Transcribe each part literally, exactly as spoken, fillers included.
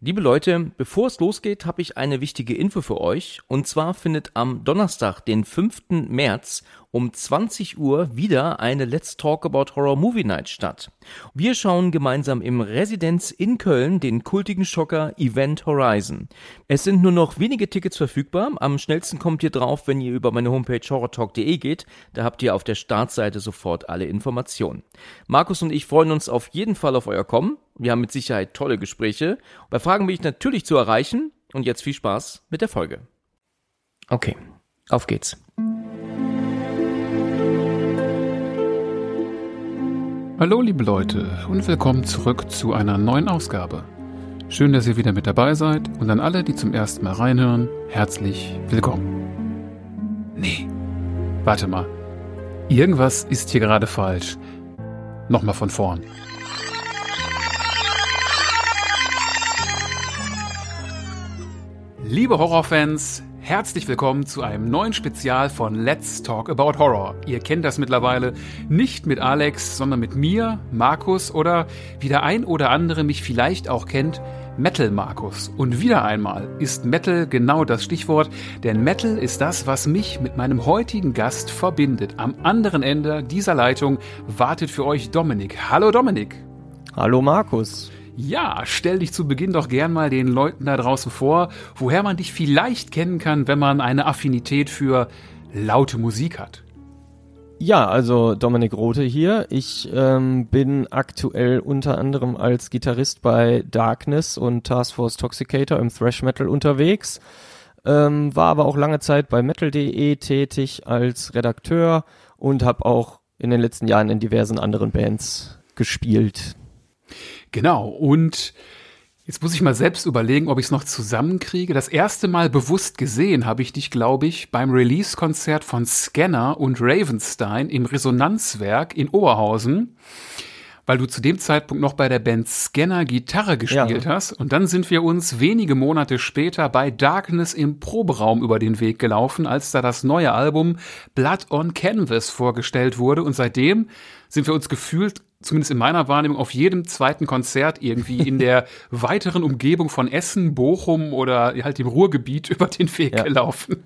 Liebe Leute, bevor es losgeht, habe ich eine wichtige Info für euch. Und zwar findet am Donnerstag, den fünften März um zwanzig Uhr wieder eine Let's Talk About Horror Movie Night statt. Wir schauen gemeinsam im Residenz in Köln den kultigen Schocker Event Horizon. Es sind nur noch wenige Tickets verfügbar. Am schnellsten kommt ihr drauf, wenn ihr über meine Homepage horrortalk punkt de geht. Da habt ihr auf der Startseite sofort alle Informationen. Markus und ich freuen uns auf jeden Fall auf euer Kommen. Wir haben mit Sicherheit tolle Gespräche. Bei Fragen bin ich natürlich zu erreichen. Und jetzt viel Spaß mit der Folge. Okay, auf geht's. Hallo liebe Leute und willkommen zurück zu einer neuen Ausgabe. Schön, dass ihr wieder mit dabei seid und an alle, die zum ersten Mal reinhören, herzlich willkommen. Nee, warte mal. Irgendwas ist hier gerade falsch. Nochmal von vorn. Liebe Horrorfans, herzlich willkommen zu einem neuen Spezial von Let's Talk About Horror. Ihr kennt das mittlerweile nicht mit Alex, sondern mit mir, Markus oder wie der ein oder andere mich vielleicht auch kennt, Metal Markus. Und wieder einmal ist Metal genau das Stichwort, denn Metal ist das, was mich mit meinem heutigen Gast verbindet. Am anderen Ende dieser Leitung wartet für euch Dominik. Hallo Dominik. Hallo Markus. Ja, stell dich zu Beginn doch gern mal den Leuten da draußen vor, woher man dich vielleicht kennen kann, wenn man eine Affinität für laute Musik hat. Ja, also Dominik Rothe hier. Ich ähm, bin aktuell unter anderem als Gitarrist bei Darkness und Task Force Toxicator im Thrash Metal unterwegs. Ähm, war aber auch lange Zeit bei metal punkt de tätig als Redakteur und habe auch in den letzten Jahren in diversen anderen Bands gespielt. Genau, und jetzt muss ich mal selbst überlegen, ob ich es noch zusammenkriege. Das erste Mal bewusst gesehen habe ich dich, glaube ich, beim Release-Konzert von Scanner und Ravenstein im Resonanzwerk in Oberhausen, weil du zu dem Zeitpunkt noch bei der Band Scanner Gitarre gespielt ja. hast. Und dann sind wir uns wenige Monate später bei Darkness im Proberaum über den Weg gelaufen, als da das neue Album Blood on Canvas vorgestellt wurde. Und seitdem sind wir uns gefühlt, zumindest in meiner Wahrnehmung, auf jedem zweiten Konzert irgendwie in der weiteren Umgebung von Essen, Bochum oder halt dem Ruhrgebiet über den Weg ja. gelaufen.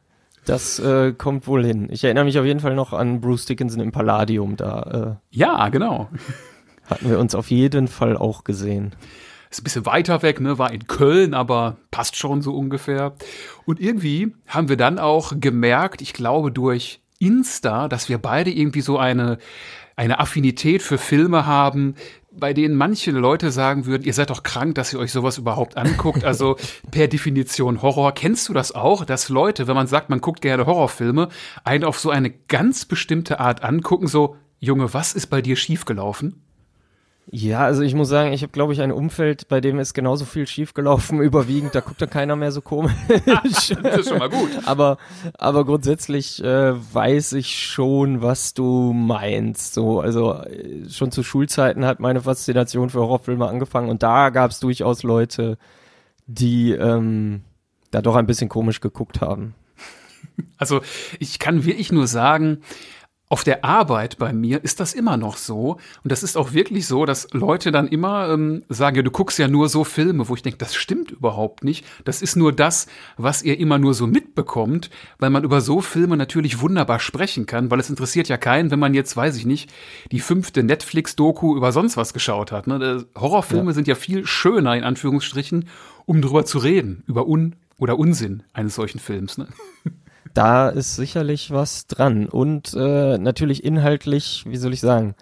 Das äh, kommt wohl hin. Ich erinnere mich auf jeden Fall noch an Bruce Dickinson im Palladium. Da äh, ja, genau. Hatten wir uns auf jeden Fall auch gesehen. Ist ein bisschen weiter weg, ne? War in Köln, aber passt schon so ungefähr. Und irgendwie haben wir dann auch gemerkt, ich glaube durch Insta, dass wir beide irgendwie so eine eine Affinität für Filme haben, bei denen manche Leute sagen würden, ihr seid doch krank, dass ihr euch sowas überhaupt anguckt. Also per Definition Horror. Kennst du das auch, dass Leute, wenn man sagt, man guckt gerne Horrorfilme, einen auf so eine ganz bestimmte Art angucken, so, Junge, was ist bei dir schiefgelaufen? Ja, also ich muss sagen, ich habe, glaube ich, ein Umfeld, bei dem ist genauso viel schiefgelaufen, überwiegend, da guckt dann keiner mehr so komisch. Das ist schon mal gut. Aber, aber grundsätzlich äh, weiß ich schon, was du meinst. So, also äh, schon zu Schulzeiten hat meine Faszination für Horrorfilme angefangen und da gab es durchaus Leute, die ähm, da doch ein bisschen komisch geguckt haben. Also ich kann wirklich nur sagen, auf der Arbeit bei mir ist das immer noch so. Und das ist auch wirklich so, dass Leute dann immer ähm, sagen, ja, du guckst ja nur so Filme, wo ich denke, das stimmt überhaupt nicht. Das ist nur das, was ihr immer nur so mitbekommt, weil man über so Filme natürlich wunderbar sprechen kann, weil es interessiert ja keinen, wenn man jetzt, weiß ich nicht, die fünfte Netflix-Doku über sonst was geschaut hat. Ne? Horrorfilme ja. sind ja viel schöner, in Anführungsstrichen, um drüber zu reden, über Un- oder Unsinn eines solchen Films, ne? Da ist sicherlich was dran und äh, natürlich inhaltlich, wie soll ich sagen,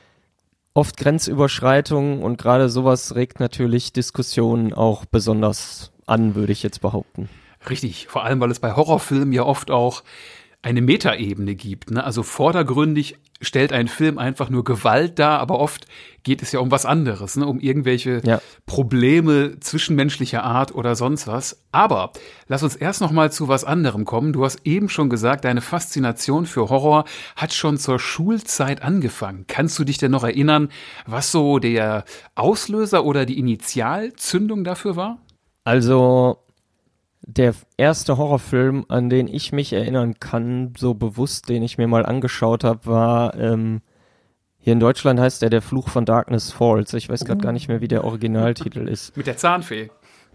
oft Grenzüberschreitungen und gerade sowas regt natürlich Diskussionen auch besonders an, würde ich jetzt behaupten. Richtig, vor allem, weil es bei Horrorfilmen ja oft auch eine Metaebene gibt, ne? Also vordergründig stellt ein Film einfach nur Gewalt dar, aber oft geht es ja um was anderes, ne? Um irgendwelche ja. Probleme zwischenmenschlicher Art oder sonst was. Aber lass uns erst noch mal zu was anderem kommen. Du hast eben schon gesagt, deine Faszination für Horror hat schon zur Schulzeit angefangen. Kannst du dich denn noch erinnern, was so der Auslöser oder die Initialzündung dafür war? Also der erste Horrorfilm, an den ich mich erinnern kann, so bewusst, den ich mir mal angeschaut habe, war, ähm, hier in Deutschland heißt der Der Fluch von Darkness Falls. Ich weiß gerade gar nicht mehr, wie der Originaltitel ist. Mit der Zahnfee.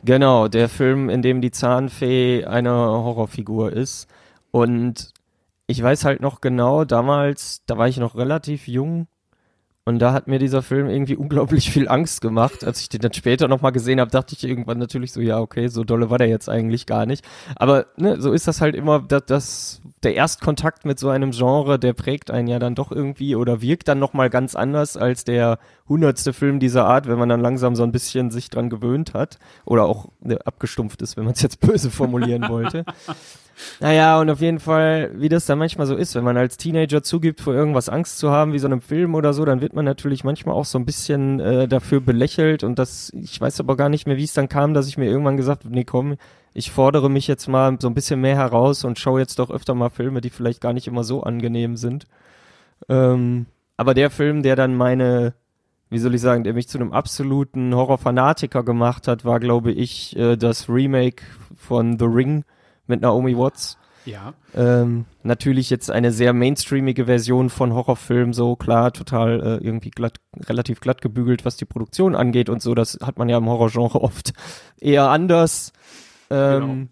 Genau, der Film, in dem die Zahnfee eine Horrorfigur ist. Und ich weiß halt noch genau, damals, da war ich noch relativ jung und da hat mir dieser Film irgendwie unglaublich viel Angst gemacht. Als ich den dann später nochmal gesehen habe, dachte ich irgendwann natürlich so, ja okay, so dolle war der jetzt eigentlich gar nicht. Aber ne, so ist das halt immer, dass, dass der Erstkontakt mit so einem Genre, der prägt einen ja dann doch irgendwie oder wirkt dann nochmal ganz anders als der hundertste Film dieser Art, wenn man dann langsam so ein bisschen sich dran gewöhnt hat oder auch ne, abgestumpft ist, wenn man es jetzt böse formulieren wollte. Naja, und auf jeden Fall, wie das dann manchmal so ist, wenn man als Teenager zugibt, vor irgendwas Angst zu haben, wie so einem Film oder so, dann wird man natürlich manchmal auch so ein bisschen äh, dafür belächelt und das, ich weiß aber gar nicht mehr, wie es dann kam, dass ich mir irgendwann gesagt habe, nee komm, ich fordere mich jetzt mal so ein bisschen mehr heraus und schaue jetzt doch öfter mal Filme, die vielleicht gar nicht immer so angenehm sind. Ähm, aber der Film, der dann meine, wie soll ich sagen, der mich zu einem absoluten Horrorfanatiker gemacht hat, war, glaube ich, äh, das Remake von The Ring mit Naomi Watts. Ja. Ähm, natürlich jetzt eine sehr mainstreamige Version von Horrorfilmen, so klar, total äh, irgendwie glatt, relativ glatt gebügelt, was die Produktion angeht und so. Das hat man ja im Horrorgenre oft eher anders. Ähm, Genau.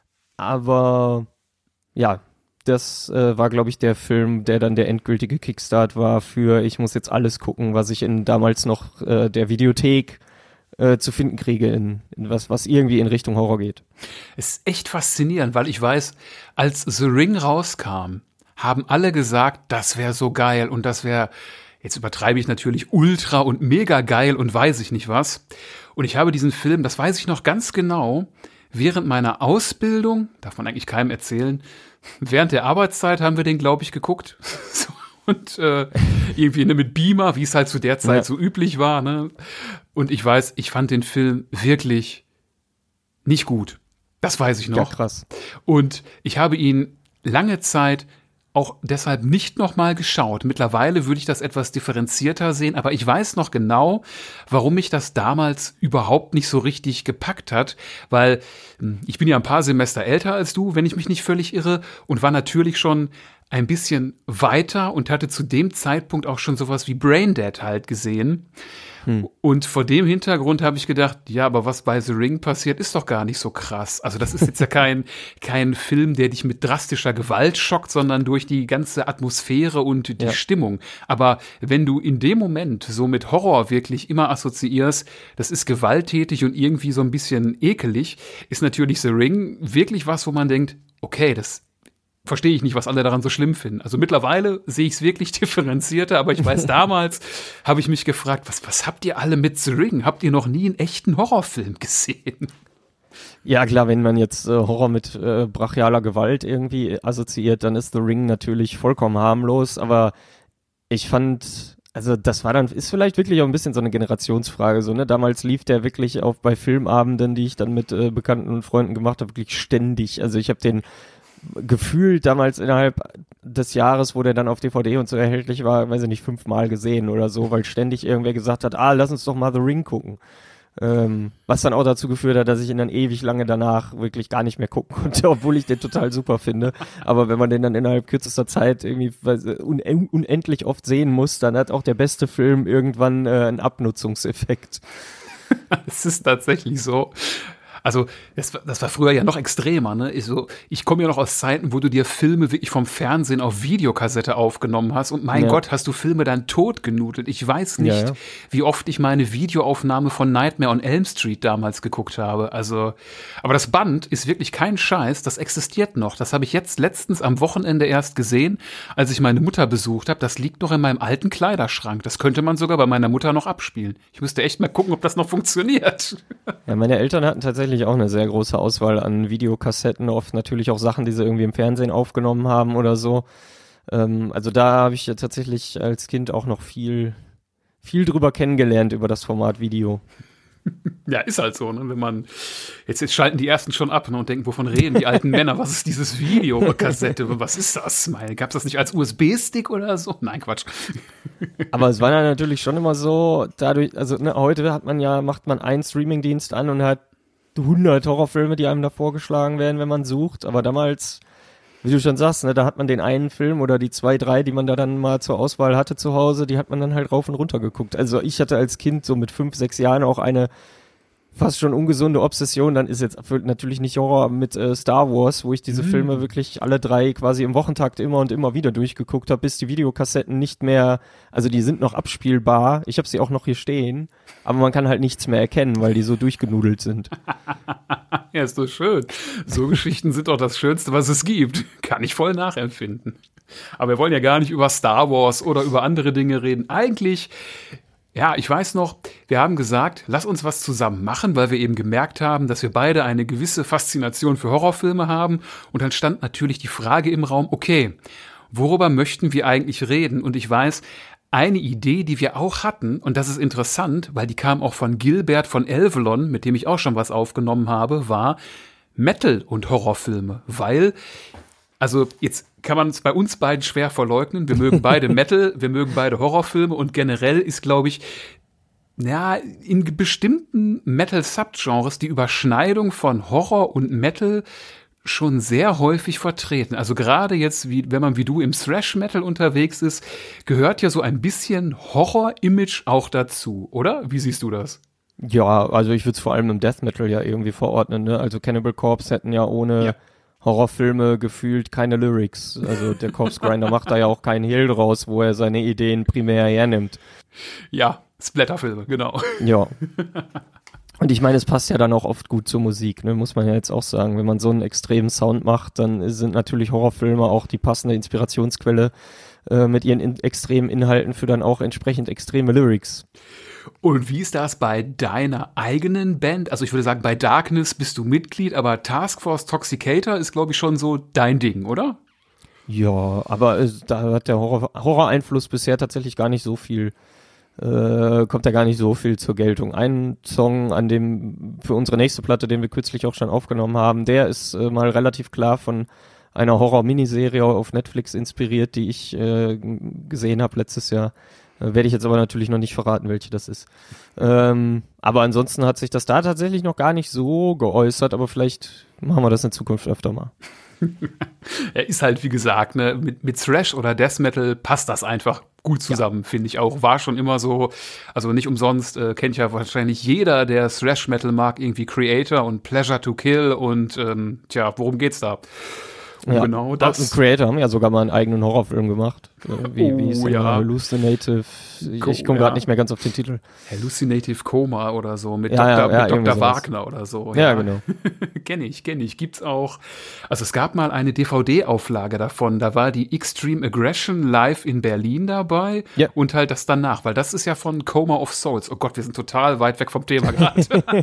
Aber ja, das äh, war, glaube ich, der Film, der dann der endgültige Kickstart war für, ich muss jetzt alles gucken, was ich in damals noch äh, der Videothek äh, zu finden kriege, in, in was, was irgendwie in Richtung Horror geht. Es ist echt faszinierend, weil ich weiß, als The Ring rauskam, haben alle gesagt, das wäre so geil und das wäre, jetzt übertreibe ich natürlich, ultra und mega geil und weiß ich nicht was. Und ich habe diesen Film, das weiß ich noch ganz genau, während meiner Ausbildung, darf man eigentlich keinem erzählen, während der Arbeitszeit haben wir den, glaube ich, geguckt. So, und äh, irgendwie ne, mit Beamer, wie es halt zu der Zeit ja. so üblich war. Ne? Und ich weiß, ich fand den Film wirklich nicht gut. Das weiß ich noch. Ja, krass. Und ich habe ihn lange Zeit auch deshalb nicht nochmal geschaut. Mittlerweile würde ich das etwas differenzierter sehen, aber ich weiß noch genau, warum mich das damals überhaupt nicht so richtig gepackt hat, weil ich bin ja ein paar Semester älter als du, wenn ich mich nicht völlig irre, und war natürlich schon ein bisschen weiter und hatte zu dem Zeitpunkt auch schon sowas wie Braindead halt gesehen. Hm. Und vor dem Hintergrund habe ich gedacht, ja, aber was bei The Ring passiert, ist doch gar nicht so krass. Also das ist jetzt ja kein, kein Film, der dich mit drastischer Gewalt schockt, sondern durch die ganze Atmosphäre und die ja. Stimmung. Aber wenn du in dem Moment so mit Horror wirklich immer assoziierst, das ist gewalttätig und irgendwie so ein bisschen ekelig, ist natürlich The Ring wirklich was, wo man denkt, okay, das verstehe ich nicht, was alle daran so schlimm finden. Also mittlerweile sehe ich es wirklich differenzierter, aber ich weiß, damals habe ich mich gefragt, was, was habt ihr alle mit The Ring? Habt ihr noch nie einen echten Horrorfilm gesehen? Ja klar, wenn man jetzt äh, Horror mit äh, brachialer Gewalt irgendwie assoziiert, dann ist The Ring natürlich vollkommen harmlos, aber ich fand, also das war dann, ist vielleicht wirklich auch ein bisschen so eine Generationsfrage, so, ne? Damals lief der wirklich auch bei Filmabenden, die ich dann mit äh, Bekannten und Freunden gemacht habe, wirklich ständig. Also ich habe den gefühlt damals innerhalb des Jahres, wo der dann auf D V D und so erhältlich war, weiß ich nicht, fünfmal gesehen oder so, weil ständig irgendwer gesagt hat, ah, lass uns doch mal The Ring gucken. Ähm, was dann auch dazu geführt hat, dass ich ihn dann ewig lange danach wirklich gar nicht mehr gucken konnte, obwohl ich den total super finde. Aber wenn man den dann innerhalb kürzester Zeit irgendwie un- unendlich oft sehen muss, dann hat auch der beste Film irgendwann äh, einen Abnutzungseffekt. Es ist tatsächlich so. Also das, das war früher ja noch extremer, ne? Ich, so, ich komme ja noch aus Zeiten, wo du dir Filme wirklich vom Fernsehen auf Videokassette aufgenommen hast und mein ja. Gott, hast du Filme dann totgenudelt. Ich weiß nicht, ja, ja. wie oft ich meine Videoaufnahme von Nightmare on Elm Street damals geguckt habe. Also, aber das Band ist wirklich kein Scheiß, das existiert noch. Das habe ich jetzt letztens am Wochenende erst gesehen, als ich meine Mutter besucht habe. Das liegt noch in meinem alten Kleiderschrank. Das könnte man sogar bei meiner Mutter noch abspielen. Ich müsste echt mal gucken, ob das noch funktioniert. Ja, meine Eltern hatten tatsächlich auch eine sehr große Auswahl an Videokassetten, oft natürlich auch Sachen, die sie irgendwie im Fernsehen aufgenommen haben oder so. Ähm, also da habe ich ja tatsächlich als Kind auch noch viel, viel drüber kennengelernt über das Format Video. Ja, ist halt so, ne? Wenn man, jetzt, jetzt schalten die Ersten schon ab, ne, und denken, wovon reden die alten Männer? Was ist dieses Videokassette? Was ist das? Meine, gab's das nicht als U S B-Stick oder so? Nein, Quatsch. Aber es war dann natürlich schon immer so, dadurch, also ne, heute hat man ja, macht man einen Streamingdienst an und hat hundert Horrorfilme, die einem da vorgeschlagen werden, wenn man sucht. Aber damals, wie du schon sagst, ne, da hat man den einen Film oder die zwei, drei, die man da dann mal zur Auswahl hatte zu Hause, die hat man dann halt rauf und runter geguckt. Also ich hatte als Kind so mit fünf, sechs Jahren auch eine fast schon ungesunde Obsession, dann ist jetzt natürlich nicht Horror mit äh, Star Wars, wo ich diese mm. Filme wirklich alle drei quasi im Wochentakt immer und immer wieder durchgeguckt habe, bis die Videokassetten nicht mehr, also die sind noch abspielbar, ich habe sie auch noch hier stehen, aber man kann halt nichts mehr erkennen, weil die so durchgenudelt sind. Ja, ist doch schön. So Geschichten sind doch das Schönste, was es gibt. Kann ich voll nachempfinden. Aber wir wollen ja gar nicht über Star Wars oder über andere Dinge reden. Eigentlich... Ja, ich weiß noch, wir haben gesagt, lass uns was zusammen machen, weil wir eben gemerkt haben, dass wir beide eine gewisse Faszination für Horrorfilme haben. Und dann stand natürlich die Frage im Raum, okay, worüber möchten wir eigentlich reden? Und ich weiß, eine Idee, die wir auch hatten, und das ist interessant, weil die kam auch von Gilbert von Elvelon, mit dem ich auch schon was aufgenommen habe, war Metal und Horrorfilme. Weil, also jetzt kann man es bei uns beiden schwer verleugnen. Wir mögen beide Metal, wir mögen beide Horrorfilme und generell ist, glaube ich, ja, in bestimmten Metal-Subgenres die Überschneidung von Horror und Metal schon sehr häufig vertreten. Also gerade jetzt, wie, wenn man wie du im Thrash-Metal unterwegs ist, gehört ja so ein bisschen Horror-Image auch dazu, oder? Wie siehst du das? Ja, also ich würde es vor allem im Death Metal ja irgendwie verordnen, ne? Also Cannibal Corpse hätten ja ohne ja. Horrorfilme gefühlt keine Lyrics. Also der Corpse Grinder macht da ja auch keinen Hehl draus, wo er seine Ideen primär hernimmt. Ja, Splatterfilme, genau. Ja. Und ich meine, es passt ja dann auch oft gut zur Musik, ne? Muss man ja jetzt auch sagen. Wenn man so einen extremen Sound macht, dann sind natürlich Horrorfilme auch die passende Inspirationsquelle äh, mit ihren in- extremen Inhalten für dann auch entsprechend extreme Lyrics. Und wie ist das bei deiner eigenen Band? Also ich würde sagen, bei Darkness bist du Mitglied, aber Task Force Toxicator ist, glaube ich, schon so dein Ding, oder? Ja, aber äh, da hat der Horror- Horror-Einfluss bisher tatsächlich gar nicht so viel, äh, kommt da gar nicht so viel zur Geltung. Ein Song, an dem für unsere nächste Platte, den wir kürzlich auch schon aufgenommen haben, der ist äh, mal relativ klar von einer Horror-Miniserie auf Netflix inspiriert, die ich äh, gesehen habe letztes Jahr. Werde ich jetzt aber natürlich noch nicht verraten, welche das ist. Ähm, aber ansonsten hat sich das da tatsächlich noch gar nicht so geäußert, aber vielleicht machen wir das in Zukunft öfter mal. Er ist halt, wie gesagt, ne, mit, mit Thrash oder Death Metal passt das einfach gut zusammen, ja. Finde ich auch. War schon immer so, also nicht umsonst äh, kennt ja wahrscheinlich jeder, der Thrash Metal mag, irgendwie Creator und Pleasure to Kill und ähm, tja, worum geht's da? Und ja, genau das. Und Creator haben ja sogar mal einen eigenen Horrorfilm gemacht. Wie, oh, wie ist der ja. Hallucinative? Ich komme gerade ja. nicht mehr ganz auf den Titel. Hallucinative Coma oder so mit ja, Doktor, ja, mit ja, Doktor Wagner oder so. Ja, ja genau. Kenn ich, kenn ich. Gibt's auch. Also es gab mal eine D V D-Auflage davon. Da war die Extreme Aggression live in Berlin dabei ja. und halt das danach, weil das ist ja von Coma of Souls. Oh Gott, wir sind total weit weg vom Thema gerade.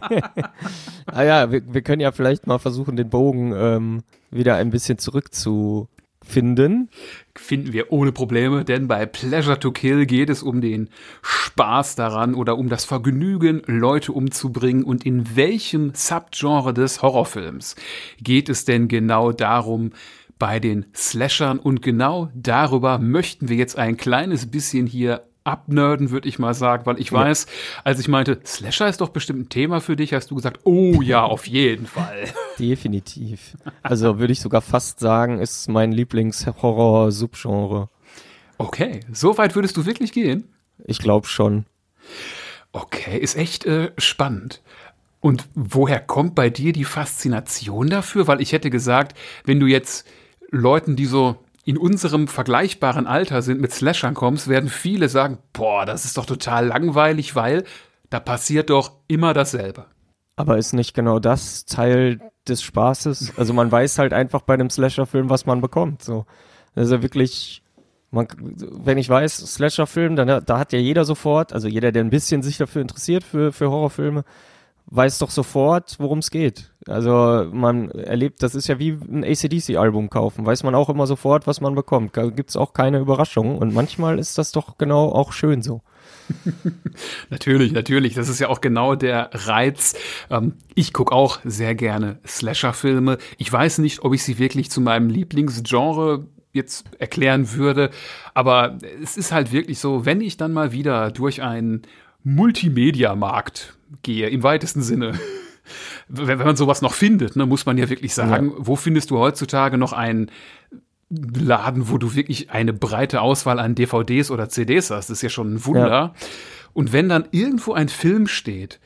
ah ja, wir, wir können ja vielleicht mal versuchen, den Bogen ähm, wieder ein bisschen zurückzufinden. Finden wir ohne Probleme, denn bei Pleasure to Kill geht es um den Spaß daran oder um das Vergnügen, Leute umzubringen. Und in welchem Subgenre des Horrorfilms geht es denn genau darum bei den Slashern? Und genau darüber möchten wir jetzt ein kleines bisschen hier abnerden, würde ich mal sagen, weil ich ja. weiß, als ich meinte, Slasher ist doch bestimmt ein Thema für dich, hast du gesagt, oh ja, auf jeden Fall. Definitiv. Also würde ich sogar fast sagen, ist mein Lieblings-Horror-Subgenre. Okay, so weit würdest du wirklich gehen? Ich glaube schon. Okay, ist echt äh, spannend. Und woher kommt bei dir die Faszination dafür? Weil ich hätte gesagt, wenn du jetzt Leuten, die so in unserem vergleichbaren Alter sind, mit Slashern kommst, werden viele sagen, boah, das ist doch total langweilig, weil da passiert doch immer dasselbe. Aber ist nicht genau das Teil des Spaßes? Also man weiß halt einfach bei einem Slasher-Film, was man bekommt. So. Also wirklich, man, wenn ich weiß, Slasher-Film, dann da hat ja jeder sofort, also jeder, der ein bisschen sich dafür interessiert, für, für Horrorfilme, weiß doch sofort, worum es geht. Also man erlebt, das ist ja wie ein A C D C-Album kaufen, weiß man auch immer sofort, was man bekommt. Da gibt's auch keine Überraschungen und manchmal ist das doch genau auch schön so. Natürlich, natürlich. Das ist ja auch genau der Reiz. Ähm, ich gucke auch sehr gerne Slasher-Filme. Ich weiß nicht, ob ich sie wirklich zu meinem Lieblingsgenre jetzt erklären würde, aber es ist halt wirklich so, wenn ich dann mal wieder durch einen Multimedia-Markt gehe, im weitesten Sinne, wenn, wenn man sowas noch findet, ne, muss man ja wirklich sagen, ja. Wo findest du heutzutage noch einen Laden, wo du wirklich eine breite Auswahl an D V Ds oder C Ds hast? Das ist ja schon ein Wunder. Ja. Und wenn dann irgendwo ein Film steht,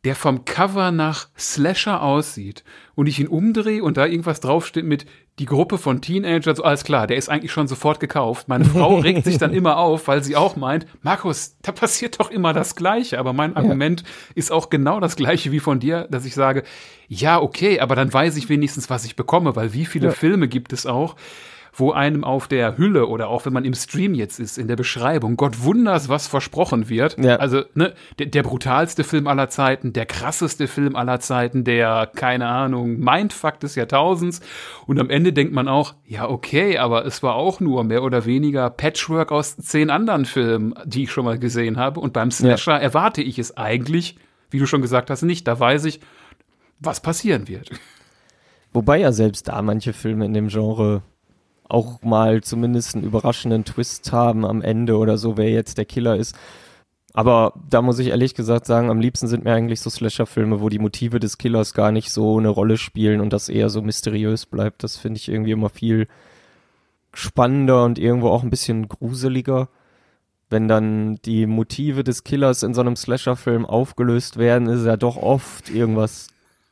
der vom Cover nach Slasher aussieht und ich ihn umdrehe und da irgendwas draufsteht mit die Gruppe von Teenagers, alles klar, der ist eigentlich schon sofort gekauft. Meine Frau regt sich dann immer auf, weil sie auch meint, Markus, da passiert doch immer das Gleiche. Aber mein Argument ja. ist auch genau das Gleiche wie von dir, dass ich sage, ja, okay, aber dann weiß ich wenigstens, was ich bekomme, weil wie viele ja. Filme gibt es auch, wo einem auf der Hülle oder auch wenn man im Stream jetzt ist, in der Beschreibung, Gott wunders, was versprochen wird. Ja. Also ne, der, der brutalste Film aller Zeiten, der krasseste Film aller Zeiten, der, keine Ahnung, Mindfuck des Jahrtausends. Und am Ende denkt man auch, ja okay, aber es war auch nur mehr oder weniger Patchwork aus zehn anderen Filmen, die ich schon mal gesehen habe. Und beim Slasher ja. erwarte ich es eigentlich, wie du schon gesagt hast, nicht. Da weiß ich, was passieren wird. Wobei ja selbst da manche Filme in dem Genre auch mal zumindest einen überraschenden Twist haben am Ende oder so, wer jetzt der Killer ist. Aber da muss ich ehrlich gesagt sagen, am liebsten sind mir eigentlich so Slasher-Filme, wo die Motive des Killers gar nicht so eine Rolle spielen und das eher so mysteriös bleibt. Das finde ich irgendwie immer viel spannender und irgendwo auch ein bisschen gruseliger. Wenn dann die Motive des Killers in so einem Slasher-Film aufgelöst werden, ist ja doch oft irgendwas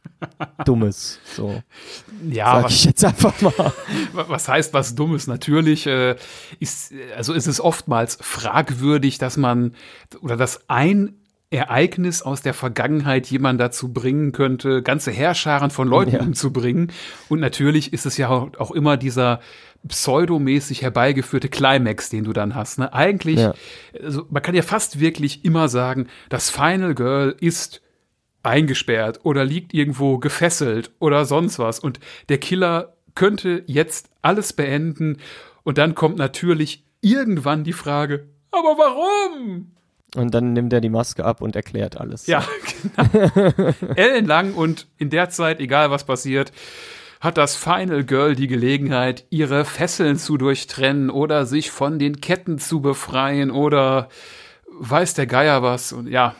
Dummes, so. Ja, sag was, ich jetzt einfach mal. Was heißt was Dummes? Natürlich äh, ist, also ist es oftmals fragwürdig, dass man oder dass ein Ereignis aus der Vergangenheit jemanden dazu bringen könnte, ganze Heerscharen von Leuten ja. umzubringen. Und natürlich ist es ja auch immer dieser pseudomäßig herbeigeführte Climax, den du dann hast. Ne? Eigentlich, ja. also man kann ja fast wirklich immer sagen, das Final Girl ist eingesperrt oder liegt irgendwo gefesselt oder sonst was. Und der Killer könnte jetzt alles beenden. Und dann kommt natürlich irgendwann die Frage, aber warum? Und dann nimmt er die Maske ab und erklärt alles. Ja, genau. Ellenlang und in der Zeit, egal was passiert, hat das Final Girl die Gelegenheit, ihre Fesseln zu durchtrennen oder sich von den Ketten zu befreien oder weiß der Geier was. Und ja,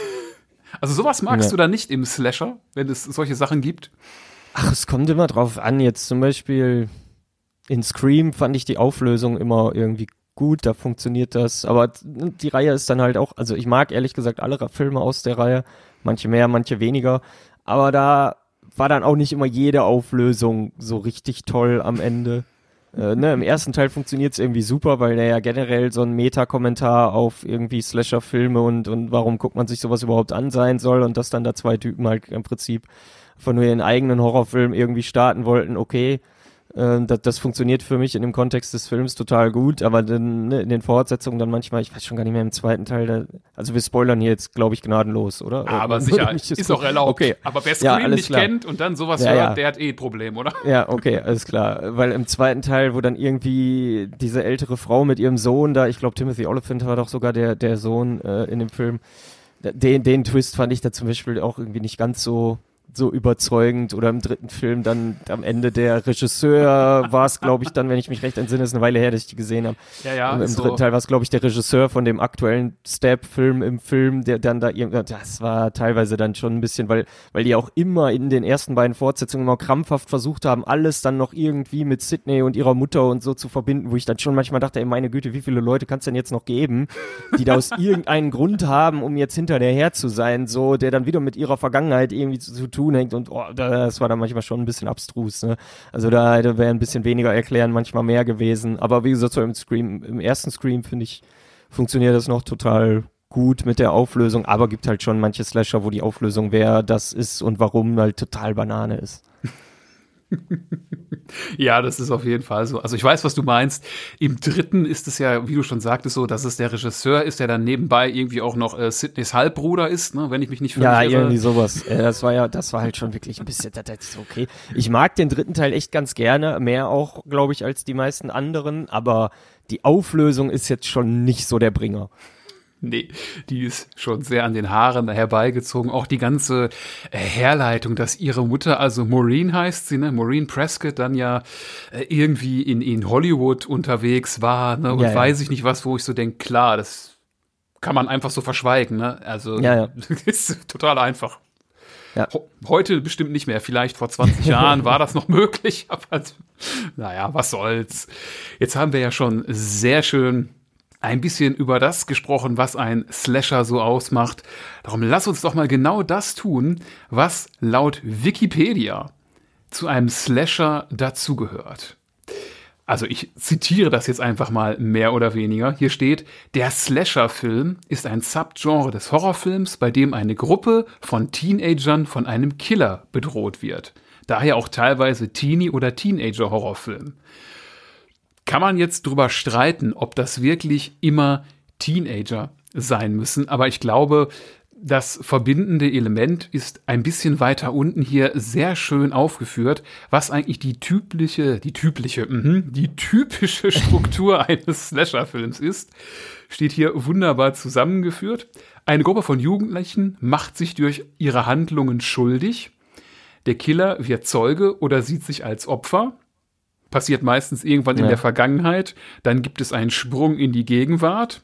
also sowas magst ja. du dann nicht im Slasher, wenn es solche Sachen gibt? Ach, es kommt immer drauf an. Jetzt zum Beispiel in Scream fand ich die Auflösung immer irgendwie gut, da funktioniert das. Aber die Reihe ist dann halt auch, also ich mag ehrlich gesagt alle Filme aus der Reihe, manche mehr, manche weniger. Aber da war dann auch nicht immer jede Auflösung so richtig toll am Ende. Äh, ne, im ersten Teil funktioniert es irgendwie super, weil der ja generell so ein Meta-Kommentar auf irgendwie Slasher-Filme und, und warum guckt man sich sowas überhaupt an sein soll und dass dann da zwei Typen halt im Prinzip von nur ihren eigenen Horrorfilm irgendwie starten wollten, okay, äh, das, das funktioniert für mich in dem Kontext des Films total gut, aber dann, ne, in den Fortsetzungen dann manchmal, ich weiß schon gar nicht mehr im zweiten Teil, da, also wir spoilern hier jetzt, glaube ich, gnadenlos, oder? Aber sicher, ist auch erlaubt. Okay. Aber wer Scream ja, nicht klar. kennt und dann sowas ja, hört, ja. der hat eh ein Problem, oder? Ja, okay, alles klar. Weil im zweiten Teil, wo dann irgendwie diese ältere Frau mit ihrem Sohn da, ich glaube Timothy Olyphant war doch sogar der, der Sohn äh, in dem Film, den, den Twist fand ich da zum Beispiel auch irgendwie nicht ganz so so überzeugend. Oder im dritten Film dann am Ende der Regisseur war es, glaube ich, dann, wenn ich mich recht entsinne, ist eine Weile her, dass ich die gesehen habe. Ja, ja. Im, im so. dritten Teil war es, glaube ich, der Regisseur von dem aktuellen Stab-Film im Film, der dann da irgendwie, das war teilweise dann schon ein bisschen, weil, weil die auch immer in den ersten beiden Fortsetzungen immer krampfhaft versucht haben, alles dann noch irgendwie mit Sydney und ihrer Mutter und so zu verbinden, wo ich dann schon manchmal dachte, ey, meine Güte, wie viele Leute kann es denn jetzt noch geben, die da aus irgendeinem Grund haben, um jetzt hinter der her zu sein, so, der dann wieder mit ihrer Vergangenheit irgendwie zu, zu tun hängt und oh, das war dann manchmal schon ein bisschen abstrus, ne? Also da, da wäre ein bisschen weniger erklären, manchmal mehr gewesen, aber wie gesagt, so im Scream, im ersten Scream, finde ich, funktioniert das noch total gut mit der Auflösung, aber gibt halt schon manche Slasher, wo die Auflösung, wer das ist und warum, halt total Banane ist. Ja, das ist auf jeden Fall so. Also ich weiß, was du meinst. Im dritten ist es ja, wie du schon sagtest, so, dass es der Regisseur ist, der dann nebenbei irgendwie auch noch äh, Sydneys Halbbruder ist, ne, wenn ich mich nicht völlig Ja, irre. irgendwie sowas. Äh, das war ja, das war halt schon wirklich ein bisschen, das, das ist okay. Ich mag den dritten Teil echt ganz gerne, mehr auch, glaube ich, als die meisten anderen, aber die Auflösung ist jetzt schon nicht so der Bringer. Nee, die ist schon sehr an den Haaren herbeigezogen. Auch die ganze äh, Herleitung, dass ihre Mutter, also Maureen heißt sie, ne, Maureen Prescott, dann ja äh, irgendwie in, in Hollywood unterwegs war, ne, und ja, ja. weiß ich nicht was, wo ich so denke, klar, das kann man einfach so verschweigen, ne, also ja, ja. ist total einfach. Ja. Heute bestimmt nicht mehr, vielleicht vor zwanzig Jahren war das noch möglich, aber naja, was soll's. Jetzt haben wir ja schon sehr schön ein bisschen über das gesprochen, was ein Slasher so ausmacht. Darum lass uns doch mal genau das tun, was laut Wikipedia zu einem Slasher dazugehört. Also ich zitiere das jetzt einfach mal mehr oder weniger. Hier steht, der Slasher-Film ist ein Subgenre des Horrorfilms, bei dem eine Gruppe von Teenagern von einem Killer bedroht wird. Daher auch teilweise Teenie- oder Teenager-Horrorfilm. Kann man jetzt drüber streiten, ob das wirklich immer Teenager sein müssen, aber ich glaube, das verbindende Element ist ein bisschen weiter unten hier sehr schön aufgeführt, was eigentlich die typische, die typische, mh, die typische Struktur eines Slasher-Films ist, steht hier wunderbar zusammengeführt. Eine Gruppe von Jugendlichen macht sich durch ihre Handlungen schuldig. Der Killer wird Zeuge oder sieht sich als Opfer. Passiert meistens irgendwann ja. in der Vergangenheit. Dann gibt es einen Sprung in die Gegenwart.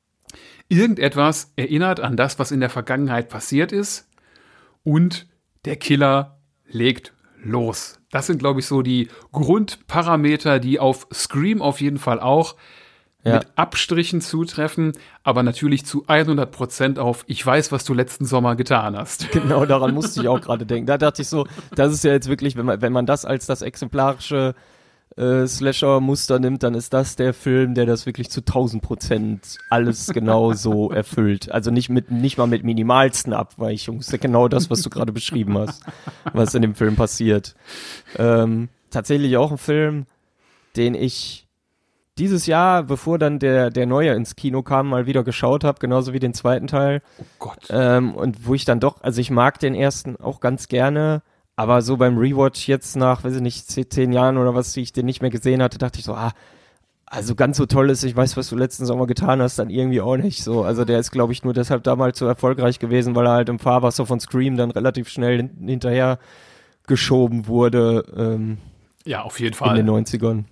Irgendetwas erinnert an das, was in der Vergangenheit passiert ist. Und der Killer legt los. Das sind, glaube ich, so die Grundparameter, die auf Scream auf jeden Fall auch ja. mit Abstrichen zutreffen. Aber natürlich zu hundert Prozent auf ich weiß, was du letzten Sommer getan hast. Genau, daran musste ich auch gerade denken. Da dachte ich so, das ist ja jetzt wirklich, wenn man, wenn man das als das exemplarische Äh, Slasher-Muster nimmt, dann ist das der Film, der das wirklich zu tausend Prozent alles genau so erfüllt. Also nicht mit, nicht mal mit minimalsten Abweichungen. Das ist ja genau das, was du gerade beschrieben hast, was in dem Film passiert. Ähm, tatsächlich auch ein Film, den ich dieses Jahr, bevor dann der, der neue ins Kino kam, mal wieder geschaut habe, genauso wie den zweiten Teil. Oh Gott. Ähm, und wo ich dann doch, also ich mag den ersten auch ganz gerne, aber so beim Rewatch jetzt nach, weiß ich nicht, zehn Jahren oder was, die ich den nicht mehr gesehen hatte, dachte ich so, ah, also ganz so toll ist, ich weiß, was du letzten Sommer getan hast, dann irgendwie auch nicht so. Also der ist, glaube ich, nur deshalb damals so erfolgreich gewesen, weil er halt im Fahrwasser von Scream dann relativ schnell hin- hinterher geschoben wurde. Ähm, ja, auf jeden Fall. In den neunzigern.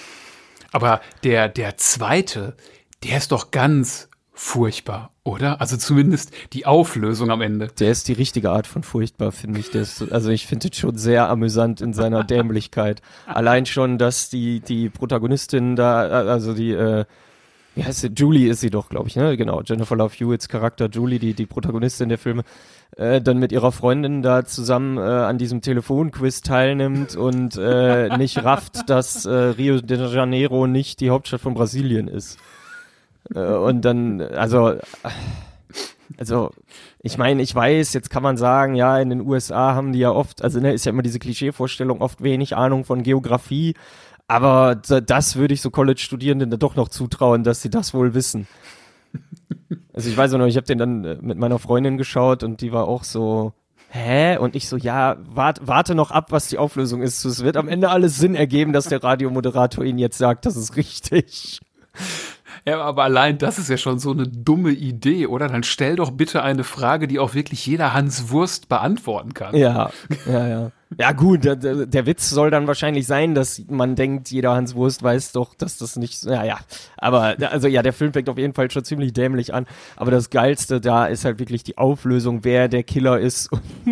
Aber der, der zweite, der ist doch ganz furchtbar, oder? Also zumindest die Auflösung am Ende. Der ist die richtige Art von furchtbar, finde ich. Der ist, also ich finde es schon sehr amüsant in seiner Dämlichkeit. Allein schon, dass die, die Protagonistin da, also die, äh, wie heißt sie? Julie ist sie doch, glaube ich, ne? Genau, Jennifer Love Hewitts Charakter Julie, die, die Protagonistin der Filme, äh, dann mit ihrer Freundin da zusammen äh, an diesem Telefonquiz teilnimmt und äh, nicht rafft, dass äh, Rio de Janeiro nicht die Hauptstadt von Brasilien ist. Und dann, also, also, ich meine, ich weiß, jetzt kann man sagen, ja, in den U S A haben die ja oft, also ne, ist ja immer diese Klischeevorstellung, oft wenig Ahnung von Geografie, aber das würde ich so College-Studierenden dann doch noch zutrauen, dass sie das wohl wissen. Also ich weiß auch noch, ich habe den dann mit meiner Freundin geschaut und die war auch so, hä? Und ich so, ja, wart, warte noch ab, was die Auflösung ist. Es wird am Ende alles Sinn ergeben, dass der Radiomoderator Ihnen jetzt sagt, das ist richtig. Ja, aber allein das ist ja schon so eine dumme Idee, oder? Dann stell doch bitte eine Frage, die auch wirklich jeder Hans Wurst beantworten kann. Ja, ja, ja. Ja gut, der, der Witz soll dann wahrscheinlich sein, dass man denkt, jeder Hans Wurst weiß doch, dass das nicht, ja, ja. Aber, also ja, der Film fängt auf jeden Fall schon ziemlich dämlich an. Aber das Geilste da ist halt wirklich die Auflösung, wer der Killer ist.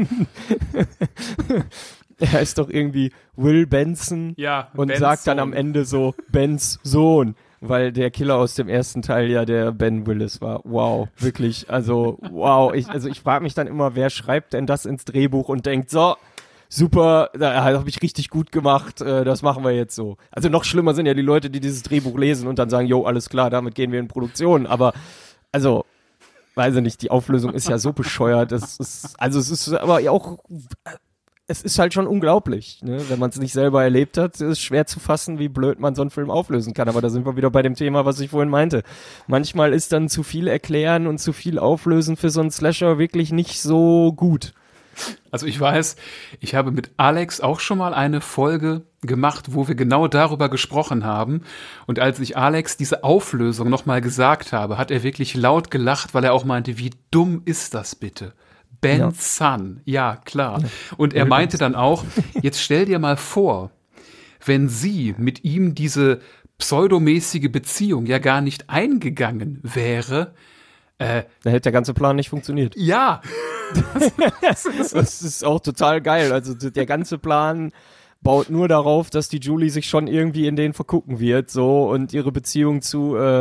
Er heißt doch irgendwie Will Benson. Ja, und Bens sagt dann Sohn. am Ende so, Bens Sohn. Weil der Killer aus dem ersten Teil ja der Ben Willis war. Wow, wirklich, also wow. Ich, also ich frage mich dann immer, wer schreibt denn das ins Drehbuch und denkt, so, super, da habe ich richtig gut gemacht, äh, das machen wir jetzt so. Also noch schlimmer sind ja die Leute, die dieses Drehbuch lesen und dann sagen, jo, alles klar, damit gehen wir in Produktion. Aber, also, weiß ich nicht, die Auflösung ist ja so bescheuert. Das ist, also es ist aber auch... Es ist halt schon unglaublich, ne? Wenn man es nicht selber erlebt hat, ist es schwer zu fassen, wie blöd man so einen Film auflösen kann. Aber da sind wir wieder bei dem Thema, was ich vorhin meinte. Manchmal ist dann zu viel erklären und zu viel auflösen für so einen Slasher wirklich nicht so gut. Also ich weiß, ich habe mit Alex auch schon mal eine Folge gemacht, wo wir genau darüber gesprochen haben. Und als ich Alex diese Auflösung nochmal gesagt habe, hat er wirklich laut gelacht, weil er auch meinte, wie dumm ist das bitte? Ben ja. Son, ja, klar. Und er meinte dann auch, jetzt stell dir mal vor, wenn sie mit ihm diese pseudomäßige Beziehung ja gar nicht eingegangen wäre, äh, dann hätte der ganze Plan nicht funktioniert. Ja. Das, ist, das ist auch total geil. Also der ganze Plan baut nur darauf, dass die Julie sich schon irgendwie in den vergucken wird, so, und ihre Beziehung zu, äh,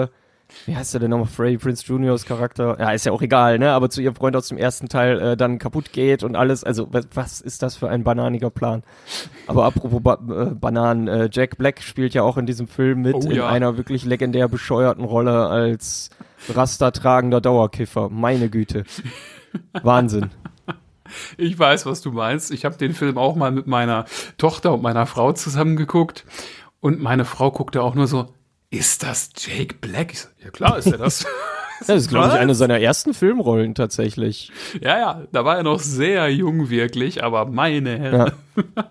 wie heißt der denn nochmal, Freddie Prinze Juniors Charakter, ja, ist ja auch egal, ne, aber zu ihrem Freund aus dem ersten Teil äh, dann kaputt geht und alles, also was, was ist das für ein bananiger Plan? Aber apropos ba äh, Bananen, äh, Jack Black spielt ja auch in diesem Film mit, Oh, in ja. einer wirklich legendär bescheuerten Rolle als rastertragender Dauerkiffer, meine Güte. Wahnsinn. Ich weiß, was du meinst. Ich habe den Film auch mal mit meiner Tochter und meiner Frau zusammen geguckt. Und meine Frau guckte auch nur so, ist das Jake Black? Ich so, ja klar ist er das. Das ist, glaube ich, eine seiner ersten Filmrollen tatsächlich. Ja, ja, da war er noch sehr jung wirklich, aber meine Herren. Ja.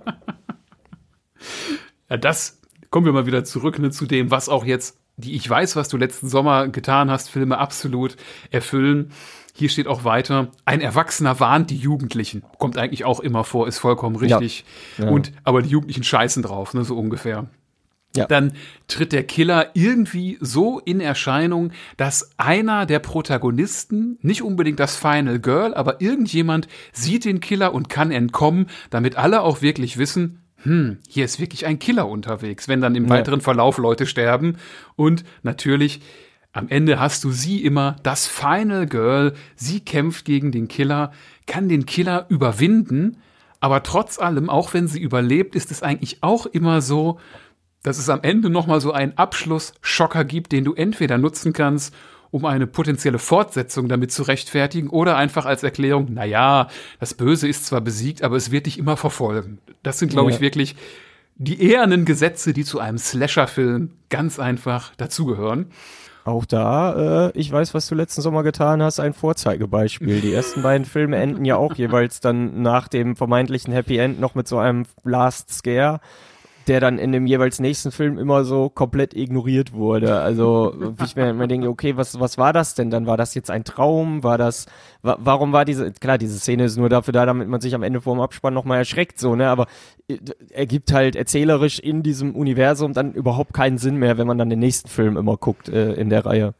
Ja, das, kommen wir mal wieder zurück ne, zu dem, was auch jetzt die Ich weiß, was du letzten Sommer getan hast, Filme absolut erfüllen. Hier steht auch weiter, ein Erwachsener warnt die Jugendlichen. Kommt eigentlich auch immer vor, ist vollkommen richtig. Ja. Ja. Und, aber die Jugendlichen scheißen drauf, ne, so ungefähr. Ja. Dann tritt der Killer irgendwie so in Erscheinung, dass einer der Protagonisten, nicht unbedingt das Final Girl, aber irgendjemand sieht den Killer und kann entkommen, damit alle auch wirklich wissen, hm, hier ist wirklich ein Killer unterwegs, wenn dann im Ja. weiteren Verlauf Leute sterben. Und natürlich, am Ende hast du sie immer, das Final Girl, sie kämpft gegen den Killer, kann den Killer überwinden, aber trotz allem, auch wenn sie überlebt, ist es eigentlich auch immer so, dass es am Ende nochmal so einen Abschlussschocker gibt, den du entweder nutzen kannst, um eine potenzielle Fortsetzung damit zu rechtfertigen oder einfach als Erklärung, naja, das Böse ist zwar besiegt, aber es wird dich immer verfolgen. Das sind, glaube Ja. ich, wirklich die ehernen Gesetze, die zu einem Slasher-Film ganz einfach dazugehören. Auch da, äh, ich weiß, was du letzten Sommer getan hast, ein Vorzeigebeispiel. Die ersten beiden Filme enden ja auch jeweils dann nach dem vermeintlichen Happy End noch mit so einem Last Scare, der dann in dem jeweils nächsten Film immer so komplett ignoriert wurde. Also ich mir, mir denke, okay, was was war das denn? Dann war das jetzt ein Traum? War das, wa warum war diese, klar, diese Szene ist nur dafür da, damit man sich am Ende vor dem Abspann nochmal erschreckt, so, ne, aber äh, ergibt halt erzählerisch in diesem Universum dann überhaupt keinen Sinn mehr, wenn man dann den nächsten Film immer guckt äh, in der Reihe.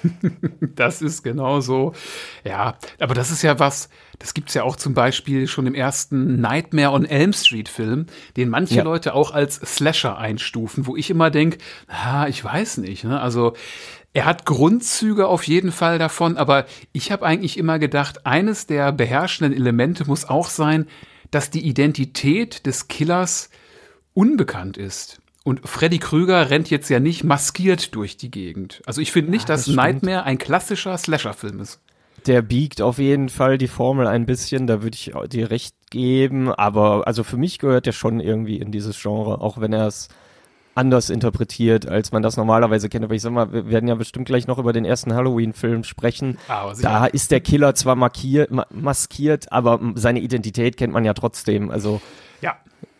Das ist genau so. Ja, aber das ist ja was, das gibt's ja auch zum Beispiel schon im ersten Nightmare on Elm Street Film, den manche Ja. Leute auch als Slasher einstufen, wo ich immer denke, ah, ich weiß nicht, ne? Also er hat Grundzüge auf jeden Fall davon, aber ich habe eigentlich immer gedacht, eines der beherrschenden Elemente muss auch sein, dass die Identität des Killers unbekannt ist. Und Freddy Krüger rennt jetzt ja nicht maskiert durch die Gegend. Also ich finde nicht, Ja, dass das stimmt. Nightmare ein klassischer Slasher-Film ist. Der biegt auf jeden Fall die Formel ein bisschen, da würde ich dir recht geben, aber also für mich gehört der schon irgendwie in dieses Genre, auch wenn er es anders interpretiert, als man das normalerweise kennt. Aber ich sag mal, wir werden ja bestimmt gleich noch über den ersten Halloween-Film sprechen. Aber sicher. Da ist der Killer zwar markiert, ma maskiert, aber seine Identität kennt man ja trotzdem. Also Ja,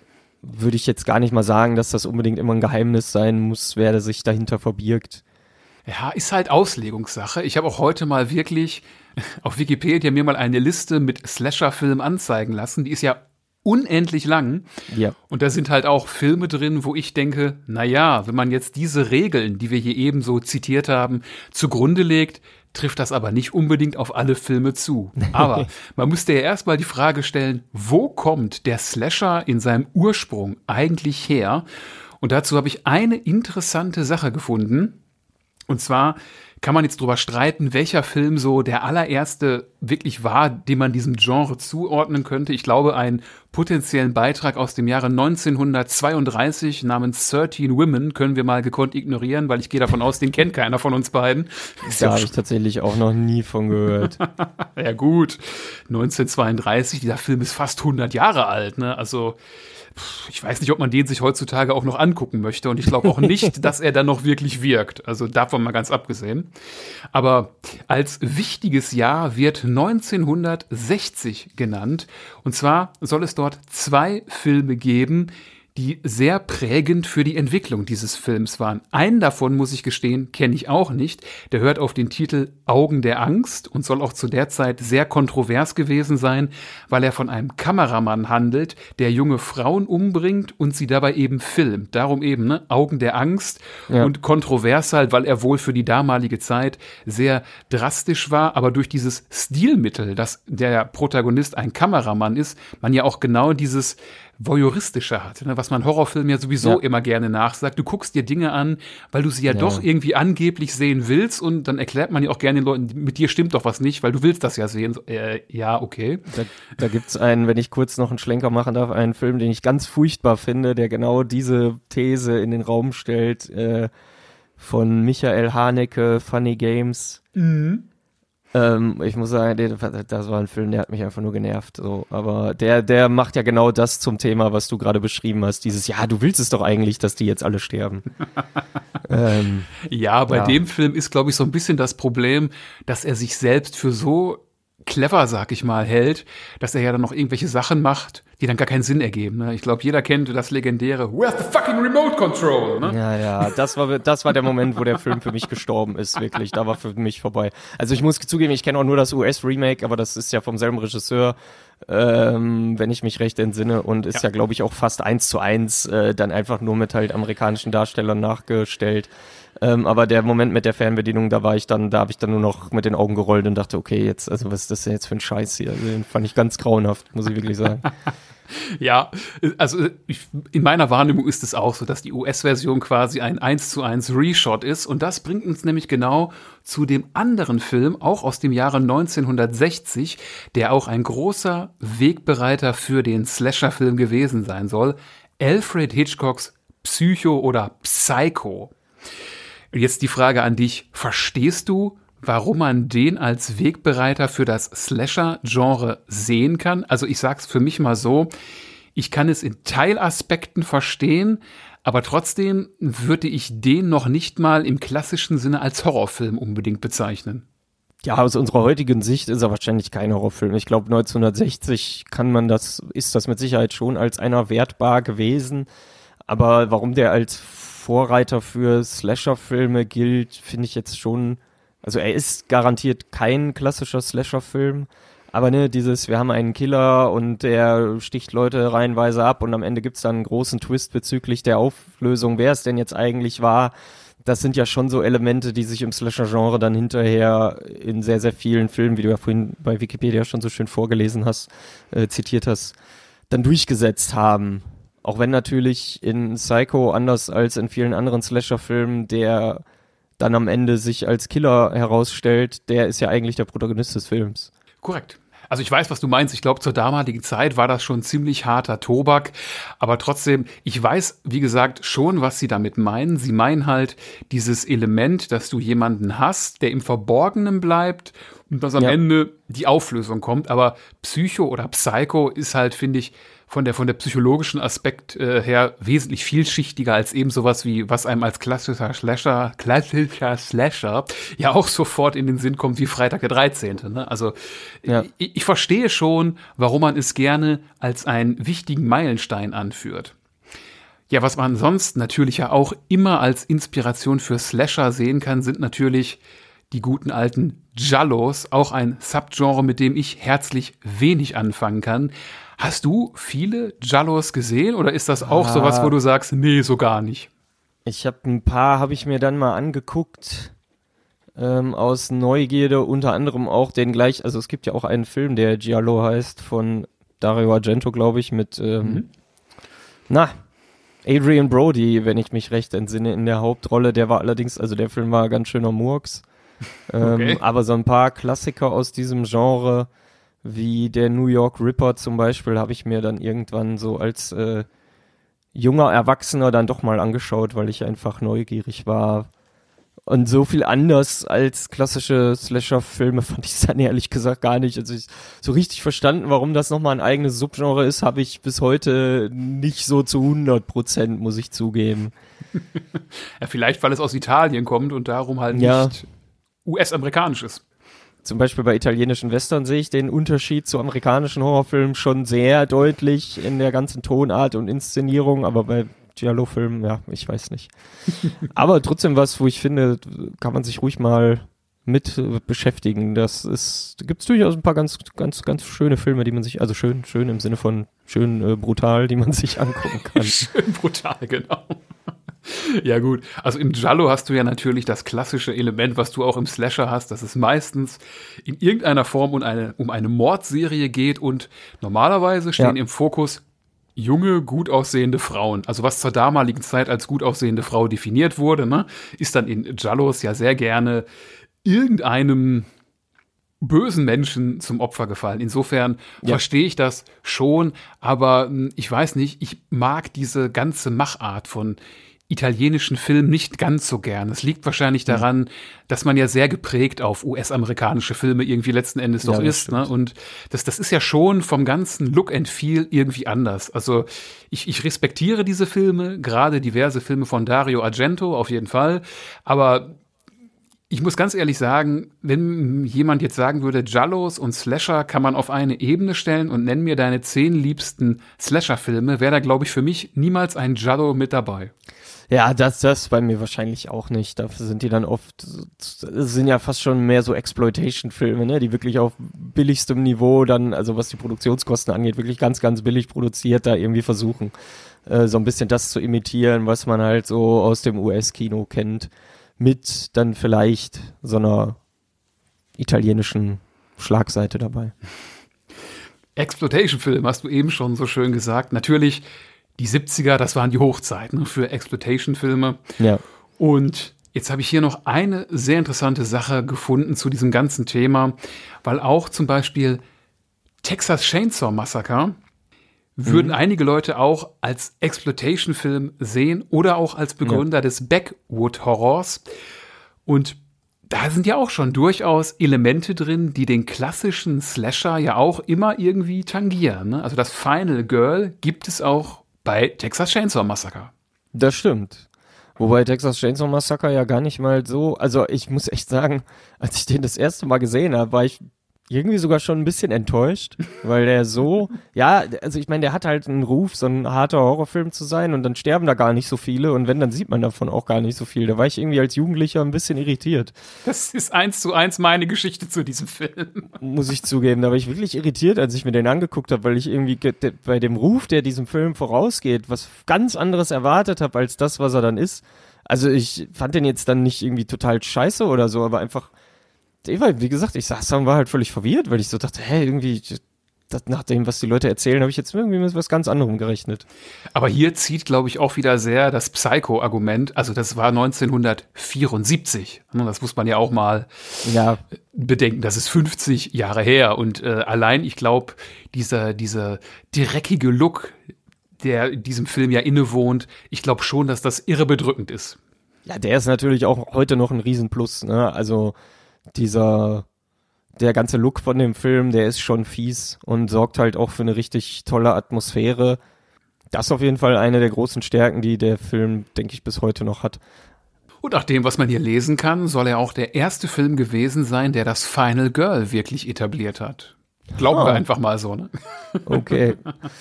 würde ich jetzt gar nicht mal sagen, dass das unbedingt immer ein Geheimnis sein muss, wer sich dahinter verbirgt. Ja, ist halt Auslegungssache. Ich habe auch heute mal wirklich auf Wikipedia mir mal eine Liste mit Slasher-Filmen anzeigen lassen. Die ist ja unendlich lang. Ja. Und da sind halt auch Filme drin, wo ich denke, na ja, wenn man jetzt diese Regeln, die wir hier eben so zitiert haben, zugrunde legt, trifft das aber nicht unbedingt auf alle Filme zu. Aber man müsste ja erstmal die Frage stellen, wo kommt der Slasher in seinem Ursprung eigentlich her? Und dazu habe ich eine interessante Sache gefunden. Und zwar kann man jetzt drüber streiten, welcher Film so der allererste wirklich war, den man diesem Genre zuordnen könnte. Ich glaube, einen potenziellen Beitrag aus dem Jahre neunzehnhundertzweiunddreißig namens thirteen Women können wir mal gekonnt ignorieren, weil ich gehe davon aus, den kennt keiner von uns beiden. Ist Da ja habe ich tatsächlich auch noch nie von gehört. ja gut, neunzehnhundertzweiunddreißig, dieser Film ist fast hundert Jahre alt, ne? Also ich weiß nicht, ob man den sich heutzutage auch noch angucken möchte und ich glaube auch nicht, dass er dann noch wirklich wirkt. Also davon mal ganz abgesehen. Aber als wichtiges Jahr wird neunzehnhundertsechzig genannt. Und zwar soll es dort zwei Filme geben, die sehr prägend für die Entwicklung dieses Films waren. Einen davon, muss ich gestehen, kenne ich auch nicht. Der hört auf den Titel Augen der Angst und soll auch zu der Zeit sehr kontrovers gewesen sein, weil er von einem Kameramann handelt, der junge Frauen umbringt und sie dabei eben filmt. Darum eben, ne, Augen der Angst Ja. und kontrovers halt, weil er wohl für die damalige Zeit sehr drastisch war, aber durch dieses Stilmittel, dass der Protagonist ein Kameramann ist, man ja auch genau dieses Voyeuristische hat, ne? Was man Horrorfilmen ja sowieso Ja. immer gerne nachsagt. Du guckst dir Dinge an, weil du sie ja, Ja. doch irgendwie angeblich sehen willst und dann erklärt man ja auch gerne den Leuten, mit dir stimmt doch was nicht, weil du willst das ja sehen. So, äh, ja, okay. Da, da gibt's einen, wenn ich kurz noch einen Schlenker machen darf, einen Film, den ich ganz furchtbar finde, der genau diese These in den Raum stellt, äh, von Michael Haneke, Funny Games. Mhm. Ähm, ich muss sagen, der, das war ein Film, der hat mich einfach nur genervt. So. Aber der, der macht ja genau das zum Thema, was du gerade beschrieben hast. Dieses, ja, du willst es doch eigentlich, dass die jetzt alle sterben. ähm, Ja, bei Ja. dem Film ist, glaube ich, so ein bisschen das Problem, dass er sich selbst für so clever, sag ich mal, hält, dass er ja dann noch irgendwelche Sachen macht, die dann gar keinen Sinn ergeben. Ne? Ich glaube, jeder kennt das legendäre Where's the fucking remote control? Ne? Ja, ja, das war, das war der Moment, wo der Film für mich gestorben ist, wirklich. Da war für mich vorbei. Also ich muss zugeben, ich kenne auch nur das U S-Remake, aber das ist ja vom selben Regisseur, ähm, wenn ich mich recht entsinne, und ist ja, Ja. glaube ich, auch fast eins zu eins äh, dann einfach nur mit halt amerikanischen Darstellern nachgestellt. Ähm, aber der Moment mit der Fernbedienung, da war ich dann, da habe ich dann nur noch mit den Augen gerollt und dachte, okay, jetzt, also was ist das denn jetzt für ein Scheiß hier? Also, den fand ich ganz grauenhaft, muss ich wirklich sagen. Ja, also ich, in meiner Wahrnehmung ist es auch so, dass die U S-Version quasi ein eins zu eins Reshot ist. Und das bringt uns nämlich genau zu dem anderen Film, auch aus dem Jahre neunzehnhundertsechzig, der auch ein großer Wegbereiter für den Slasher-Film gewesen sein soll. Alfred Hitchcocks Psycho oder Psycho. Jetzt die Frage an dich, verstehst du, warum man den als Wegbereiter für das Slasher-Genre sehen kann? Also ich sag's für mich mal so, ich kann es in Teilaspekten verstehen, aber trotzdem würde ich den noch nicht mal im klassischen Sinne als Horrorfilm unbedingt bezeichnen. Ja, aus unserer heutigen Sicht ist er wahrscheinlich kein Horrorfilm. Ich glaube, neunzehnhundertsechzig kann man das, ist das mit Sicherheit schon als einer wertbar gewesen. Aber warum der als Vorreiter für Slasher-Filme gilt, finde ich jetzt schon, also er ist garantiert kein klassischer Slasher-Film, aber ne, dieses, wir haben einen Killer und der sticht Leute reihenweise ab und am Ende gibt's dann einen großen Twist bezüglich der Auflösung, wer es denn jetzt eigentlich war. Das sind ja schon so Elemente, die sich im Slasher-Genre dann hinterher in sehr, sehr vielen Filmen, wie du ja vorhin bei Wikipedia schon so schön vorgelesen hast, äh, zitiert hast, dann durchgesetzt haben. Auch wenn natürlich in Psycho, anders als in vielen anderen Slasher-Filmen, der dann am Ende sich als Killer herausstellt, der ist ja eigentlich der Protagonist des Films. Korrekt. Also ich weiß, was du meinst. Ich glaube, zur damaligen Zeit war das schon ziemlich harter Tobak. Aber trotzdem, ich weiß, wie gesagt, schon, was sie damit meinen. Sie meinen halt dieses Element, dass du jemanden hast, der im Verborgenen bleibt und dass am Ja. Ende die Auflösung kommt. Aber Psycho oder Psycho ist halt, finde ich, von der, von der psychologischen Aspekt äh, her wesentlich vielschichtiger als eben sowas wie, was einem als klassischer Slasher, klassischer Slasher ja auch sofort in den Sinn kommt wie Freitag der dreizehnte. Ne? Also Ja. ich, ich verstehe schon, warum man es gerne als einen wichtigen Meilenstein anführt. Ja, was man sonst natürlich ja auch immer als Inspiration für Slasher sehen kann, sind natürlich die guten alten Giallos, auch ein Subgenre, mit dem ich herzlich wenig anfangen kann. Hast du viele Giallos gesehen oder ist das auch Ah. sowas, wo du sagst, nee, so gar nicht? Ich habe ein paar, habe ich mir dann mal angeguckt, ähm, aus Neugierde, unter anderem auch den gleich, also es gibt ja auch einen Film, der Giallo heißt, von Dario Argento, glaube ich, mit, ähm, Mhm. na, Adrian Brody, wenn ich mich recht entsinne, in der Hauptrolle. Der war allerdings, also der Film war ganz schöner Murks. Ähm, Okay. Aber so ein paar Klassiker aus diesem Genre, wie der New York Ripper zum Beispiel, habe ich mir dann irgendwann so als äh, junger Erwachsener dann doch mal angeschaut, weil ich einfach neugierig war. Und so viel anders als klassische Slasher-Filme fand ich es dann ehrlich gesagt gar nicht. Also ich, so richtig verstanden, warum das nochmal ein eigenes Subgenre ist, habe ich bis heute nicht so zu hundert Prozent, muss ich zugeben. Ja, vielleicht, weil es aus Italien kommt und darum halt Ja. nicht U S-amerikanisch ist. Zum Beispiel bei italienischen Western sehe ich den Unterschied zu amerikanischen Horrorfilmen schon sehr deutlich in der ganzen Tonart und Inszenierung, aber bei Giallo-Filmen, ja, ich weiß nicht. Aber trotzdem was, wo ich finde, kann man sich ruhig mal mit äh, beschäftigen. Das ist, da gibt es durchaus ein paar ganz, ganz, ganz schöne Filme, die man sich, also schön, schön im Sinne von schön äh, brutal, die man sich angucken kann. Schön brutal, genau. Ja gut, also im Giallo hast du ja natürlich das klassische Element, was du auch im Slasher hast, dass es meistens in irgendeiner Form um eine, um eine Mordserie geht und normalerweise stehen Ja. im Fokus junge, gut aussehende Frauen. Also was zur damaligen Zeit als gut aussehende Frau definiert wurde, ne, ist dann in Giallos ja sehr gerne irgendeinem bösen Menschen zum Opfer gefallen. Insofern ja. verstehe ich das schon, aber ich weiß nicht, ich mag diese ganze Machart von italienischen Filmen nicht ganz so gern. Es liegt wahrscheinlich daran, mhm. dass man ja sehr geprägt auf U S-amerikanische Filme irgendwie letzten Endes doch ja, ist. Ne? Und das, das ist ja schon vom ganzen Look and Feel irgendwie anders. Also ich, ich respektiere diese Filme, gerade diverse Filme von Dario Argento auf jeden Fall, aber ich muss ganz ehrlich sagen, wenn jemand jetzt sagen würde, Giallos und Slasher kann man auf eine Ebene stellen und nenn mir deine zehn liebsten Slasher-Filme, wäre da, glaube ich, für mich niemals ein Giallo mit dabei. Ja, das, das bei mir wahrscheinlich auch nicht. Dafür sind die dann oft, sind ja fast schon mehr so Exploitation-Filme, ne, die wirklich auf billigstem Niveau dann, also was die Produktionskosten angeht, wirklich ganz, ganz billig produziert, da irgendwie versuchen, äh, so ein bisschen das zu imitieren, was man halt so aus dem U S-Kino kennt, mit dann vielleicht so einer italienischen Schlagseite dabei. Exploitation-Film, hast du eben schon so schön gesagt. Natürlich, die siebziger, das waren die Hochzeiten für Exploitation-Filme. Ja. Und jetzt habe ich hier noch eine sehr interessante Sache gefunden zu diesem ganzen Thema, weil auch zum Beispiel Texas Chainsaw Massacre würden mhm. einige Leute auch als Exploitation-Film sehen oder auch als Begründer ja. des Backwood-Horrors. Und da sind ja auch schon durchaus Elemente drin, die den klassischen Slasher ja auch immer irgendwie tangieren. Ne? Also das Final Girl gibt es auch bei Texas Chainsaw Massacre. Das stimmt. Wobei Texas Chainsaw Massacre ja gar nicht mal so, also ich muss echt sagen, als ich den das erste Mal gesehen habe, war ich irgendwie sogar schon ein bisschen enttäuscht, weil der so, ja, also ich meine, der hat halt einen Ruf, so ein harter Horrorfilm zu sein und dann sterben da gar nicht so viele und wenn, dann sieht man davon auch gar nicht so viel. Da war ich irgendwie als Jugendlicher ein bisschen irritiert. Das ist eins zu eins meine Geschichte zu diesem Film. Muss ich zugeben, da war ich wirklich irritiert, als ich mir den angeguckt habe, weil ich irgendwie ge- bei dem Ruf, der diesem Film vorausgeht, was ganz anderes erwartet habe als das, was er dann ist. Also ich fand den jetzt dann nicht irgendwie total scheiße oder so, aber einfach wie gesagt, ich saß da und war halt völlig verwirrt, weil ich so dachte, hey, irgendwie, das, nach dem, was die Leute erzählen, habe ich jetzt irgendwie mit was ganz anderem gerechnet. Aber hier zieht, glaube ich, auch wieder sehr das Psycho-Argument. Also das war neunzehnhundertvierundsiebzig. Das muss man ja auch mal ja. bedenken. Das ist fünfzig Jahre her. Und äh, allein, ich glaube, dieser, dieser dreckige Look, der in diesem Film ja innewohnt, ich glaube schon, dass das irre bedrückend ist. Ja, der ist natürlich auch heute noch ein Riesenplus, ne? Also dieser, der ganze Look von dem Film, der ist schon fies und sorgt halt auch für eine richtig tolle Atmosphäre. Das ist auf jeden Fall eine der großen Stärken, die der Film, denke ich, bis heute noch hat. Und nach dem, was man hier lesen kann, soll er auch der erste Film gewesen sein, der das Final Girl wirklich etabliert hat. Glauben oh. wir einfach mal so, ne? Okay.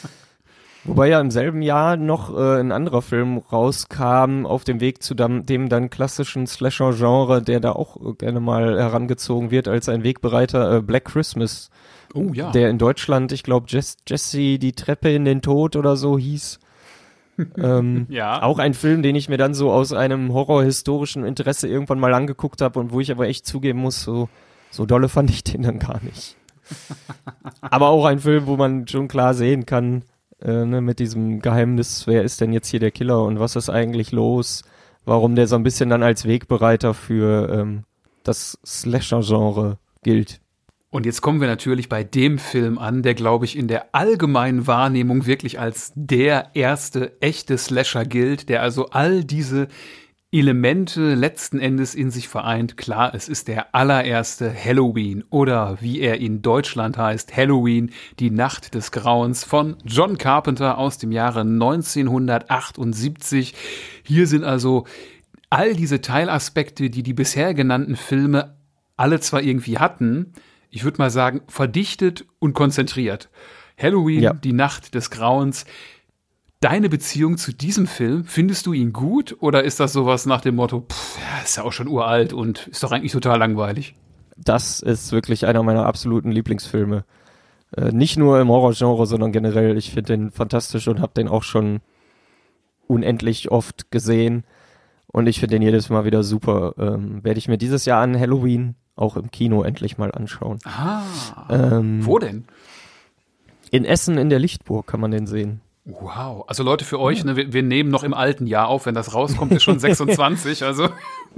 Wobei ja im selben Jahr noch äh, ein anderer Film rauskam, auf dem Weg zu dem, dem dann klassischen Slasher-Genre, der da auch äh, gerne mal herangezogen wird als ein Wegbereiter, äh, Black Christmas. Oh ja. Der in Deutschland, ich glaube, Jess, Jesse, die Treppe in den Tod oder so hieß. ähm, ja. Auch ein Film, den ich mir dann so aus einem horrorhistorischen Interesse irgendwann mal angeguckt habe und wo ich aber echt zugeben muss, so, so dolle fand ich den dann gar nicht. Aber auch ein Film, wo man schon klar sehen kann, Äh, ne, mit diesem Geheimnis, wer ist denn jetzt hier der Killer und was ist eigentlich los, warum der so ein bisschen dann als Wegbereiter für ähm, das Slasher-Genre gilt. Und jetzt kommen wir natürlich bei dem Film an, der, glaube ich, in der allgemeinen Wahrnehmung wirklich als der erste echte Slasher gilt, der also all diese Elemente letzten Endes in sich vereint. Klar, es ist der allererste Halloween oder wie er in Deutschland heißt, Halloween, die Nacht des Grauens von John Carpenter aus dem Jahre neunzehnhundertachtundsiebzig. Hier sind also all diese Teilaspekte, die die bisher genannten Filme alle zwar irgendwie hatten, ich würde mal sagen, verdichtet und konzentriert. Halloween, ja. Die Nacht des Grauens. Deine Beziehung zu diesem Film, findest du ihn gut oder ist das sowas nach dem Motto, pff, ja, ist ja auch schon uralt und ist doch eigentlich total langweilig? Das ist wirklich einer meiner absoluten Lieblingsfilme. Äh, nicht nur im Horrorgenre, sondern generell. Ich finde den fantastisch und habe den auch schon unendlich oft gesehen und ich finde den jedes Mal wieder super. Ähm, werde ich mir dieses Jahr an Halloween auch im Kino endlich mal anschauen. Ah, ähm, wo denn? In Essen in der Lichtburg kann man den sehen. Wow, also Leute, für euch, ne, wir, wir nehmen noch im alten Jahr auf, wenn das rauskommt, ist schon sechsundzwanzig, also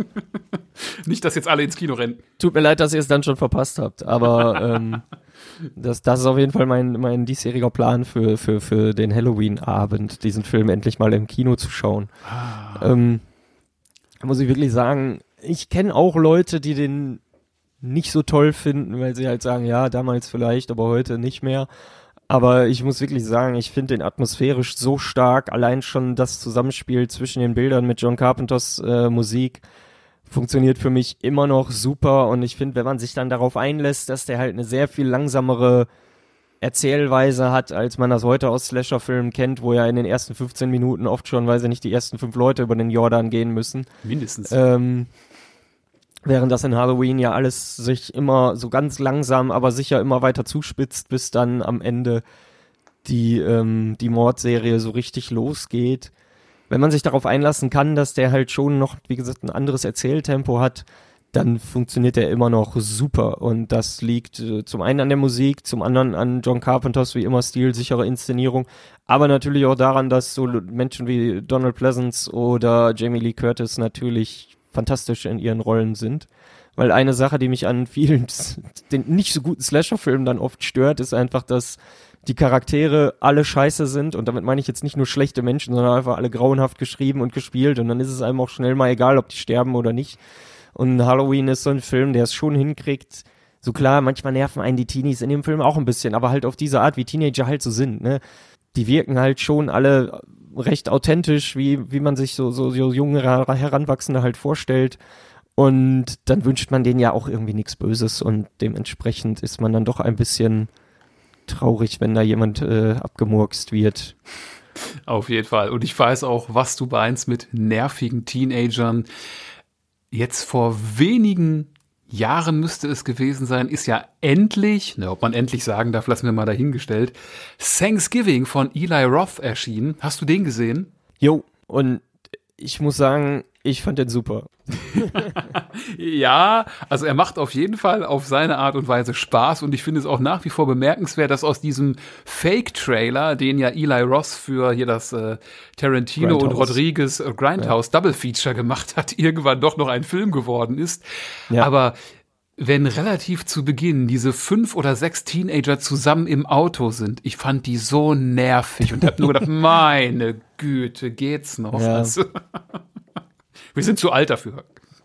nicht, dass jetzt alle ins Kino rennen. Tut mir leid, dass ihr es dann schon verpasst habt, aber ähm, das, das ist auf jeden Fall mein, mein diesjähriger Plan für, für, für den Halloween-Abend, diesen Film endlich mal im Kino zu schauen. Ah. Ähm, muss ich wirklich sagen, ich kenne auch Leute, die den nicht so toll finden, weil sie halt sagen, ja, damals vielleicht, aber heute nicht mehr. Aber ich muss wirklich sagen, ich finde den atmosphärisch so stark. Allein schon das Zusammenspiel zwischen den Bildern mit John Carpenters äh, Musik funktioniert für mich immer noch super. Und ich finde, wenn man sich dann darauf einlässt, dass der halt eine sehr viel langsamere Erzählweise hat, als man das heute aus Slasher-Filmen kennt, wo ja in den ersten fünfzehn Minuten oft schon, weiß ich nicht, die ersten fünf Leute über den Jordan gehen müssen. Mindestens. Ähm, Während das in Halloween ja alles sich immer so ganz langsam, aber sicher immer weiter zuspitzt, bis dann am Ende die, ähm, die Mordserie so richtig losgeht. Wenn man sich darauf einlassen kann, dass der halt schon noch, wie gesagt, ein anderes Erzähltempo hat, dann funktioniert der immer noch super. Und das liegt äh, zum einen an der Musik, zum anderen an John Carpenters wie immer stilsichere Inszenierung, aber natürlich auch daran, dass so Menschen wie Donald Pleasence oder Jamie Lee Curtis natürlich fantastisch in ihren Rollen sind. Weil eine Sache, die mich an vielen den nicht so guten Slasher-Filmen dann oft stört, ist einfach, dass die Charaktere alle scheiße sind und damit meine ich jetzt nicht nur schlechte Menschen, sondern einfach alle grauenhaft geschrieben und gespielt und dann ist es einem auch schnell mal egal, ob die sterben oder nicht. Und Halloween ist so ein Film, der es schon hinkriegt, so klar, manchmal nerven einen die Teenies in dem Film auch ein bisschen, aber halt auf diese Art, wie Teenager halt so sind, ne? Die wirken halt schon alle recht authentisch, wie, wie man sich so, so, so junge Heranwachsende halt vorstellt. Und dann wünscht man denen ja auch irgendwie nichts Böses und dementsprechend ist man dann doch ein bisschen traurig, wenn da jemand äh, abgemurkst wird. Auf jeden Fall. Und ich weiß auch, was du meinst mit nervigen Teenagern. Jetzt vor wenigen Jahren müsste es gewesen sein, ist ja endlich, ne, ob man endlich sagen darf, lassen wir mal dahingestellt, Thanksgiving von Eli Roth erschienen. Hast du den gesehen? Jo, und ich muss sagen, ich fand den super. Ja, also er macht auf jeden Fall auf seine Art und Weise Spaß und ich finde es auch nach wie vor bemerkenswert, dass aus diesem Fake-Trailer, den ja Eli Roth für hier das äh, Tarantino Grindhouse. und Rodriguez äh, Grindhouse ja. Double Feature gemacht hat, irgendwann doch noch ein Film geworden ist. Ja. Aber wenn relativ zu Beginn diese fünf oder sechs Teenager zusammen im Auto sind, ich fand die so nervig und hab nur gedacht, meine Güte, geht's noch? Ja. Also, wir sind zu alt dafür.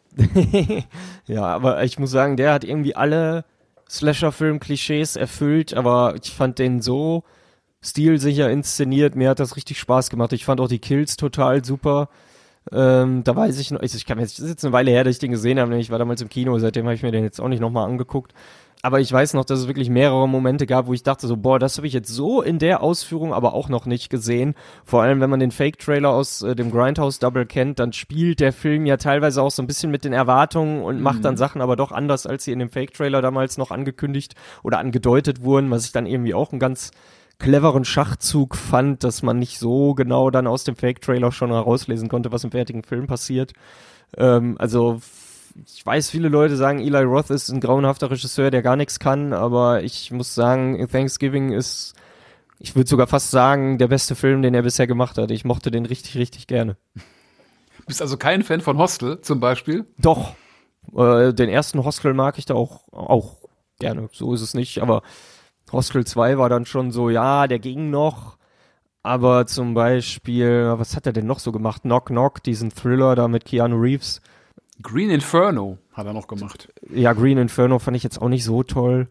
Ja, aber ich muss sagen, der hat irgendwie alle Slasher-Film-Klischees erfüllt, aber ich fand den so stilsicher inszeniert, mir hat das richtig Spaß gemacht. Ich fand auch die Kills total super. Ähm, da weiß ich noch, ich, ich kann mir jetzt, das ist jetzt eine Weile her, dass ich den gesehen habe, ich war damals im Kino, seitdem habe ich mir den jetzt auch nicht nochmal angeguckt. Aber ich weiß noch, dass es wirklich mehrere Momente gab, wo ich dachte so, boah, das habe ich jetzt so in der Ausführung aber auch noch nicht gesehen. Vor allem, wenn man den Fake-Trailer aus äh, dem Grindhouse Double kennt, dann spielt der Film ja teilweise auch so ein bisschen mit den Erwartungen und mhm. macht dann Sachen aber doch anders, als sie in dem Fake-Trailer damals noch angekündigt oder angedeutet wurden, was ich dann irgendwie auch einen ganz cleveren Schachzug fand, dass man nicht so genau dann aus dem Fake-Trailer schon herauslesen konnte, was im fertigen Film passiert. Ähm, also ich weiß, viele Leute sagen, Eli Roth ist ein grauenhafter Regisseur, der gar nichts kann, aber ich muss sagen, Thanksgiving ist, ich würde sogar fast sagen, der beste Film, den er bisher gemacht hat. Ich mochte den richtig, richtig gerne. Du bist also kein Fan von Hostel zum Beispiel? Doch. Äh, den ersten Hostel mag ich da auch, auch gerne, so ist es nicht, aber Hostel zwei war dann schon so, ja, der ging noch, aber zum Beispiel, was hat er denn noch so gemacht? Knock Knock, diesen Thriller da mit Keanu Reeves. Green Inferno hat er noch gemacht. Ja, Green Inferno fand ich jetzt auch nicht so toll.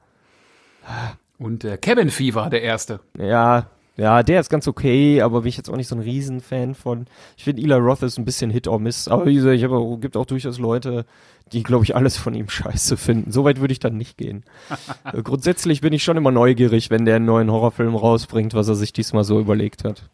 Und äh, Cabin Fever, der erste. Ja, ja, der ist ganz okay, aber bin ich jetzt auch nicht so ein Riesenfan von. Ich finde, Eli Roth ist ein bisschen Hit or Miss, aber wie gesagt, ich habe, gibt auch durchaus Leute, die, glaube ich, alles von ihm scheiße finden. So weit würde ich dann nicht gehen. äh, grundsätzlich bin ich schon immer neugierig, wenn der einen neuen Horrorfilm rausbringt, was er sich diesmal so überlegt hat.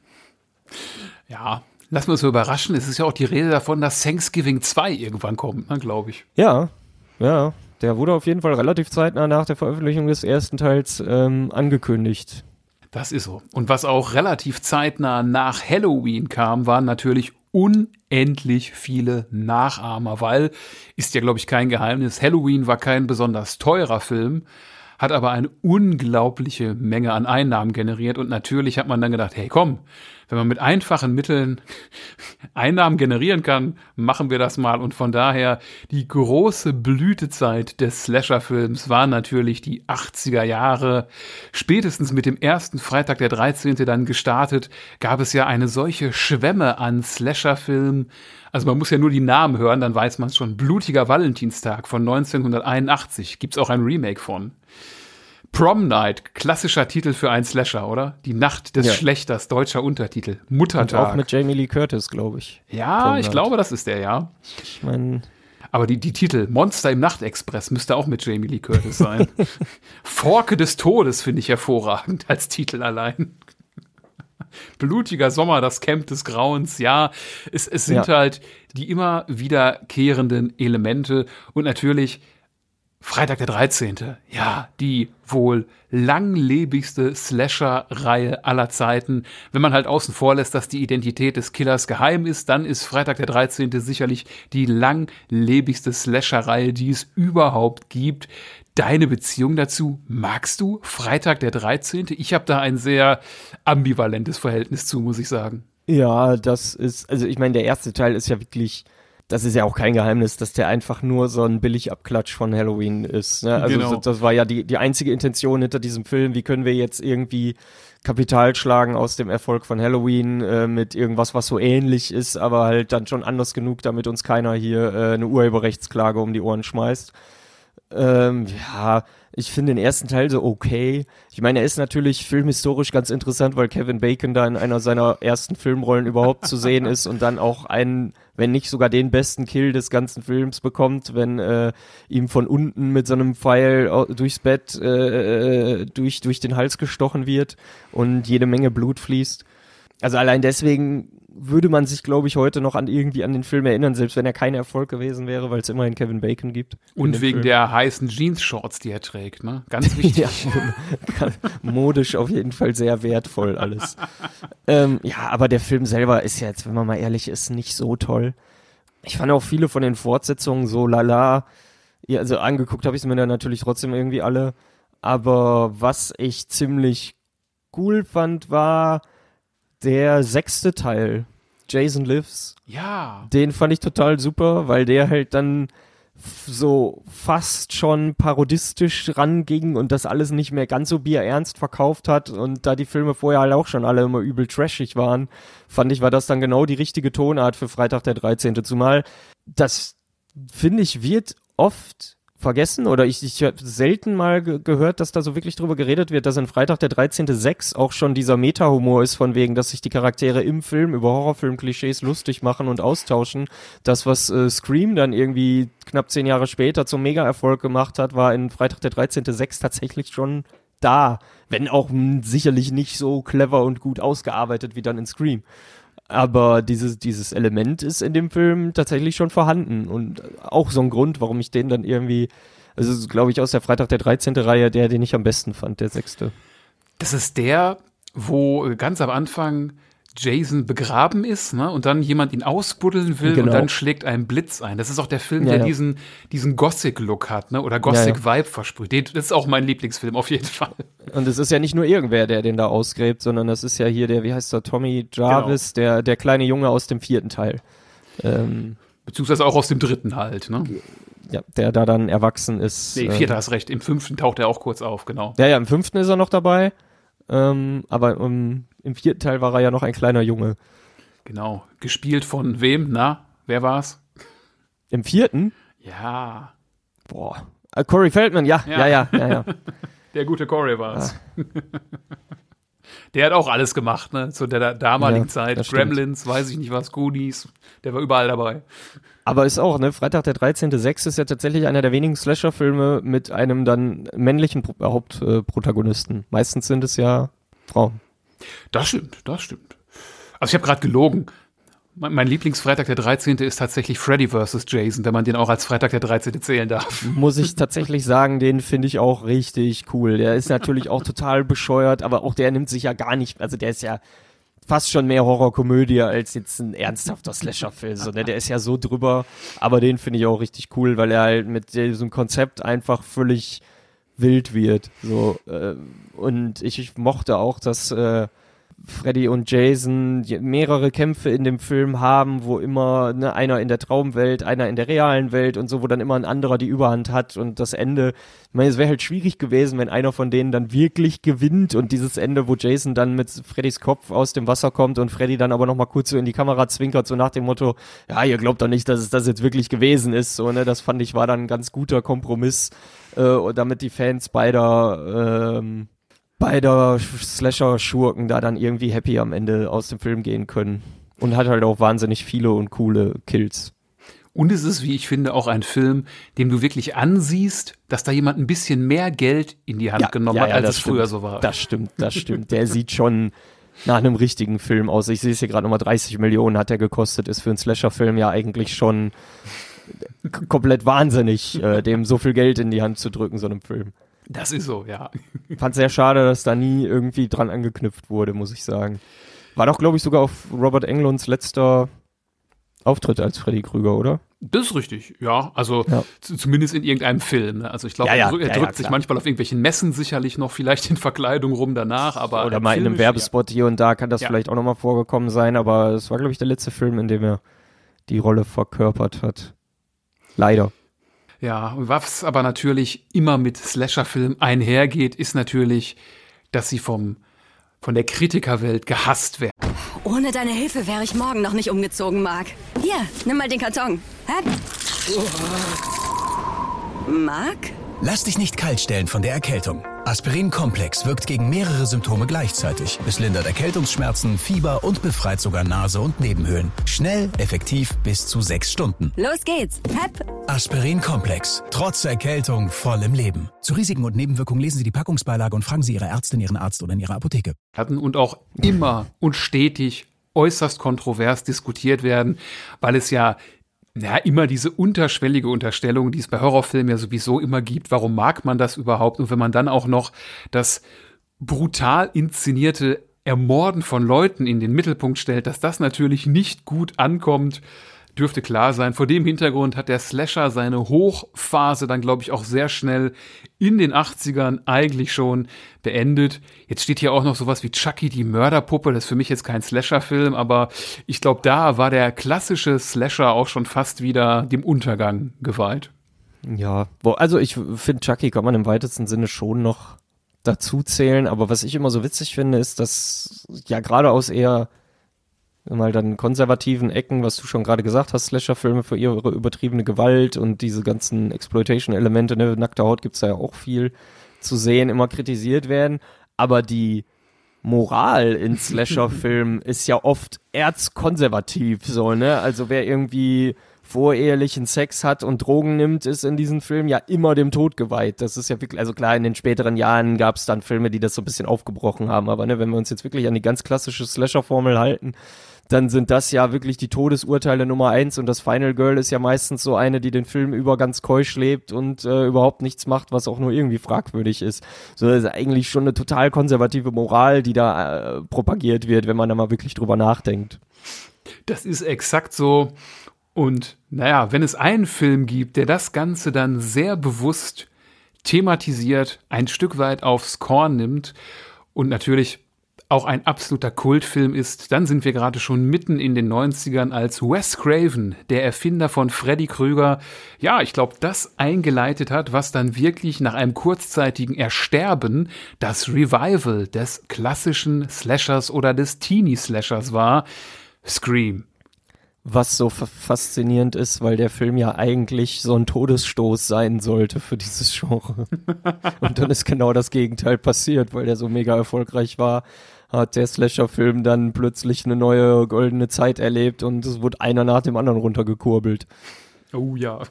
Ja, lassen wir uns überraschen. Es ist ja auch die Rede davon, dass Thanksgiving zwei irgendwann kommt, ne, glaube ich. Ja, ja. Der wurde auf jeden Fall relativ zeitnah nach der Veröffentlichung des ersten Teils ähm, angekündigt. Das ist so. Und was auch relativ zeitnah nach Halloween kam, waren natürlich unendlich viele Nachahmer, weil, ist ja, glaube ich, kein Geheimnis, Halloween war kein besonders teurer Film, hat aber eine unglaubliche Menge an Einnahmen generiert und natürlich hat man dann gedacht, hey komm, wenn man mit einfachen Mitteln Einnahmen generieren kann, machen wir das mal. Und von daher, die große Blütezeit des Slasher-Films waren natürlich die achtziger Jahre. Spätestens mit dem ersten Freitag der dreizehnte dann gestartet, gab es ja eine solche Schwemme an Slasher-Filmen. Also man muss ja nur die Namen hören, dann weiß man es schon. Blutiger Valentinstag von neunzehnhunderteinundachtzig, gibt's auch ein Remake von. Prom Night, klassischer Titel für einen Slasher, oder? Die Nacht des ja. Schlechters, deutscher Untertitel. Muttertag. Und auch mit Jamie Lee Curtis, glaube ich. Ja, Prom ich Night. glaube, das ist der, ja. Ich meine... Aber die, die Titel, Monster im Nachtexpress, müsste auch mit Jamie Lee Curtis sein. Forke des Todes finde ich hervorragend als Titel allein. Blutiger Sommer, das Camp des Grauens, ja. Es, es sind Ja. halt die immer wiederkehrenden Elemente und natürlich Freitag der dreizehnte, ja, die wohl langlebigste Slasher-Reihe aller Zeiten. Wenn man halt außen vor lässt, dass die Identität des Killers geheim ist, dann ist Freitag der dreizehnte sicherlich die langlebigste Slasher-Reihe, die es überhaupt gibt. Deine Beziehung dazu, magst du Freitag der dreizehnte? Ich habe da ein sehr ambivalentes Verhältnis zu, muss ich sagen. Ja, das ist, also ich meine, der erste Teil ist ja wirklich, das ist ja auch kein Geheimnis, dass der einfach nur so ein Billigabklatsch von Halloween ist. Ne? Also Genau. das, das war ja die, die einzige Intention hinter diesem Film. Wie können wir jetzt irgendwie Kapital schlagen aus dem Erfolg von Halloween äh, mit irgendwas, was so ähnlich ist, aber halt dann schon anders genug, damit uns keiner hier äh, eine Urheberrechtsklage um die Ohren schmeißt. Ähm, ja, ich finde den ersten Teil so okay. Ich meine, er ist natürlich filmhistorisch ganz interessant, weil Kevin Bacon da in einer seiner ersten Filmrollen überhaupt zu sehen ist und dann auch einen, wenn nicht sogar den besten Kill des ganzen Films bekommt, wenn äh, ihm von unten mit so einem Pfeil au- durchs Bett äh, durch, durch den Hals gestochen wird und jede Menge Blut fließt. Also allein deswegen würde man sich, glaube ich, heute noch an irgendwie an den Film erinnern, selbst wenn er kein Erfolg gewesen wäre, weil es immerhin Kevin Bacon gibt. in Und dem wegen Film. der heißen Jeans-Shorts, die er trägt, ne? Ganz wichtig. Ja, modisch auf jeden Fall sehr wertvoll alles. ähm, ja, aber der Film selber ist ja jetzt, wenn man mal ehrlich ist, nicht so toll. Ich fand auch viele von den Fortsetzungen so lala. Ja, also angeguckt habe ich es mir dann natürlich trotzdem irgendwie alle. Aber was ich ziemlich cool fand, war der sechste Teil, Jason Lives. Ja. Den fand ich total super, weil der halt dann f- so fast schon parodistisch ranging und das alles nicht mehr ganz so bierernst verkauft hat und da die Filme vorher halt auch schon alle immer übel trashig waren, fand ich, war das dann genau die richtige Tonart für Freitag der dreizehnte. Zumal das, finde ich, wird oft vergessen oder ich, ich habe selten mal ge- gehört, dass da so wirklich drüber geredet wird, dass in Freitag der dreizehnte sechs auch schon dieser Meta-Humor ist, von wegen, dass sich die Charaktere im Film über Horrorfilm-Klischees lustig machen und austauschen. Das, was äh, Scream dann irgendwie knapp zehn Jahre später zum Mega-Erfolg gemacht hat, war in Freitag der dreizehnte sechs tatsächlich schon da. Wenn auch mh, sicherlich nicht so clever und gut ausgearbeitet wie dann in Scream. Aber dieses, dieses Element ist in dem Film tatsächlich schon vorhanden und auch so ein Grund, warum ich den dann irgendwie, also glaube ich aus der Freitag der dreizehnte Reihe, der, den ich am besten fand, der sechste. Das ist der, wo ganz am Anfang Jason begraben ist, ne, und dann jemand ihn ausbuddeln will Genau. und dann schlägt ein Blitz ein. Das ist auch der Film, Ja, der ja. diesen, diesen Gothic-Look hat, ne, oder Gothic-Vibe versprüht. Den- Das ist auch mein Lieblingsfilm, auf jeden Fall. Und es ist ja nicht nur irgendwer, der den da ausgräbt, sondern das ist ja hier der, wie heißt der, Tommy Jarvis, der, der kleine Junge aus dem vierten Teil. Ähm, Beziehungsweise auch aus dem dritten halt, ne. ja, der da dann erwachsen ist. Nee, ähm, vierter hast recht. Im fünften taucht er auch kurz auf, genau. Ja, ja, im fünften ist er noch dabei, ähm, aber um, im vierten Teil war er ja noch ein kleiner Junge. Genau. Gespielt von wem? Na, wer war's? Im vierten? Ja, Boah. Äh, Corey Feldman, ja, Ja. ja, ja, ja, ja. der gute Corey war's. Der hat auch alles gemacht, ne? Zu der damaligen Ja, Zeit. das stimmt. Gremlins, weiß ich nicht was, Goonies. Der war überall dabei. Aber ist auch, ne, Freitag der dreizehnte sechs ist ja tatsächlich einer der wenigen Slasher-Filme mit einem dann männlichen Pro- Hauptprotagonisten. Meistens sind es ja Frauen. Das stimmt, das stimmt. Also ich habe gerade gelogen. Mein, mein Lieblingsfreitag der dreizehnte ist tatsächlich Freddy versus. Jason, wenn man den auch als Freitag der dreizehnte zählen darf. Muss ich tatsächlich sagen, den finde ich auch richtig cool. Der ist natürlich auch total bescheuert, aber auch der nimmt sich ja gar nicht, also der ist ja fast schon mehr Horrorkomödie als jetzt ein ernsthafter Slasher-Film. So, ne? Der ist ja so drüber, aber den finde ich auch richtig cool, weil er halt mit diesem Konzept einfach völlig wild wird. So, äh, und ich, ich mochte auch, dass äh, Freddy und Jason mehrere Kämpfe in dem Film haben, wo immer ne, einer in der Traumwelt, einer in der realen Welt und so, wo dann immer ein anderer die Überhand hat und das Ende, ich meine, es wäre halt schwierig gewesen, wenn einer von denen dann wirklich gewinnt und dieses Ende, wo Jason dann mit Freddys Kopf aus dem Wasser kommt und Freddy dann aber nochmal kurz so in die Kamera zwinkert, so nach dem Motto, ja, ihr glaubt doch nicht, dass es das jetzt wirklich gewesen ist, so, ne, das fand ich war dann ein ganz guter Kompromiss, äh, damit die Fans beider, ähm, beider Slasher-Schurken da dann irgendwie happy am Ende aus dem Film gehen können. Und hat halt auch wahnsinnig viele und coole Kills. Und es ist, wie ich finde, auch ein Film, dem du wirklich ansiehst, dass da jemand ein bisschen mehr Geld in die Hand ja, genommen ja, hat, ja, als es stimmt. früher so war. Das stimmt, das stimmt. Der sieht schon nach einem richtigen Film aus. Ich sehe es hier gerade nochmal, dreißig Millionen hat der gekostet. Ist für einen Slasher-Film ja eigentlich schon k- komplett wahnsinnig, äh, dem so viel Geld in die Hand zu drücken, so einem Film. Das ist so, ja. Fand sehr schade, dass da nie irgendwie dran angeknüpft wurde, muss ich sagen. War doch, glaube ich, sogar auf Robert Englunds letzter Auftritt als Freddy Krüger, oder? Das ist richtig, ja. Also Ja. z- zumindest in irgendeinem Film. Ne? Also ich glaube, Ja, ja, er, drück- er ja, drückt ja, sich klar. manchmal auf irgendwelchen Messen sicherlich noch vielleicht in Verkleidung rum danach. Aber Oder mal in einem filmisch, Werbespot hier und da kann das Ja. vielleicht auch nochmal vorgekommen sein, aber es war, glaube ich, der letzte Film, in dem er die Rolle verkörpert hat. Leider. Ja, und was aber natürlich immer mit Slasher-Filmen einhergeht, ist natürlich, dass sie vom, von der Kritikerwelt gehasst werden. Ohne deine Hilfe wäre ich morgen noch nicht umgezogen, Mark. Hier, nimm mal den Karton. Hä? Mark? Lass dich nicht kalt stellen von der Erkältung. Aspirin-Komplex wirkt gegen mehrere Symptome gleichzeitig. Es lindert Erkältungsschmerzen, Fieber und befreit sogar Nase und Nebenhöhlen. Schnell, effektiv, bis zu sechs Stunden. Los geht's. Hep. Aspirin-Komplex. Trotz Erkältung voll im Leben. Zu Risiken und Nebenwirkungen lesen Sie die Packungsbeilage und fragen Sie Ihre Ärztin, Ihren Arzt oder in Ihrer Apotheke. hatten und auch immer und stetig äußerst kontrovers diskutiert werden, weil es ja ja, immer diese unterschwellige Unterstellung, die es bei Horrorfilmen ja sowieso immer gibt. Warum mag man das überhaupt? Und wenn man dann auch noch das brutal inszenierte Ermorden von Leuten in den Mittelpunkt stellt, dass das natürlich nicht gut ankommt, dürfte klar sein. Vor dem Hintergrund hat der Slasher seine Hochphase dann, glaube ich, auch sehr schnell in den achtzigern eigentlich schon beendet. Jetzt steht hier auch noch sowas wie Chucky, die Mörderpuppe. Das ist für mich jetzt kein Slasher-Film, aber ich glaube, da war der klassische Slasher auch schon fast wieder dem Untergang geweiht. Ja, wo, also ich finde, Chucky kann man im weitesten Sinne schon noch dazu zählen, aber was ich immer so witzig finde, ist, dass ja gerade aus eher mal dann konservativen Ecken, was du schon gerade gesagt hast, Slasher-Filme für ihre übertriebene Gewalt und diese ganzen Exploitation-Elemente, ne, nackte Haut gibt's da ja auch viel zu sehen, immer kritisiert werden, aber die Moral in Slasher-Filmen ist ja oft erzkonservativ, so, ne, also wer irgendwie vorehelichen Sex hat und Drogen nimmt, ist in diesen Filmen ja immer dem Tod geweiht. Das ist ja wirklich, also klar, in den späteren Jahren gab es dann Filme, die das so ein bisschen aufgebrochen haben, aber ne, wenn wir uns jetzt wirklich an die ganz klassische Slasher-Formel halten, dann sind das ja wirklich die Todesurteile Nummer eins und das Final Girl ist ja meistens so eine, die den Film über ganz keusch lebt und äh, überhaupt nichts macht, was auch nur irgendwie fragwürdig ist. So, das ist eigentlich schon eine total konservative Moral, die da äh, propagiert wird, wenn man da mal wirklich drüber nachdenkt. Das ist exakt so. Und naja, wenn es einen Film gibt, der das Ganze dann sehr bewusst thematisiert, ein Stück weit aufs Korn nimmt und natürlich auch ein absoluter Kultfilm ist, dann sind wir gerade schon mitten in den neunzigern, als Wes Craven, der Erfinder von Freddy Krüger, ja, ich glaube, das eingeleitet hat, was dann wirklich nach einem kurzzeitigen Ersterben das Revival des klassischen Slashers oder des Teenie-Slashers war, Scream. Was so f- faszinierend ist, weil der Film ja eigentlich so ein Todesstoß sein sollte für dieses Genre. Und dann ist genau das Gegenteil passiert, weil der so mega erfolgreich war, hat der Slasher-Film dann plötzlich eine neue goldene Zeit erlebt und es wurde einer nach dem anderen runtergekurbelt. Oh ja.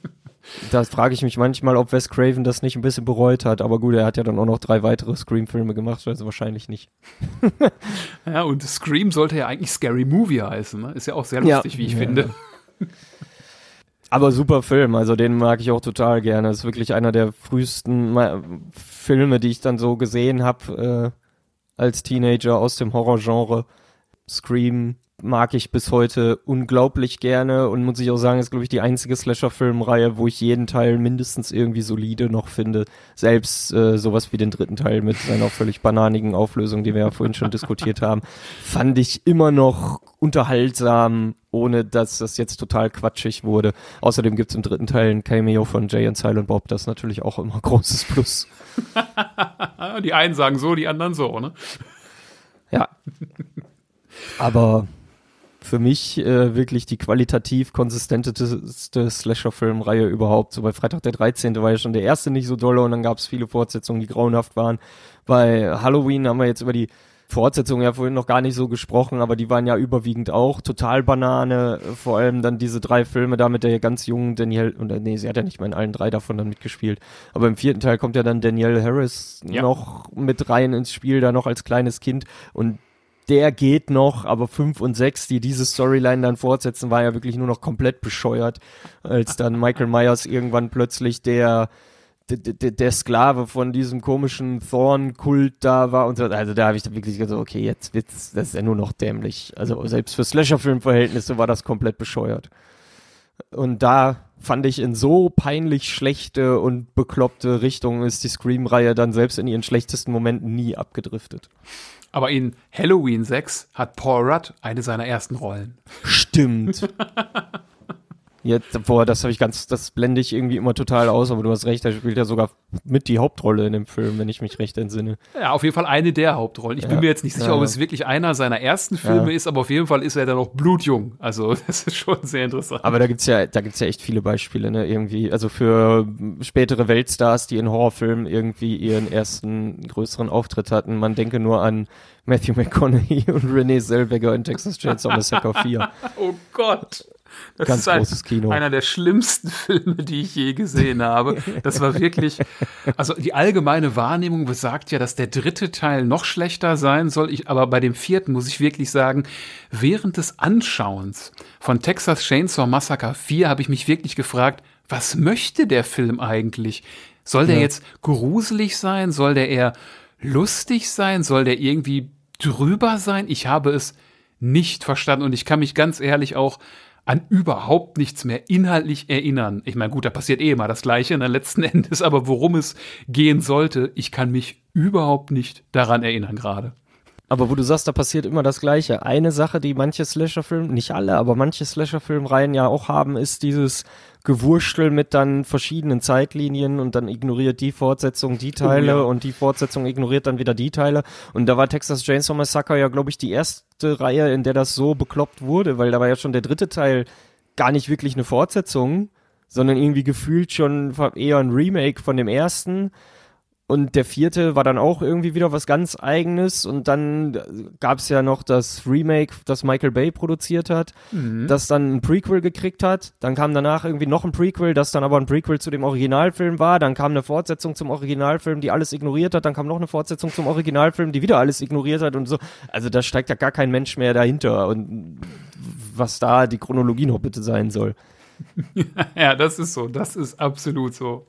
Da frage ich mich manchmal, ob Wes Craven das nicht ein bisschen bereut hat, aber gut, er hat ja dann auch noch drei weitere Scream-Filme gemacht, also wahrscheinlich nicht. Ja, und Scream sollte ja eigentlich Scary Movie heißen, ne? Ist ja auch sehr Ja. lustig, wie ich Ja. finde. Aber super Film, also den mag ich auch total gerne. Das ist wirklich einer der frühesten Ma- Filme, die ich dann so gesehen habe äh, als Teenager aus dem Horrorgenre. Scream, mag ich bis heute unglaublich gerne und muss ich auch sagen, ist, glaube ich, die einzige Slasher-Filmreihe, wo ich jeden Teil mindestens irgendwie solide noch finde. Selbst äh, sowas wie den dritten Teil mit seiner völlig bananigen Auflösung, die wir ja vorhin schon diskutiert haben, fand ich immer noch unterhaltsam, ohne dass das jetzt total quatschig wurde. Außerdem gibt's im dritten Teil ein Cameo von Jay und Silent Bob, das ist natürlich auch immer großes Plus. Die einen sagen so, die anderen so, ne? Ja. Aber für mich äh, wirklich die qualitativ konsistenteste Slasher-Filmreihe überhaupt. So bei Freitag der dreizehnte war ja schon der erste nicht so dolle und dann gab es viele Fortsetzungen, die grauenhaft waren. Bei Halloween haben wir jetzt über die Fortsetzungen ja vorhin noch gar nicht so gesprochen, aber die waren ja überwiegend auch total Banane. Vor allem dann diese drei Filme da mit der ganz jungen Danielle, und nee, sie hat ja nicht mal in allen drei davon dann mitgespielt. Aber im vierten Teil kommt ja dann Danielle Harris ja. noch mit rein ins Spiel, da noch als kleines Kind und der geht noch, aber fünf und sechs, die diese Storyline dann fortsetzen, war ja wirklich nur noch komplett bescheuert, als dann Michael Myers irgendwann plötzlich der der, der, der Sklave von diesem komischen Thorn-Kult da war und so. Also da habe ich dann wirklich gesagt, okay, jetzt wird's, das ist ja nur noch dämlich. Also selbst für Slasher-Film-Verhältnisse war das komplett bescheuert. Und da fand ich, in so peinlich schlechte und bekloppte Richtungen ist die Scream-Reihe dann selbst in ihren schlechtesten Momenten nie abgedriftet. Aber in Halloween sechs hat Paul Rudd eine seiner ersten Rollen. Stimmt. Jetzt, boah, das habe ich ganz, das blende ich irgendwie immer total aus, aber du hast recht, er spielt ja sogar mit die Hauptrolle in dem Film, wenn ich mich recht entsinne. Ja, auf jeden Fall eine der Hauptrollen. Ich ja. bin mir jetzt nicht sicher, ja. ob es wirklich einer seiner ersten Filme ja. ist, aber auf jeden Fall ist er dann noch blutjung. Also das ist schon sehr interessant. Aber da gibt's ja, da gibt's ja echt viele Beispiele, ne, irgendwie, also für spätere Weltstars, die in Horrorfilmen irgendwie ihren ersten größeren Auftritt hatten. Man denke nur an Matthew McConaughey und Renee Zellweger in Texas Chainsaw Massacre vier. Oh Gott. Das Ganz ist ein, großes Kino. Einer der schlimmsten Filme, die ich je gesehen habe. Das war wirklich, also die allgemeine Wahrnehmung besagt ja, dass der dritte Teil noch schlechter sein soll. Ich, aber bei dem vierten muss ich wirklich sagen, während des Anschauens von Texas Chainsaw Massacre vier habe ich mich wirklich gefragt, was möchte der Film eigentlich? Soll der ja. jetzt gruselig sein? Soll der eher lustig sein? Soll der irgendwie drüber sein? Ich habe es nicht verstanden und ich kann mich ganz ehrlich auch an überhaupt nichts mehr inhaltlich erinnern. Ich meine, gut, da passiert eh immer das Gleiche, ne, letzten Endes, aber worum es gehen sollte, ich kann mich überhaupt nicht daran erinnern gerade. Aber wo du sagst, da passiert immer das Gleiche. Eine Sache, die manche Slasher-Filme, nicht alle, aber manche Slasher-Filmreihen ja auch haben, ist dieses Gewurschtel mit dann verschiedenen Zeitlinien und dann ignoriert die Fortsetzung die Teile oh, ja. und die Fortsetzung ignoriert dann wieder die Teile. Und da war Texas Chainsaw Massacre ja, glaube ich, die erste Reihe, in der das so bekloppt wurde, weil da war ja schon der dritte Teil gar nicht wirklich eine Fortsetzung, sondern irgendwie gefühlt schon eher ein Remake von dem ersten. Und der vierte war dann auch irgendwie wieder was ganz Eigenes und dann gab es ja noch das Remake, das Michael Bay produziert hat, mhm. das dann ein Prequel gekriegt hat. Dann kam danach irgendwie noch ein Prequel, das dann aber ein Prequel zu dem Originalfilm war. Dann kam eine Fortsetzung zum Originalfilm, die alles ignoriert hat. Dann kam noch eine Fortsetzung zum Originalfilm, die wieder alles ignoriert hat und so. Also da steigt ja gar kein Mensch mehr dahinter und was da die Chronologie noch bitte sein soll. Ja, das ist so. Das ist absolut so.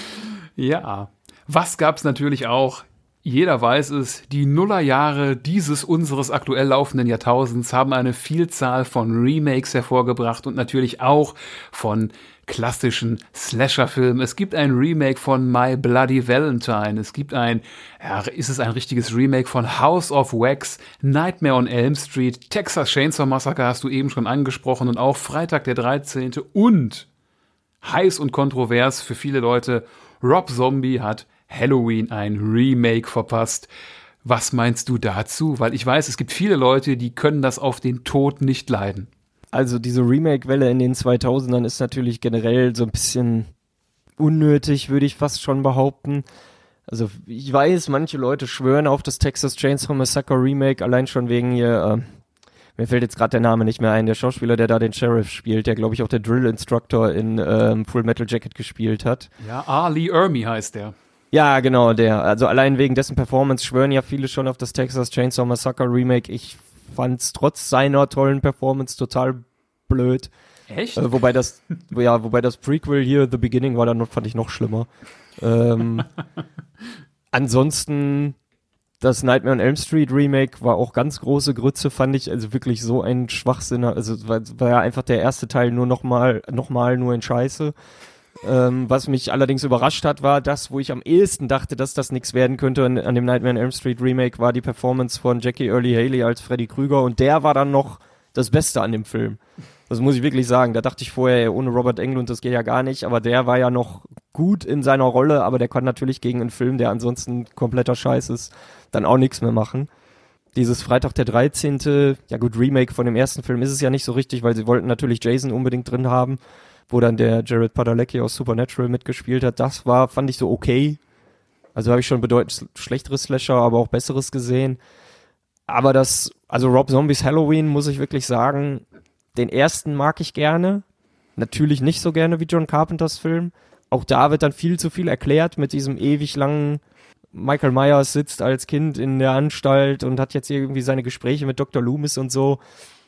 Ja. Was gab's natürlich auch? Jeder weiß es, die Nullerjahre dieses unseres aktuell laufenden Jahrtausends haben eine Vielzahl von Remakes hervorgebracht und natürlich auch von klassischen Slasher-Filmen. Es gibt ein Remake von My Bloody Valentine. Es gibt ein, ja, ist es ein richtiges Remake von House of Wax, Nightmare on Elm Street, Texas Chainsaw Massacre hast du eben schon angesprochen und auch Freitag der dreizehnte und heiß und kontrovers für viele Leute, Rob Zombie hat Halloween ein Remake verpasst. Was meinst du dazu? Weil ich weiß, es gibt viele Leute, die können das auf den Tod nicht leiden. Also diese Remake-Welle in den zweitausendern ist natürlich generell so ein bisschen unnötig, würde ich fast schon behaupten. Also ich weiß, manche Leute schwören auf das Texas Chainsaw Massacre Remake, allein schon wegen hier, äh, mir fällt jetzt gerade der Name nicht mehr ein, der Schauspieler, der da den Sheriff spielt, der glaube ich auch der Drill-Instructor in ähm, Full Metal Jacket gespielt hat. Ja, R. Lee Ermey heißt der. Ja, genau, der. Also allein wegen dessen Performance schwören ja viele schon auf das Texas Chainsaw Massacre Remake. Ich fand's trotz seiner tollen Performance total blöd. Echt? Äh, wobei das, ja, wobei das Prequel hier, The Beginning, war dann, fand ich noch schlimmer. Ähm, ansonsten Das Nightmare on Elm Street Remake war auch ganz große Grütze, fand ich, also wirklich so ein Schwachsinn, also war, war ja einfach der erste Teil nur nochmal, nochmal nur in Scheiße. Ähm, was mich allerdings überrascht hat, war das, wo ich am ehesten dachte, dass das nichts werden könnte an, an dem Nightmare on Elm Street Remake, war die Performance von Jackie Earle Haley als Freddy Krüger und der war dann noch das Beste an dem Film. Das muss ich wirklich sagen. Da dachte ich vorher, ohne Robert Englund, das geht ja gar nicht, aber der war ja noch gut in seiner Rolle, aber der kann natürlich gegen einen Film, der ansonsten kompletter Scheiß ist, dann auch nichts mehr machen. Dieses Freitag der dreizehnte, ja gut, Remake von dem ersten Film ist es ja nicht so richtig, weil sie wollten natürlich Jason unbedingt drin haben, wo dann der Jared Padalecki aus Supernatural mitgespielt hat. Das war, fand ich so okay. Also habe ich schon bedeutend schlechteres Slasher, aber auch besseres gesehen. Aber das, also Rob Zombies Halloween, muss ich wirklich sagen, den ersten mag ich gerne. Natürlich nicht so gerne wie John Carpenters Film. Auch da wird dann viel zu viel erklärt mit diesem ewig langen Michael Myers sitzt als Kind in der Anstalt und hat jetzt irgendwie seine Gespräche mit Doktor Loomis und so.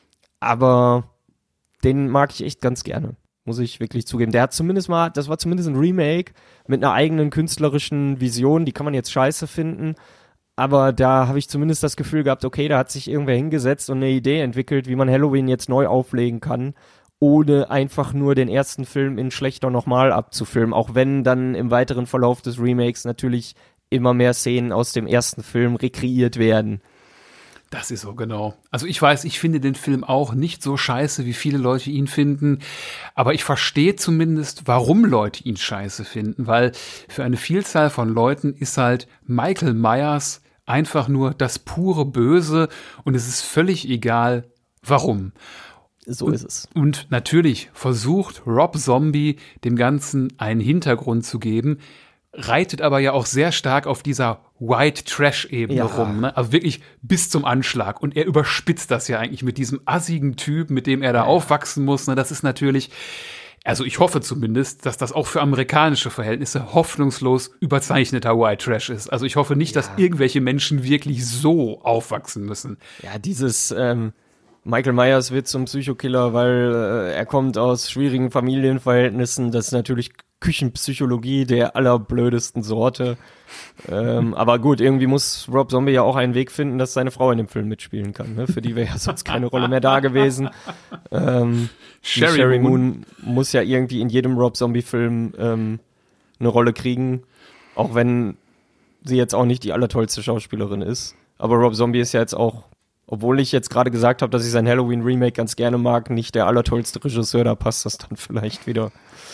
Aber den mag ich echt ganz gerne. Muss ich wirklich zugeben. Der hat zumindest mal, das war zumindest ein Remake mit einer eigenen künstlerischen Vision, die kann man jetzt scheiße finden, aber da habe ich zumindest das Gefühl gehabt, okay, da hat sich irgendwer hingesetzt und eine Idee entwickelt, wie man Halloween jetzt neu auflegen kann, ohne einfach nur den ersten Film in schlechter nochmal abzufilmen, auch wenn dann im weiteren Verlauf des Remakes natürlich immer mehr Szenen aus dem ersten Film rekreiert werden. Das ist so, genau. Also ich weiß, ich finde den Film auch nicht so scheiße, wie viele Leute ihn finden, aber ich verstehe zumindest, warum Leute ihn scheiße finden, weil für eine Vielzahl von Leuten ist halt Michael Myers einfach nur das pure Böse und es ist völlig egal, warum. So und, ist es. Und natürlich versucht Rob Zombie dem Ganzen einen Hintergrund zu geben, reitet aber ja auch sehr stark auf dieser White-Trash-Ebene ja. rum, ne? Also wirklich bis zum Anschlag. Und er überspitzt das ja eigentlich mit diesem assigen Typ, mit dem er da ja. aufwachsen muss. Ne? Das ist natürlich, also ich hoffe zumindest, dass das auch für amerikanische Verhältnisse hoffnungslos überzeichneter White-Trash ist. Also ich hoffe nicht, ja. dass irgendwelche Menschen wirklich so aufwachsen müssen. Ja, dieses ähm Michael Myers wird zum Psychokiller, weil äh, er kommt aus schwierigen Familienverhältnissen. Das ist natürlich Küchenpsychologie der allerblödesten Sorte. ähm, aber gut, irgendwie muss Rob Zombie ja auch einen Weg finden, dass seine Frau in dem Film mitspielen kann. Ne? Für die wäre ja sonst keine Rolle mehr da gewesen. Ähm, Sherry, Sherry Moon. Moon muss ja irgendwie in jedem Rob Zombie-Film ähm, eine Rolle kriegen. Auch wenn sie jetzt auch nicht die allertollste Schauspielerin ist. Aber Rob Zombie ist ja jetzt auch, obwohl ich jetzt gerade gesagt habe, dass ich sein Halloween-Remake ganz gerne mag, nicht der allertollste Regisseur, da passt das dann vielleicht wieder.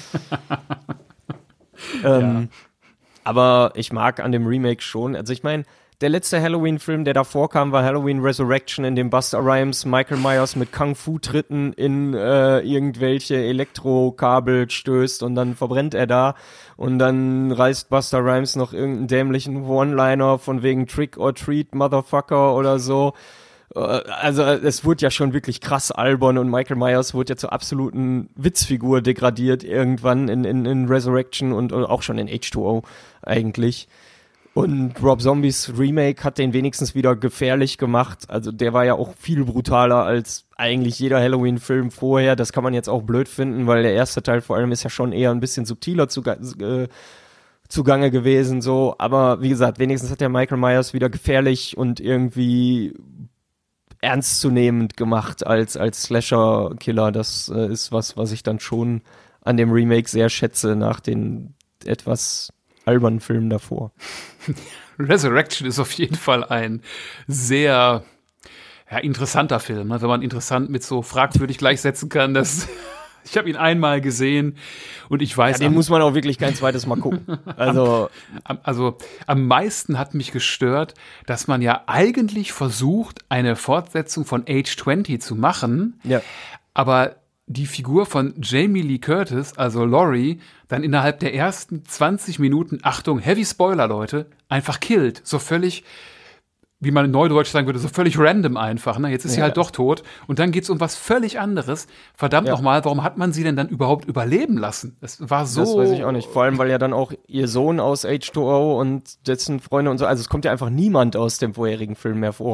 ähm, ja. Aber ich mag an dem Remake schon, also ich meine, der letzte Halloween-Film, der davor kam, war Halloween Resurrection, in dem Busta Rhymes Michael Myers mit Kung-Fu-Tritten in äh, irgendwelche Elektrokabel stößt und dann verbrennt er da und dann reißt Busta Rhymes noch irgendeinen dämlichen One-Liner von wegen Trick or Treat, Motherfucker oder so. Also es wurde ja schon wirklich krass albern und Michael Myers wurde ja zur absoluten Witzfigur degradiert irgendwann in, in, in Resurrection und, und auch schon in H zwei O eigentlich. Und Rob Zombies Remake hat den wenigstens wieder gefährlich gemacht. Also der war ja auch viel brutaler als eigentlich jeder Halloween-Film vorher. Das kann man jetzt auch blöd finden, weil der erste Teil vor allem ist ja schon eher ein bisschen subtiler zu, äh, zugange gewesen. So. Aber wie gesagt, wenigstens hat der Michael Myers wieder gefährlich und irgendwie ernstzunehmend gemacht als, als Slasher-Killer. Das äh, ist was, was ich dann schon an dem Remake sehr schätze, nach den etwas albernen Filmen davor. Resurrection ist auf jeden Fall ein sehr ja, interessanter Film, ne? Wenn man interessant mit so fragwürdig gleichsetzen kann, das ich habe ihn einmal gesehen und ich weiß... Ja, den am, muss man auch wirklich kein zweites Mal gucken. Also am, also am meisten hat mich gestört, dass man ja eigentlich versucht, eine Fortsetzung von Age zwanzig zu machen, ja. aber die Figur von Jamie Lee Curtis, also Laurie, dann innerhalb der ersten zwanzig Minuten, Achtung, Heavy Spoiler, Leute, einfach killt. So völlig, wie man in Neudeutsch sagen würde, so völlig random einfach. Ne? Jetzt ist ja. sie halt doch tot. Und dann geht's um was völlig anderes. Verdammt ja. nochmal, warum hat man sie denn dann überhaupt überleben lassen? Es war so... Das weiß ich auch nicht. Vor allem, weil ja dann auch ihr Sohn aus H zwei O und dessen Freunde und so, also es kommt ja einfach niemand aus dem vorherigen Film mehr vor.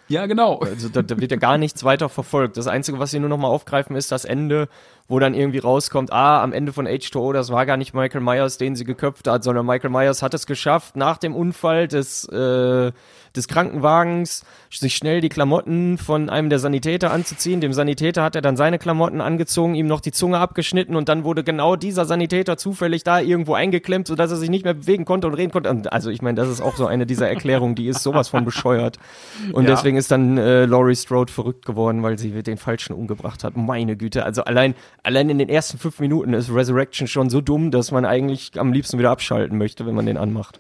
Ja, genau. Also da, da wird ja gar nichts weiter verfolgt. Das Einzige, was sie nur noch mal aufgreifen, ist das Ende, wo dann irgendwie rauskommt, ah, am Ende von H zwei O, das war gar nicht Michael Myers, den sie geköpft hat, sondern Michael Myers hat es geschafft, nach dem Unfall des, äh, des Krankenwagens sich schnell die Klamotten von einem der Sanitäter anzuziehen. Dem Sanitäter hat er dann seine Klamotten angezogen, ihm noch die Zunge abgeschnitten und dann wurde genau dieser Sanitäter zufällig da irgendwo eingeklemmt, sodass er sich nicht mehr bewegen konnte und reden konnte. Also ich meine, das ist auch so eine dieser Erklärungen, die ist sowas von bescheuert. Und ja. deswegen ist dann äh, Laurie Strode verrückt geworden, weil sie den Falschen umgebracht hat. Meine Güte, also allein allein in den ersten fünf Minuten ist Resurrection schon so dumm, dass man eigentlich am liebsten wieder abschalten möchte, wenn man den anmacht.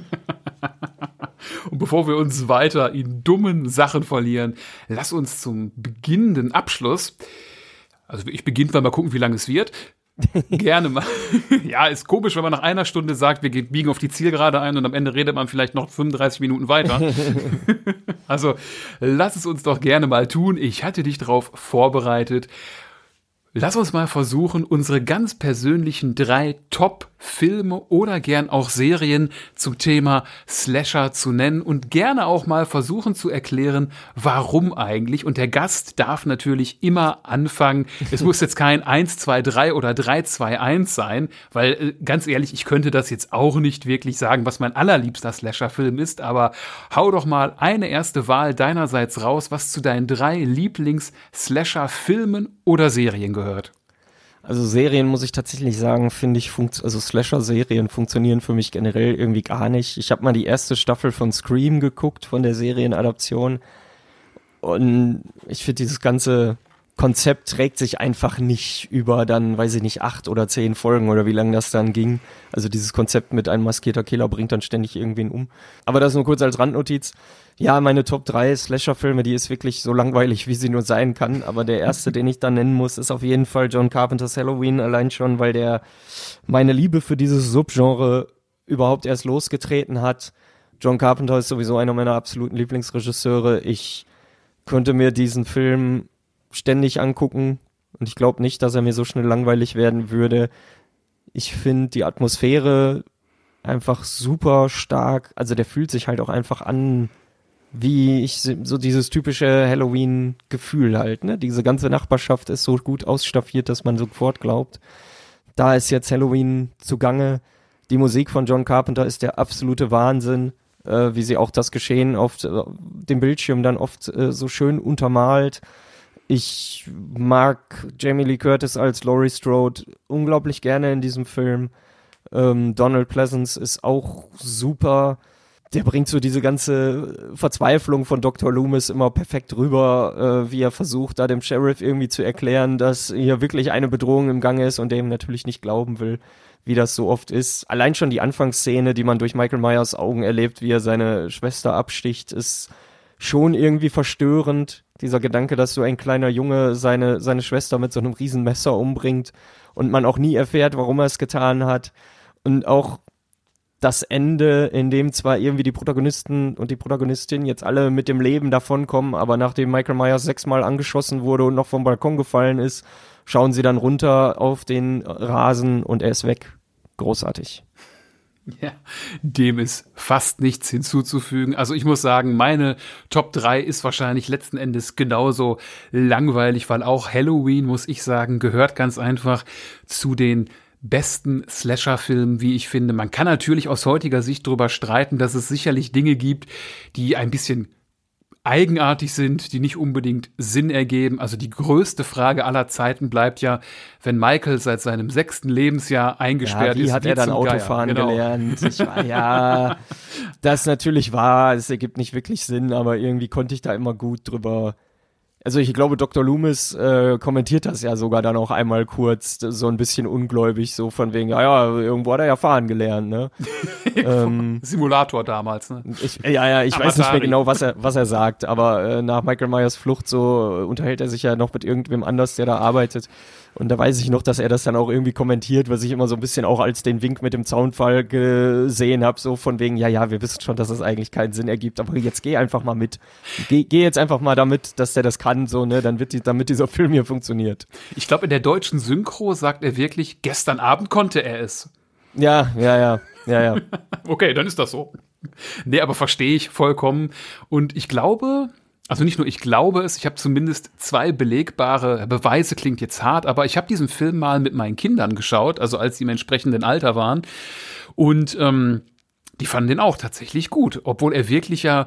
Und bevor wir uns weiter in dummen Sachen verlieren, lass uns zum beginnenden Abschluss, also ich beginne mal gucken, wie lange es wird, gerne mal. Ja, ist komisch, wenn man nach einer Stunde sagt, wir biegen auf die Zielgerade ein und am Ende redet man vielleicht noch fünfunddreißig Minuten weiter. Also lass es uns doch gerne mal tun. Ich hatte dich darauf vorbereitet. Lass uns mal versuchen, unsere ganz persönlichen drei Top-Filme oder gern auch Serien zum Thema Slasher zu nennen und gerne auch mal versuchen zu erklären, warum eigentlich. Und der Gast darf natürlich immer anfangen. Es muss jetzt kein eins, zwei, drei oder drei, zwei, eins sein, weil äh, ganz ehrlich, ich könnte das jetzt auch nicht wirklich sagen, was mein allerliebster Slasher-Film ist, aber hau doch mal eine erste Wahl deinerseits raus, was zu deinen drei Lieblings-Slasher-Filmen oder Serien gehört. Also Serien, muss ich tatsächlich sagen, finde ich, funkt- also Slasher-Serien funktionieren für mich generell irgendwie gar nicht. Ich habe mal die erste Staffel von Scream geguckt, von der Serienadaption, und ich finde, dieses ganze Konzept trägt sich einfach nicht über dann, weiß ich nicht, acht oder zehn Folgen oder wie lange das dann ging. Also dieses Konzept mit einem maskierter Killer bringt dann ständig irgendwen um. Aber das nur kurz als Randnotiz. Ja, meine Top drei Slasher-Filme, die ist wirklich so langweilig, wie sie nur sein kann. Aber der erste, den ich dann nennen muss, ist auf jeden Fall John Carpenters Halloween. Allein schon, weil der meine Liebe für dieses Subgenre überhaupt erst losgetreten hat. John Carpenter ist sowieso einer meiner absoluten Lieblingsregisseure. Ich könnte mir diesen Film ständig angucken und ich glaube nicht, dass er mir so schnell langweilig werden würde. Ich finde die Atmosphäre einfach super stark. Also der fühlt sich halt auch einfach an, wie ich so dieses typische Halloween-Gefühl halt, ne? Diese ganze Nachbarschaft ist so gut ausstaffiert, dass man sofort glaubt, da ist jetzt Halloween zugange. Die Musik von John Carpenter ist der absolute Wahnsinn, äh, wie sie auch das Geschehen auf äh, dem Bildschirm dann oft äh, so schön untermalt. Ich mag Jamie Lee Curtis als Laurie Strode unglaublich gerne in diesem Film. Ähm, Donald Pleasence ist auch super. Der bringt so diese ganze Verzweiflung von Doktor Loomis immer perfekt rüber, äh, wie er versucht, da dem Sheriff irgendwie zu erklären, dass hier wirklich eine Bedrohung im Gange ist und der ihm natürlich nicht glauben will, wie das so oft ist. Allein schon die Anfangsszene, die man durch Michael Myers Augen erlebt, wie er seine Schwester absticht, ist schon irgendwie verstörend. Dieser Gedanke, dass so ein kleiner Junge seine, seine Schwester mit so einem Riesenmesser umbringt und man auch nie erfährt, warum er es getan hat. Und auch das Ende, in dem zwar irgendwie die Protagonisten und die Protagonistin jetzt alle mit dem Leben davonkommen, aber nachdem Michael Myers sechsmal angeschossen wurde und noch vom Balkon gefallen ist, schauen sie dann runter auf den Rasen und er ist weg. Großartig. Ja, dem ist fast nichts hinzuzufügen. Also ich muss sagen, meine Top drei ist wahrscheinlich letzten Endes genauso langweilig, weil auch Halloween, muss ich sagen, gehört ganz einfach zu den besten Slasher-Filmen, wie ich finde. Man kann natürlich aus heutiger Sicht darüber streiten, dass es sicherlich Dinge gibt, die ein bisschen eigenartig sind, die nicht unbedingt Sinn ergeben. Also die größte Frage aller Zeiten bleibt ja, wenn Michael seit seinem sechsten Lebensjahr eingesperrt ja, wie ist. hat wie er dann zum Autofahren Geier. Genau. gelernt? Ich war, ja, das natürlich war, es ergibt nicht wirklich Sinn, aber irgendwie konnte ich da immer gut drüber. Also ich glaube, Doktor Loomis äh, kommentiert das ja sogar dann auch einmal kurz, so ein bisschen ungläubig, so von wegen, ja, ja, irgendwo hat er ja fahren gelernt, ne? ähm, Simulator damals, ne? Ich, ja, ja, ich Amatari. weiß nicht mehr genau, was er, was er sagt, aber äh, nach Michael Myers Flucht so äh, unterhält er sich ja noch mit irgendwem anders, der da arbeitet. Und da weiß ich noch, dass er das dann auch irgendwie kommentiert, was ich immer so ein bisschen auch als den Wink mit dem Zaunfall gesehen habe, so von wegen, ja, ja, wir wissen schon, dass es eigentlich keinen Sinn ergibt, aber jetzt geh einfach mal mit. Geh, geh jetzt einfach mal damit, dass der das kann, so, ne, dann wird die, damit dieser Film hier funktioniert. Ich glaube, in der deutschen Synchro sagt er wirklich, gestern Abend konnte er es. Ja, ja, ja, ja, ja. Okay, dann ist das so. Nee, aber verstehe ich vollkommen. Und ich glaube, Also nicht nur ich glaube es, ich habe zumindest zwei belegbare Beweise, klingt jetzt hart, aber ich habe diesen Film mal mit meinen Kindern geschaut, also als sie im entsprechenden Alter waren. Und ähm, die fanden den auch tatsächlich gut, obwohl er wirklich ja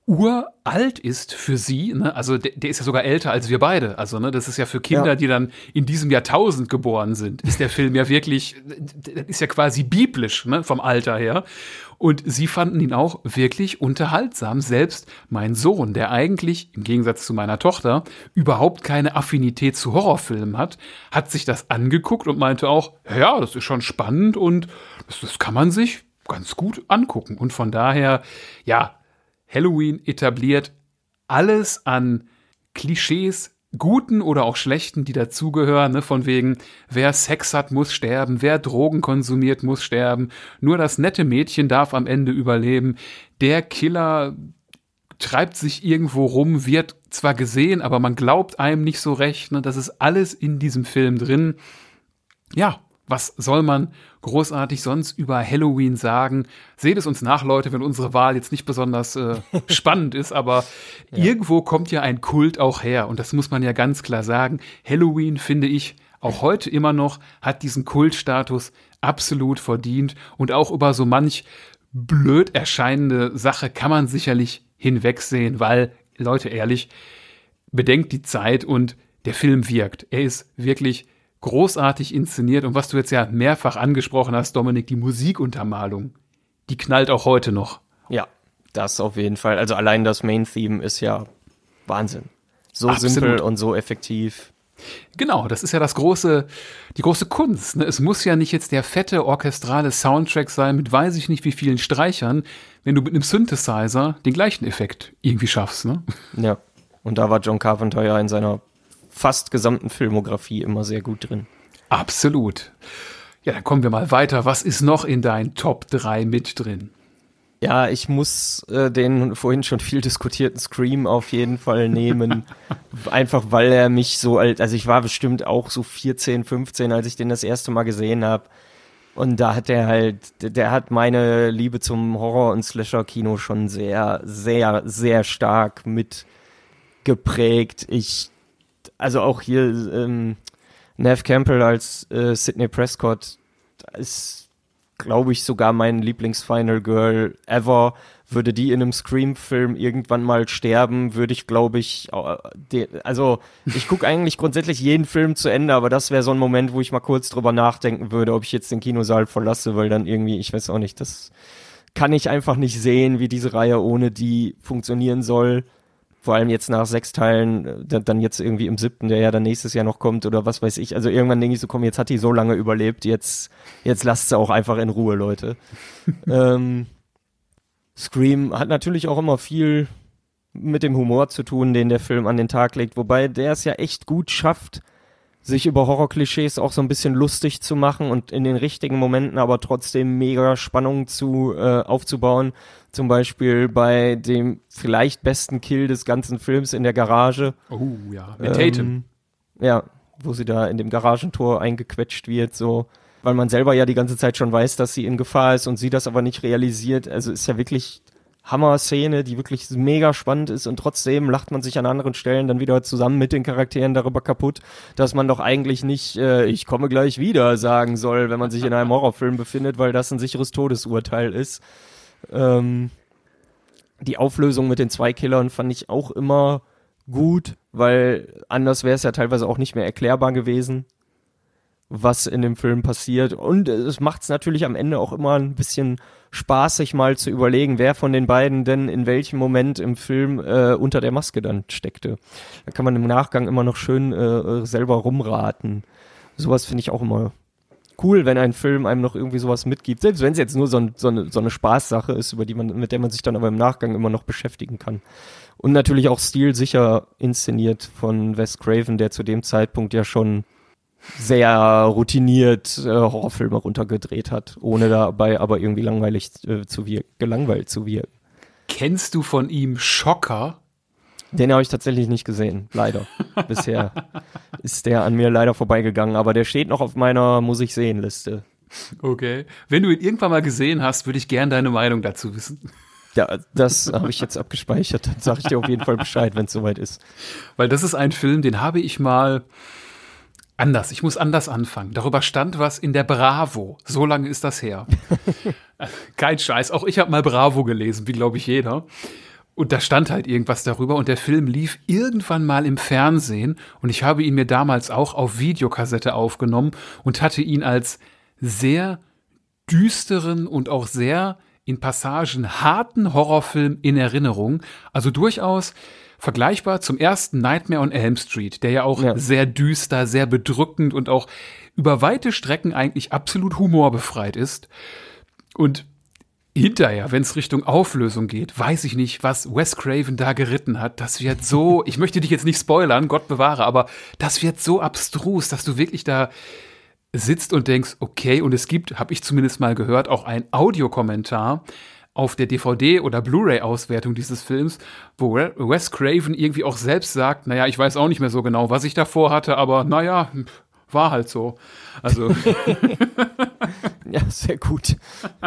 uralt ist für sie, ne? Also der, der ist ja sogar älter als wir beide. Also ne, das ist ja für Kinder, ja. die dann in diesem Jahrtausend geboren sind, ist der Film ja wirklich, das ist ja quasi biblisch, ne, vom Alter her. Und sie fanden ihn auch wirklich unterhaltsam. Selbst mein Sohn, der eigentlich, im Gegensatz zu meiner Tochter, überhaupt keine Affinität zu Horrorfilmen hat, hat sich das angeguckt und meinte auch, ja, das ist schon spannend und das, das kann man sich ganz gut angucken. Und von daher, ja, Halloween etabliert alles an Klischees, guten oder auch schlechten, die dazugehören, ne, von wegen, wer Sex hat, muss sterben, wer Drogen konsumiert, muss sterben, nur das nette Mädchen darf am Ende überleben, der Killer treibt sich irgendwo rum, wird zwar gesehen, aber man glaubt einem nicht so recht, ne, das ist alles in diesem Film drin. Ja, was soll man großartig sonst über Halloween sagen? Seht es uns nach, Leute, wenn unsere Wahl jetzt nicht besonders äh, spannend ist, aber ja. Irgendwo kommt ja ein Kult auch her und das muss man ja ganz klar sagen. Halloween, finde ich, auch heute immer noch, hat diesen Kultstatus absolut verdient und auch über so manch blöd erscheinende Sache kann man sicherlich hinwegsehen, weil, Leute, ehrlich, bedenkt die Zeit und der Film wirkt. Er ist wirklich großartig inszeniert und was du jetzt ja mehrfach angesprochen hast, Dominik, die Musikuntermalung, die knallt auch heute noch. Ja, das auf jeden Fall. Also allein das Main-Theme ist ja Wahnsinn. So Absolut. Simpel und so effektiv. Genau, das ist ja das große, die große Kunst. Ne? Es muss ja nicht jetzt der fette orchestrale Soundtrack sein mit weiß ich nicht wie vielen Streichern, wenn du mit einem Synthesizer den gleichen Effekt irgendwie schaffst. Ne? Ja, und da war John Carpenter ja in seiner fast gesamten Filmografie immer sehr gut drin. Absolut. Ja, dann kommen wir mal weiter. Was ist noch in deinen Top drei mit drin? Ja, ich muss äh, den vorhin schon viel diskutierten Scream auf jeden Fall nehmen. Einfach weil er mich so alt, also ich war bestimmt auch so vierzehn, fünfzehn, als ich den das erste Mal gesehen habe. Und da hat er halt, der hat meine Liebe zum Horror- und Slasher-Kino schon sehr, sehr, sehr stark mitgeprägt. Ich Also auch hier ähm, Neve Campbell als äh, Sidney Prescott ist, glaube ich, sogar mein Lieblings-Final Girl ever. Würde die in einem Scream-Film irgendwann mal sterben, würde ich, glaube ich, äh, de- also ich gucke eigentlich grundsätzlich jeden Film zu Ende, aber das wäre so ein Moment, wo ich mal kurz drüber nachdenken würde, ob ich jetzt den Kinosaal verlasse, weil dann irgendwie, ich weiß auch nicht, das kann ich einfach nicht sehen, wie diese Reihe ohne die funktionieren soll. Vor allem jetzt nach sechs Teilen, dann jetzt irgendwie im siebten, der ja dann nächstes Jahr noch kommt oder was weiß ich. Also irgendwann denke ich so, komm, jetzt hat die so lange überlebt, jetzt, jetzt lasst sie auch einfach in Ruhe, Leute. ähm, Scream hat natürlich auch immer viel mit dem Humor zu tun, den der Film an den Tag legt, wobei der es ja echt gut schafft, sich über Horrorklischees auch so ein bisschen lustig zu machen und in den richtigen Momenten aber trotzdem mega Spannung zu äh, aufzubauen. Zum Beispiel bei dem vielleicht besten Kill des ganzen Films in der Garage. Oh ja, mit Tatum. Ähm, ja, wo sie da in dem Garagentor eingequetscht wird, so, weil man selber ja die ganze Zeit schon weiß, dass sie in Gefahr ist und sie das aber nicht realisiert. Also ist ja wirklich Hammer-Szene, die wirklich mega spannend ist und trotzdem lacht man sich an anderen Stellen dann wieder zusammen mit den Charakteren darüber kaputt, dass man doch eigentlich nicht äh, ich komme gleich wieder sagen soll, wenn man sich in einem Horrorfilm befindet, weil das ein sicheres Todesurteil ist. Ähm, die Auflösung mit den zwei Killern fand ich auch immer gut, weil anders wäre es ja teilweise auch nicht mehr erklärbar gewesen, was in dem Film passiert. Und es macht es natürlich am Ende auch immer ein bisschen spaßig, mal zu überlegen, wer von den beiden denn in welchem Moment im Film äh, unter der Maske dann steckte. Da kann man im Nachgang immer noch schön äh, selber rumraten. Sowas finde ich auch immer cool, wenn ein Film einem noch irgendwie sowas mitgibt. Selbst wenn es jetzt nur so, ein, so, eine, so eine Spaßsache ist, über die man, mit der man sich dann aber im Nachgang immer noch beschäftigen kann. Und natürlich auch stilsicher inszeniert von Wes Craven, der zu dem Zeitpunkt ja schon sehr routiniert äh, Horrorfilme runtergedreht hat, ohne dabei aber irgendwie langweilig äh, zu wirken, gelangweilt zu wirken. Kennst du von ihm Schocker? Den habe ich tatsächlich nicht gesehen, leider. Bisher ist der an mir leider vorbeigegangen, aber der steht noch auf meiner Muss-ich-sehen-Liste. Okay. Wenn du ihn irgendwann mal gesehen hast, würde ich gern deine Meinung dazu wissen. Ja, das habe ich jetzt abgespeichert. Dann sage ich dir auf jeden Fall Bescheid, wenn es soweit ist. Weil das ist ein Film, den habe ich mal anders. Ich muss anders anfangen. Darüber stand was in der Bravo. So lange ist das her. Kein Scheiß. Auch ich habe mal Bravo gelesen, wie glaube ich jeder. Und da stand halt irgendwas darüber und der Film lief irgendwann mal im Fernsehen und ich habe ihn mir damals auch auf Videokassette aufgenommen und hatte ihn als sehr düsteren und auch sehr in Passagen harten Horrorfilm in Erinnerung. Also durchaus vergleichbar zum ersten Nightmare on Elm Street, der ja auch ja. sehr düster, sehr bedrückend und auch über weite Strecken eigentlich absolut humorbefreit ist. Und hinterher, wenn es Richtung Auflösung geht, weiß ich nicht, was Wes Craven da geritten hat. Das wird so, ich möchte dich jetzt nicht spoilern, Gott bewahre, aber das wird so abstrus, dass du wirklich da sitzt und denkst, okay, und es gibt, habe ich zumindest mal gehört, auch ein Audiokommentar auf der D V D- oder Blu-ray-Auswertung dieses Films, wo Wes Craven irgendwie auch selbst sagt, naja, ich weiß auch nicht mehr so genau, was ich davor hatte, aber naja, war halt so. Also ja, sehr gut.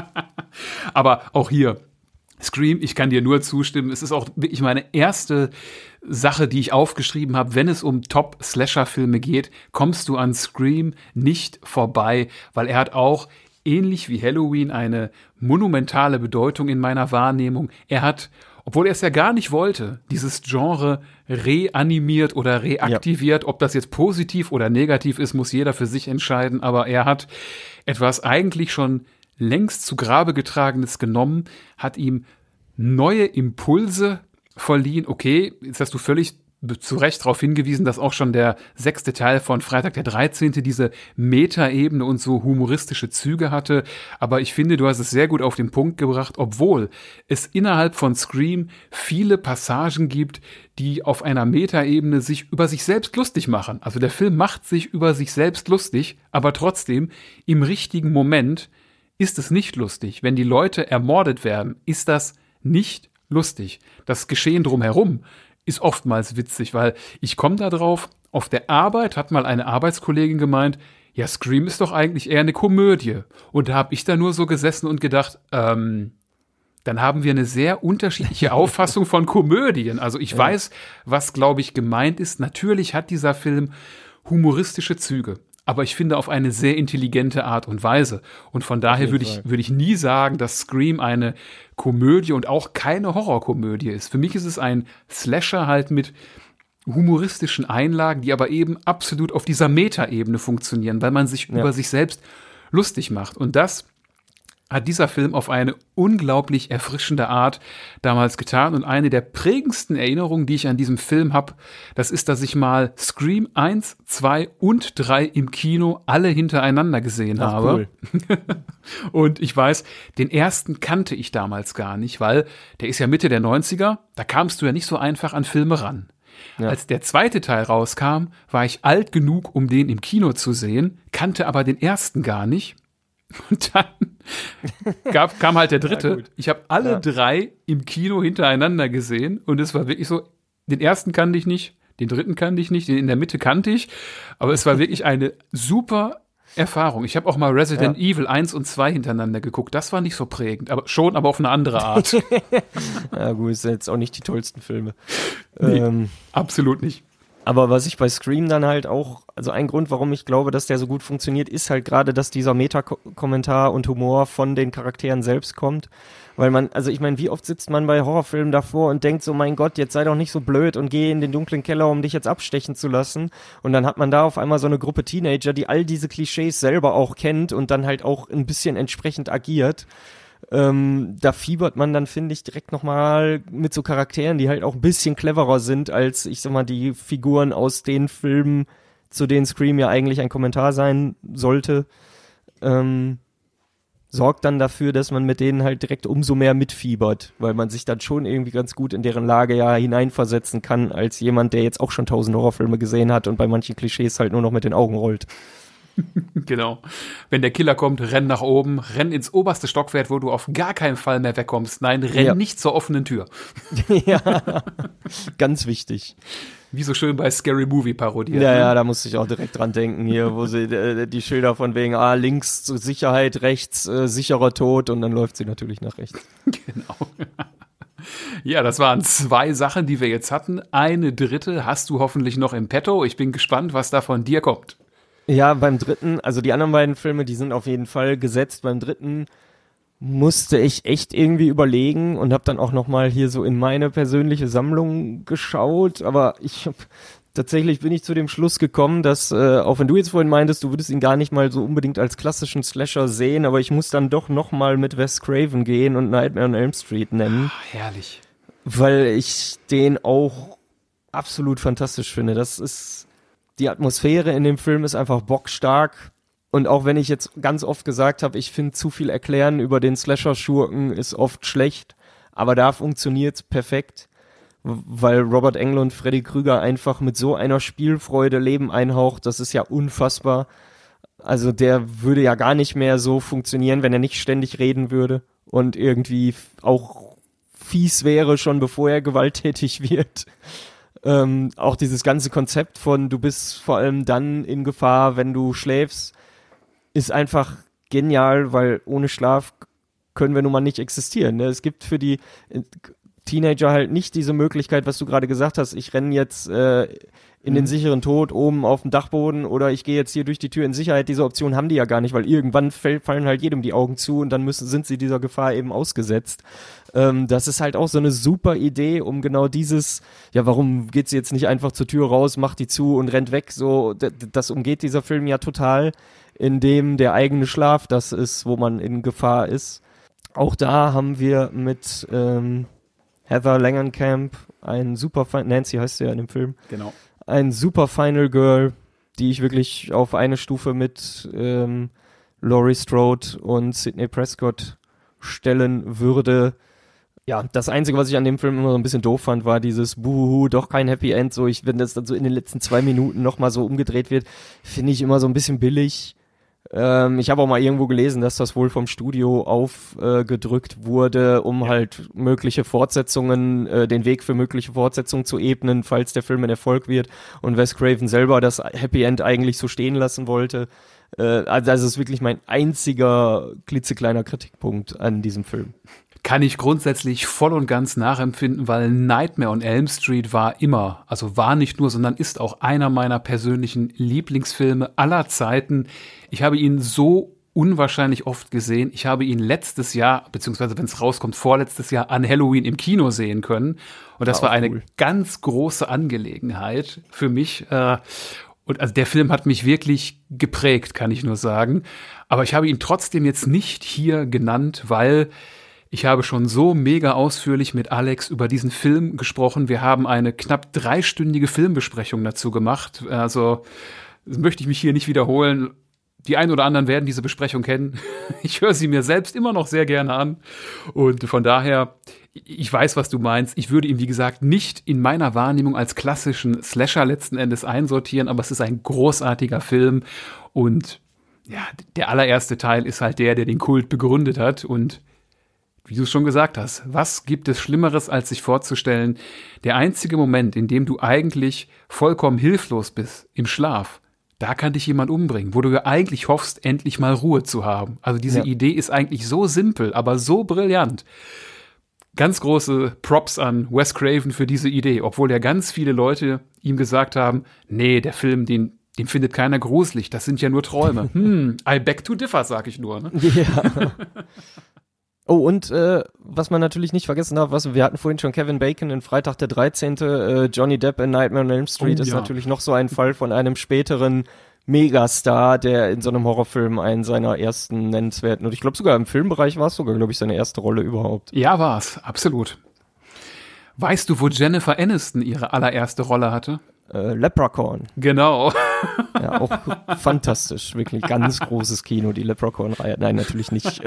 Aber auch hier, Scream, ich kann dir nur zustimmen. Es ist auch wirklich meine erste Sache, die ich aufgeschrieben habe. Wenn es um Top-Slasher-Filme geht, kommst du an Scream nicht vorbei, weil er hat auch, ähnlich wie Halloween, eine monumentale Bedeutung in meiner Wahrnehmung. Er hat, obwohl er es ja gar nicht wollte, dieses Genre reanimiert oder reaktiviert. Ja. Ob das jetzt positiv oder negativ ist, muss jeder für sich entscheiden. Aber er hat etwas eigentlich schon längst zu Grabe getragenes genommen, hat ihm neue Impulse verliehen. Okay, jetzt hast du völlig zu Recht darauf hingewiesen, dass auch schon der sechste Teil von Freitag der dreizehnte diese Metaebene und so humoristische Züge hatte. Aber ich finde, du hast es sehr gut auf den Punkt gebracht, obwohl es innerhalb von Scream viele Passagen gibt, die auf einer Metaebene sich über sich selbst lustig machen. Also der Film macht sich über sich selbst lustig, aber trotzdem im richtigen Moment ist es nicht lustig. Wenn die Leute ermordet werden, ist das nicht lustig. Das Geschehen drumherum ist oftmals witzig, weil ich komme da drauf, auf der Arbeit hat mal eine Arbeitskollegin gemeint, ja, Scream ist doch eigentlich eher eine Komödie. Und da habe ich da nur so gesessen und gedacht, ähm, dann haben wir eine sehr unterschiedliche Auffassung von Komödien. Also ich ja. weiß, was, glaube ich, gemeint ist. Natürlich hat dieser Film humoristische Züge, aber ich finde auf eine sehr intelligente Art und Weise. Und von daher würde ich, würde ich nie sagen, dass Scream eine Komödie und auch keine Horrorkomödie ist. Für mich ist es ein Slasher halt mit humoristischen Einlagen, die aber eben absolut auf dieser Metaebene funktionieren, weil man sich ja. über sich selbst lustig macht. Und das hat dieser Film auf eine unglaublich erfrischende Art damals getan. Und eine der prägendsten Erinnerungen, die ich an diesem Film habe, das ist, dass ich mal Scream eins, zwei und drei im Kino alle hintereinander gesehen Ach, habe. Cool. Und ich weiß, den ersten kannte ich damals gar nicht, weil der ist ja Mitte der neunziger, da kamst du ja nicht so einfach an Filme ran. Ja. Als der zweite Teil rauskam, war ich alt genug, um den im Kino zu sehen, kannte aber den ersten gar nicht. Und dann gab, kam halt der dritte. Ja, ich habe alle ja. drei im Kino hintereinander gesehen und es war wirklich so, den ersten kannte ich nicht, den dritten kannte ich nicht, den in der Mitte kannte ich, aber es war wirklich eine super Erfahrung. Ich habe auch mal Resident ja. Evil eins und zwei hintereinander geguckt. Das war nicht so prägend, aber schon, aber auf eine andere Art. Ja gut, das sind jetzt auch nicht die tollsten Filme. Nee, ähm, absolut nicht. Aber was ich bei Scream dann halt auch, also ein Grund, warum ich glaube, dass der so gut funktioniert, ist halt gerade, dass dieser Meta-Kommentar und Humor von den Charakteren selbst kommt. Weil man, also ich meine, wie oft sitzt man bei Horrorfilmen davor und denkt so, mein Gott, jetzt sei doch nicht so blöd und geh in den dunklen Keller, um dich jetzt abstechen zu lassen. Und dann hat man da auf einmal so eine Gruppe Teenager, die all diese Klischees selber auch kennt und dann halt auch ein bisschen entsprechend agiert. Ähm, da fiebert man dann, finde ich, direkt nochmal mit so Charakteren, die halt auch ein bisschen cleverer sind als, ich sag mal, die Figuren aus den Filmen, zu denen Scream ja eigentlich ein Kommentar sein sollte, ähm, sorgt dann dafür, dass man mit denen halt direkt umso mehr mitfiebert, weil man sich dann schon irgendwie ganz gut in deren Lage ja hineinversetzen kann, als jemand, der jetzt auch schon tausend Horrorfilme gesehen hat und bei manchen Klischees halt nur noch mit den Augen rollt. Genau. Wenn der Killer kommt, renn nach oben, renn ins oberste Stockwerk, wo du auf gar keinen Fall mehr wegkommst. Nein, renn ja. nicht zur offenen Tür. Ja, ganz wichtig. Wie so schön bei Scary Movie parodiert. Ja, ne? ja, da musste ich auch direkt dran denken, hier, wo sie äh, die Schilder von wegen, ah, links Sicherheit, rechts äh, sicherer Tod und dann läuft sie natürlich nach rechts. Genau. Ja, das waren zwei Sachen, die wir jetzt hatten. Eine dritte hast du hoffentlich noch im Petto. Ich bin gespannt, was da von dir kommt. Ja, beim dritten, also die anderen beiden Filme, die sind auf jeden Fall gesetzt. Beim dritten musste ich echt irgendwie überlegen und habe dann auch nochmal hier so in meine persönliche Sammlung geschaut. Aber ich hab, tatsächlich bin ich zu dem Schluss gekommen, dass, äh, auch wenn du jetzt vorhin meintest, du würdest ihn gar nicht mal so unbedingt als klassischen Slasher sehen, aber ich muss dann doch nochmal mit Wes Craven gehen und Nightmare on Elm Street nennen. Ach, herrlich. Weil ich den auch absolut fantastisch finde. Das ist, die Atmosphäre in dem Film ist einfach bockstark. Und auch wenn ich jetzt ganz oft gesagt habe, ich finde zu viel erklären über den Slasher-Schurken ist oft schlecht, aber da funktioniert's perfekt, weil Robert Englund und Freddy Krüger einfach mit so einer Spielfreude Leben einhaucht, das ist ja unfassbar. Also der würde ja gar nicht mehr so funktionieren, wenn er nicht ständig reden würde und irgendwie auch fies wäre, schon bevor er gewalttätig wird. Ähm, auch dieses ganze Konzept von du bist vor allem dann in Gefahr, wenn du schläfst, ist einfach genial, weil ohne Schlaf können wir nun mal nicht existieren. Ne? Es gibt für die Teenager halt nicht diese Möglichkeit, was du gerade gesagt hast, ich renne jetzt äh, in den sicheren Tod oben auf dem Dachboden oder ich gehe jetzt hier durch die Tür in Sicherheit. Diese Option haben die ja gar nicht, weil irgendwann fällt, fallen halt jedem die Augen zu und dann müssen sind sie dieser Gefahr eben ausgesetzt. Ähm, das ist halt auch so eine super Idee, um genau dieses, ja, warum geht sie jetzt nicht einfach zur Tür raus, macht die zu und rennt weg, so, d- das umgeht dieser Film ja total, indem der eigene Schlaf das ist, wo man in Gefahr ist. Auch da haben wir mit ähm, Heather Langenkamp ein super, Nancy heißt sie ja in dem Film, Genau. ein super Final Girl, die ich wirklich auf eine Stufe mit ähm, Laurie Strode und Sidney Prescott stellen würde. Ja, das Einzige, was ich an dem Film immer so ein bisschen doof fand, war dieses Buhuhu, doch kein Happy End. So, ich, wenn das dann so in den letzten zwei Minuten nochmal so umgedreht wird, finde ich immer so ein bisschen billig. Ähm, ich habe auch mal irgendwo gelesen, dass das wohl vom Studio aufgedrückt äh, wurde, um ja. halt mögliche Fortsetzungen, äh, den Weg für mögliche Fortsetzungen zu ebnen, falls der Film ein Erfolg wird und Wes Craven selber das Happy End eigentlich so stehen lassen wollte. Äh, also das ist wirklich mein einziger klitzekleiner Kritikpunkt an diesem Film. Kann ich grundsätzlich voll und ganz nachempfinden, weil Nightmare on Elm Street war immer, also war nicht nur, sondern ist auch einer meiner persönlichen Lieblingsfilme aller Zeiten. Ich habe ihn so unwahrscheinlich oft gesehen. Ich habe ihn letztes Jahr, beziehungsweise wenn es rauskommt, vorletztes Jahr an Halloween im Kino sehen können. Und das war, war eine cool. ganz große Angelegenheit für mich. Und also der Film hat mich wirklich geprägt, kann ich nur sagen. Aber ich habe ihn trotzdem jetzt nicht hier genannt, weil ich habe schon so mega ausführlich mit Alex über diesen Film gesprochen. Wir haben eine knapp dreistündige Filmbesprechung dazu gemacht. Also das möchte ich mich hier nicht wiederholen. Die einen oder anderen werden diese Besprechung kennen. Ich höre sie mir selbst immer noch sehr gerne an. Und von daher, ich weiß, was du meinst. Ich würde ihn, wie gesagt, nicht in meiner Wahrnehmung als klassischen Slasher letzten Endes einsortieren, aber es ist ein großartiger Film. Und ja, der allererste Teil ist halt der, der den Kult begründet hat. Und wie du es schon gesagt hast, was gibt es Schlimmeres, als sich vorzustellen, der einzige Moment, in dem du eigentlich vollkommen hilflos bist, im Schlaf, da kann dich jemand umbringen, wo du ja eigentlich hoffst, endlich mal Ruhe zu haben. Also diese ja. Idee ist eigentlich so simpel, aber so brillant. Ganz große Props an Wes Craven für diese Idee, obwohl ja ganz viele Leute ihm gesagt haben, nee, der Film, den Den findet keiner gruselig, das sind ja nur Träume. hm, I beg to differ, sag ich nur. Ne? Ja. Oh, und äh, was man natürlich nicht vergessen darf, was wir hatten vorhin schon Kevin Bacon in Freitag der dreizehnte Äh, Johnny Depp in Nightmare on Elm Street oh, ist ja. natürlich noch so ein Fall von einem späteren Megastar, der in so einem Horrorfilm einen seiner ersten nennenswerten, und ich glaube sogar im Filmbereich war es sogar, glaube ich, seine erste Rolle überhaupt. Ja, war es, absolut. Weißt du, wo Jennifer Aniston ihre allererste Rolle hatte? Äh, Leprechaun. Genau. Ja, auch fantastisch. Wirklich ganz großes Kino, die Leprechaun-Reihe. Nein, natürlich nicht.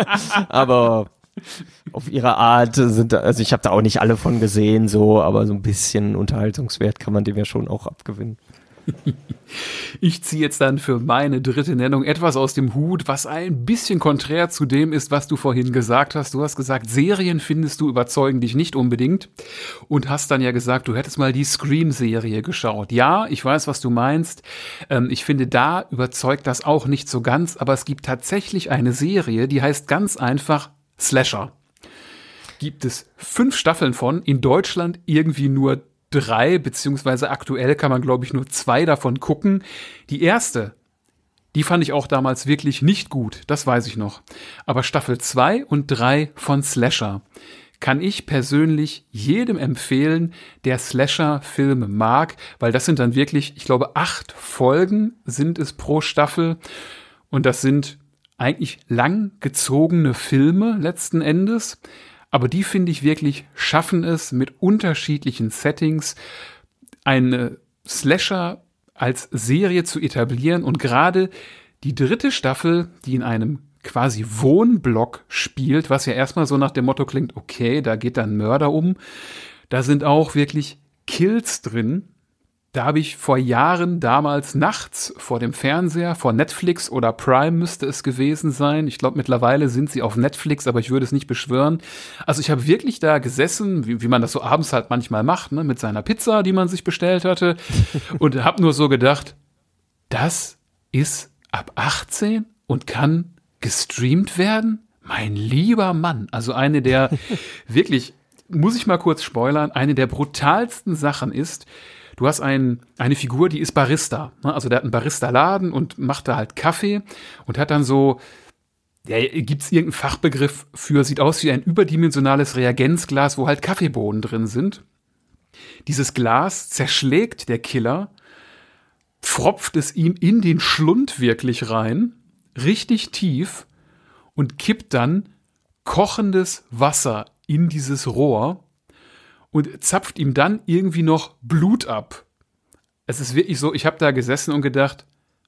Aber auf ihre Art sind da, also ich habe da auch nicht alle von gesehen, so, aber so ein bisschen Unterhaltungswert kann man dem ja schon auch abgewinnen. Ich ziehe jetzt dann für meine dritte Nennung etwas aus dem Hut, was ein bisschen konträr zu dem ist, was du vorhin gesagt hast. Du hast gesagt, Serien findest du überzeugen dich nicht unbedingt und hast dann ja gesagt, du hättest mal die Scream-Serie geschaut. Ja, ich weiß, was du meinst. Ähm, ich finde, da überzeugt das auch nicht so ganz, aber es gibt tatsächlich eine Serie, die heißt ganz einfach Slasher. gibt es fünf Staffeln von, in Deutschland irgendwie nur drei, beziehungsweise aktuell kann man, glaube ich, nur zwei davon gucken. Die erste, die fand ich auch damals wirklich nicht gut, das weiß ich noch. Aber Staffel zwei und drei von Slasher kann ich persönlich jedem empfehlen, der Slasher-Filme mag, weil das sind dann wirklich, ich glaube, acht Folgen sind es pro Staffel und das sind eigentlich lang gezogene Filme letzten Endes. Aber die, finde ich, wirklich schaffen es mit unterschiedlichen Settings, eine Slasher als Serie zu etablieren. Und gerade die dritte Staffel, die in einem quasi Wohnblock spielt, was ja erstmal so nach dem Motto klingt, okay, da geht dann Mörder um. Da sind auch wirklich Kills drin. Da habe ich vor Jahren damals nachts vor dem Fernseher, vor Netflix oder Prime müsste es gewesen sein. Ich glaube, mittlerweile sind sie auf Netflix, aber ich würde es nicht beschwören. Also ich habe wirklich da gesessen, wie, wie man das so abends halt manchmal macht, ne, mit seiner Pizza, die man sich bestellt hatte. Und habe nur so gedacht, das ist ab achtzehn und kann gestreamt werden? Mein lieber Mann. Also eine der wirklich, muss ich mal kurz spoilern, eine der brutalsten Sachen ist, du hast ein, eine Figur, die ist Barista. Also der hat einen Barista-Laden und macht da halt Kaffee und hat dann so, ja, gibt's irgendeinen Fachbegriff für, sieht aus wie ein überdimensionales Reagenzglas, wo halt Kaffeebohnen drin sind. Dieses Glas zerschlägt der Killer, pfropft es ihm in den Schlund wirklich rein, richtig tief und kippt dann kochendes Wasser in dieses Rohr und zapft ihm dann irgendwie noch Blut ab. Es ist wirklich so, ich habe da gesessen und gedacht,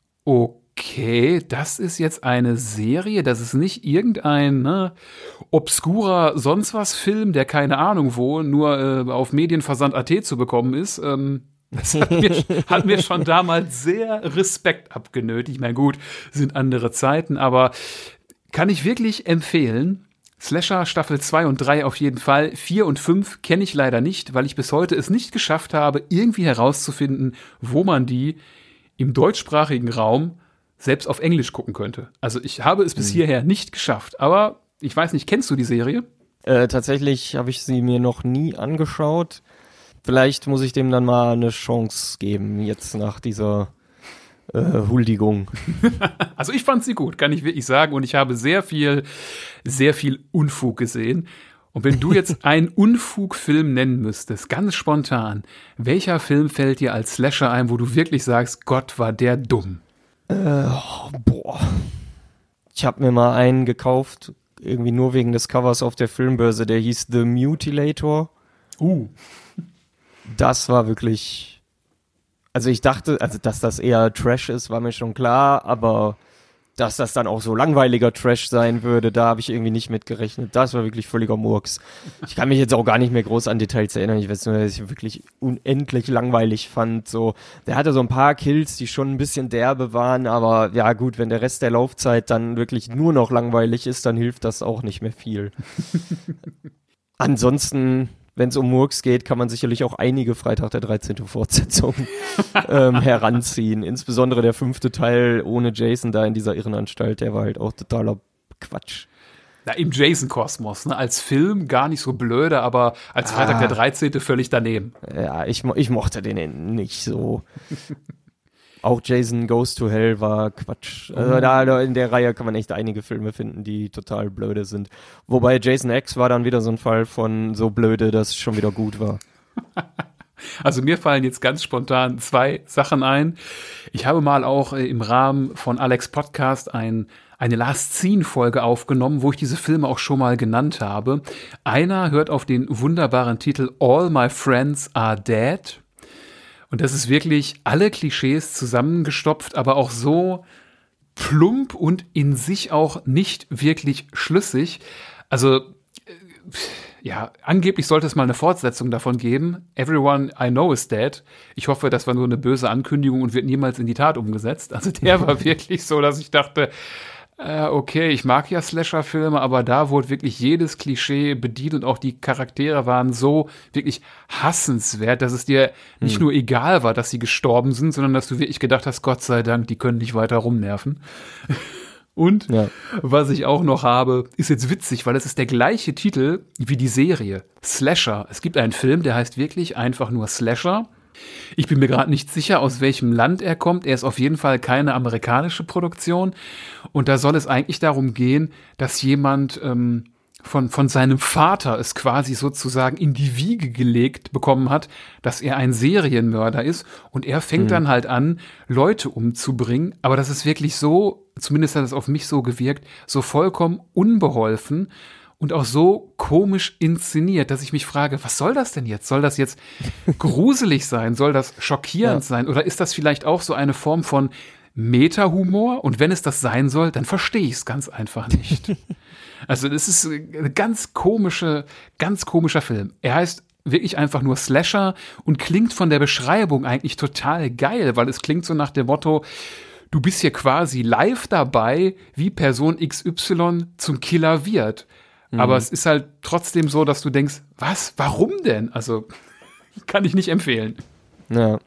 okay, das ist jetzt eine Serie, das ist nicht irgendein ne, obskurer sonst was Film, der keine Ahnung wo, nur äh, auf medienversand punkt at zu bekommen ist. Ähm, das hat mir, hat mir schon damals sehr Respekt abgenötigt. Ich meine, gut, sind andere Zeiten, aber kann ich wirklich empfehlen. Slasher Staffel zwei und drei auf jeden Fall. vier und fünf kenne ich leider nicht, weil ich bis heute es nicht geschafft habe, irgendwie herauszufinden, wo man die im deutschsprachigen Raum selbst auf Englisch gucken könnte. Also ich habe es bis hierher nicht geschafft. Aber ich weiß nicht, kennst du die Serie? Äh, tatsächlich habe ich sie mir noch nie angeschaut. Vielleicht muss ich dem dann mal eine Chance geben, jetzt nach dieser Äh, Huldigung. Also ich fand sie gut, kann ich wirklich sagen. Und ich habe sehr viel, sehr viel Unfug gesehen. Und wenn du jetzt einen Unfugfilm nennen müsstest, ganz spontan, welcher Film fällt dir als Slasher ein, wo du wirklich sagst, Gott, war der dumm? Äh, oh, boah. Ich habe mir mal einen gekauft, irgendwie nur wegen des Covers auf der Filmbörse, der hieß The Mutilator. Uh. Das war wirklich... Also ich dachte, also dass das eher Trash ist, war mir schon klar, aber dass das dann auch so langweiliger Trash sein würde, da habe ich irgendwie nicht mit gerechnet. Das war wirklich völliger Murks. Ich kann mich jetzt auch gar nicht mehr groß an Details erinnern. Ich weiß nur, dass ich ihn wirklich unendlich langweilig fand. So, der hatte so ein paar Kills, die schon ein bisschen derbe waren, aber ja gut, wenn der Rest der Laufzeit dann wirklich nur noch langweilig ist, dann hilft das auch nicht mehr viel. Ansonsten, wenn es um Murks geht, kann man sicherlich auch einige Freitag der dreizehnte Fortsetzungen ähm, heranziehen. Insbesondere der fünfte Teil ohne Jason da in dieser Irrenanstalt, der war halt auch totaler Quatsch. Na, im Jason-Kosmos, ne? Als Film gar nicht so blöde, aber als Freitag ah. der dreizehnte völlig daneben. Ja, ich, ich mochte den nicht so. Auch Jason Goes to Hell war Quatsch. Also da in der Reihe kann man echt einige Filme finden, die total blöde sind. Wobei Jason X war dann wieder so ein Fall von so blöde, dass es schon wieder gut war. Also mir fallen jetzt ganz spontan zwei Sachen ein. Ich habe mal auch äh, im Rahmen von Alex Podcast ein, eine Last Scene-Folge aufgenommen, wo ich diese Filme auch schon mal genannt habe. Einer hört auf den wunderbaren Titel All My Friends Are Dead. Und das ist wirklich alle Klischees zusammengestopft, aber auch so plump und in sich auch nicht wirklich schlüssig. Also, ja, angeblich sollte es mal eine Fortsetzung davon geben. Everyone I Know is Dead. Ich hoffe, das war nur eine böse Ankündigung und wird niemals in die Tat umgesetzt. Also der war wirklich so, dass ich dachte, äh, okay, ich mag ja Slasher-Filme, aber da wurde wirklich jedes Klischee bedient und auch die Charaktere waren so wirklich hassenswert, dass es dir nicht hm. nur egal war, dass sie gestorben sind, sondern dass du wirklich gedacht hast, Gott sei Dank, die können nicht weiter rumnerven. Und Ja. was ich auch noch habe, ist jetzt witzig, weil es ist der gleiche Titel wie die Serie, Slasher. Es gibt einen Film, der heißt wirklich einfach nur Slasher. Ich bin mir gerade nicht sicher, aus welchem Land er kommt. Er ist auf jeden Fall keine amerikanische Produktion. Und da soll es eigentlich darum gehen, dass jemand ähm, von, von seinem Vater es quasi sozusagen in die Wiege gelegt bekommen hat, dass er ein Serienmörder ist. Und er fängt mhm. dann halt an, Leute umzubringen. Aber das ist wirklich so, zumindest hat es auf mich so gewirkt, so vollkommen unbeholfen und auch so komisch inszeniert, dass ich mich frage, was soll das denn jetzt? Soll das jetzt gruselig sein? Soll das schockierend ja. sein? Oder ist das vielleicht auch so eine Form von Meta-Humor? Und wenn es das sein soll, dann verstehe ich es ganz einfach nicht. Also das ist ein ganz komische, ganz komischer Film. Er heißt wirklich einfach nur Slasher und klingt von der Beschreibung eigentlich total geil, weil es klingt so nach dem Motto, du bist hier quasi live dabei, wie Person X Y zum Killer wird. Mhm. Aber es ist halt trotzdem so, dass du denkst, was, warum denn? Also kann ich nicht empfehlen. Ja.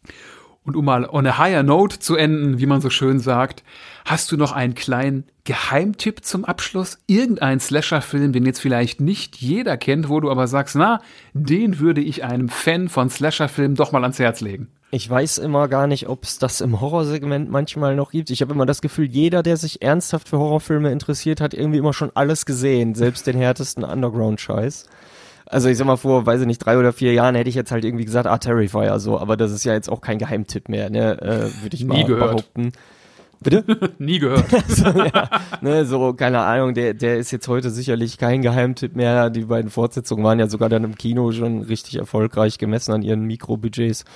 Und um mal on a higher note zu enden, wie man so schön sagt, hast du noch einen kleinen Geheimtipp zum Abschluss? Irgendein Slasher-Film, den jetzt vielleicht nicht jeder kennt, wo du aber sagst, na, den würde ich einem Fan von Slasher-Filmen doch mal ans Herz legen. Ich weiß immer gar nicht, ob es das im Horrorsegment manchmal noch gibt. Ich habe immer das Gefühl, jeder, der sich ernsthaft für Horrorfilme interessiert, hat irgendwie immer schon alles gesehen, selbst den härtesten Underground-Scheiß. Also ich sag mal, vor, weiß ich nicht, drei oder vier Jahren hätte ich jetzt halt irgendwie gesagt, ah, Terrifier, so, aber das ist ja jetzt auch kein Geheimtipp mehr, ne, äh, würde ich mal Nie gehört. behaupten. Bitte? Nie gehört. so, ja, ne, so, keine Ahnung, der, der ist jetzt heute sicherlich kein Geheimtipp mehr. Die beiden Fortsetzungen waren ja sogar dann im Kino schon richtig erfolgreich gemessen an ihren Mikrobudgets.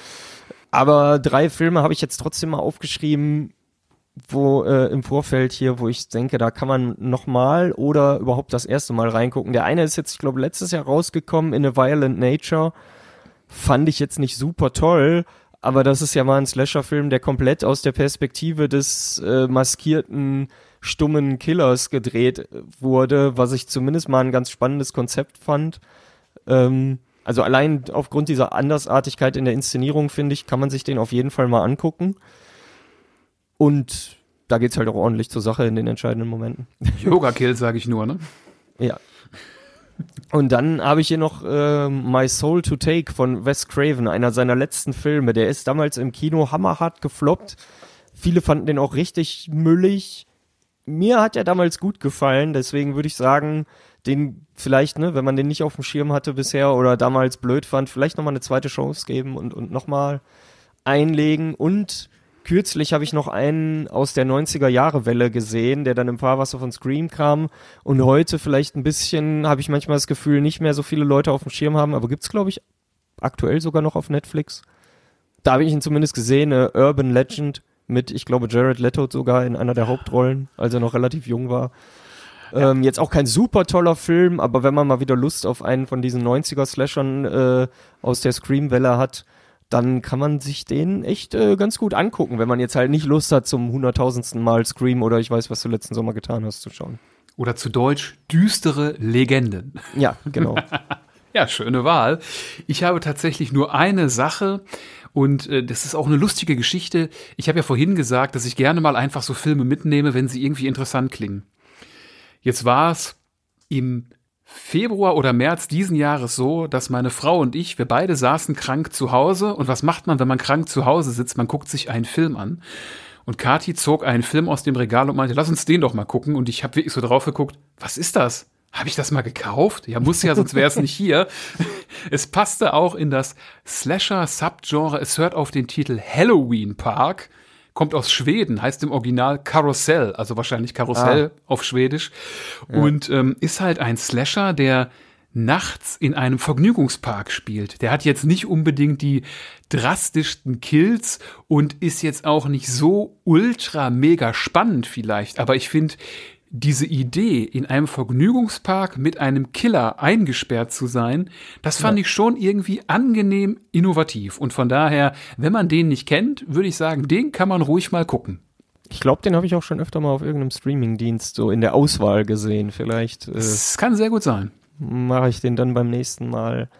Aber drei Filme habe ich jetzt trotzdem mal aufgeschrieben, wo äh, im Vorfeld hier, wo ich denke, da kann man nochmal oder überhaupt das erste Mal reingucken. Der eine ist jetzt, ich glaube, letztes Jahr rausgekommen, In a Violent Nature. Fand ich jetzt nicht super toll, aber das ist ja mal ein Slasher-Film, der komplett aus der Perspektive des äh, maskierten, stummen Killers gedreht wurde, was ich zumindest mal ein ganz spannendes Konzept fand. Ähm, also allein aufgrund dieser Andersartigkeit in der Inszenierung, finde ich, kann man sich den auf jeden Fall mal angucken. Und da geht's halt auch ordentlich zur Sache in den entscheidenden Momenten. Yoga-Kill, sage ich nur, ne? Ja. Und dann habe ich hier noch äh, My Soul to Take von Wes Craven, einer seiner letzten Filme. Der ist damals im Kino hammerhart gefloppt. Viele fanden den auch richtig müllig. Mir hat er damals gut gefallen, deswegen würde ich sagen, den vielleicht, ne, wenn man den nicht auf dem Schirm hatte bisher oder damals blöd fand, vielleicht nochmal eine zweite Chance geben und, und nochmal einlegen. Und kürzlich habe ich noch einen aus der neunziger-Jahre-Welle gesehen, der dann im Fahrwasser von Scream kam. Und heute vielleicht ein bisschen, habe ich manchmal das Gefühl, nicht mehr so viele Leute auf dem Schirm haben, aber gibt's, glaube ich, aktuell sogar noch auf Netflix. Da habe ich ihn zumindest gesehen, eine Urban Legend mit, ich glaube, Jared Leto sogar in einer der Hauptrollen, als er noch relativ jung war. Ja. Ähm, jetzt auch kein super toller Film, aber wenn man mal wieder Lust auf einen von diesen neunziger-Slashern äh, aus der Scream-Welle hat, dann kann man sich den echt äh, ganz gut angucken, wenn man jetzt halt nicht Lust hat, zum hunderttausendsten Mal Scream oder ich weiß, was du letzten Sommer getan hast, zu schauen. Oder zu Deutsch, düstere Legenden. Ja, genau. Ja, schöne Wahl. Ich habe tatsächlich nur eine Sache und äh, das ist auch eine lustige Geschichte. Ich habe ja vorhin gesagt, dass ich gerne mal einfach so Filme mitnehme, wenn sie irgendwie interessant klingen. Jetzt war es im Februar oder März diesen Jahres so, dass meine Frau und ich, wir beide saßen krank zu Hause. Und was macht man, wenn man krank zu Hause sitzt? Man guckt sich einen Film an. Und Kathi zog einen Film aus dem Regal und meinte, lass uns den doch mal gucken. Und ich habe wirklich so drauf geguckt, was ist das? Habe ich das mal gekauft? Ja, muss ja, sonst wäre es nicht hier. Es passte auch in das Slasher-Subgenre. Es hört auf den Titel Halloween Park. Kommt aus Schweden, heißt im Original Karussell, also wahrscheinlich Karussell ah. auf Schwedisch. Ja. Und ähm, ist halt ein Slasher, der nachts in einem Vergnügungspark spielt. Der hat jetzt nicht unbedingt die drastischsten Kills und ist jetzt auch nicht so ultra mega spannend vielleicht. Aber ich finde, diese Idee, in einem Vergnügungspark mit einem Killer eingesperrt zu sein, das fand ja. ich schon irgendwie angenehm innovativ. Und von daher, wenn man den nicht kennt, würde ich sagen, den kann man ruhig mal gucken. Ich glaube, den habe ich auch schon öfter mal auf irgendeinem Streamingdienst so in der Auswahl gesehen. Vielleicht. Das äh, kann sehr gut sein. Mache ich den dann beim nächsten Mal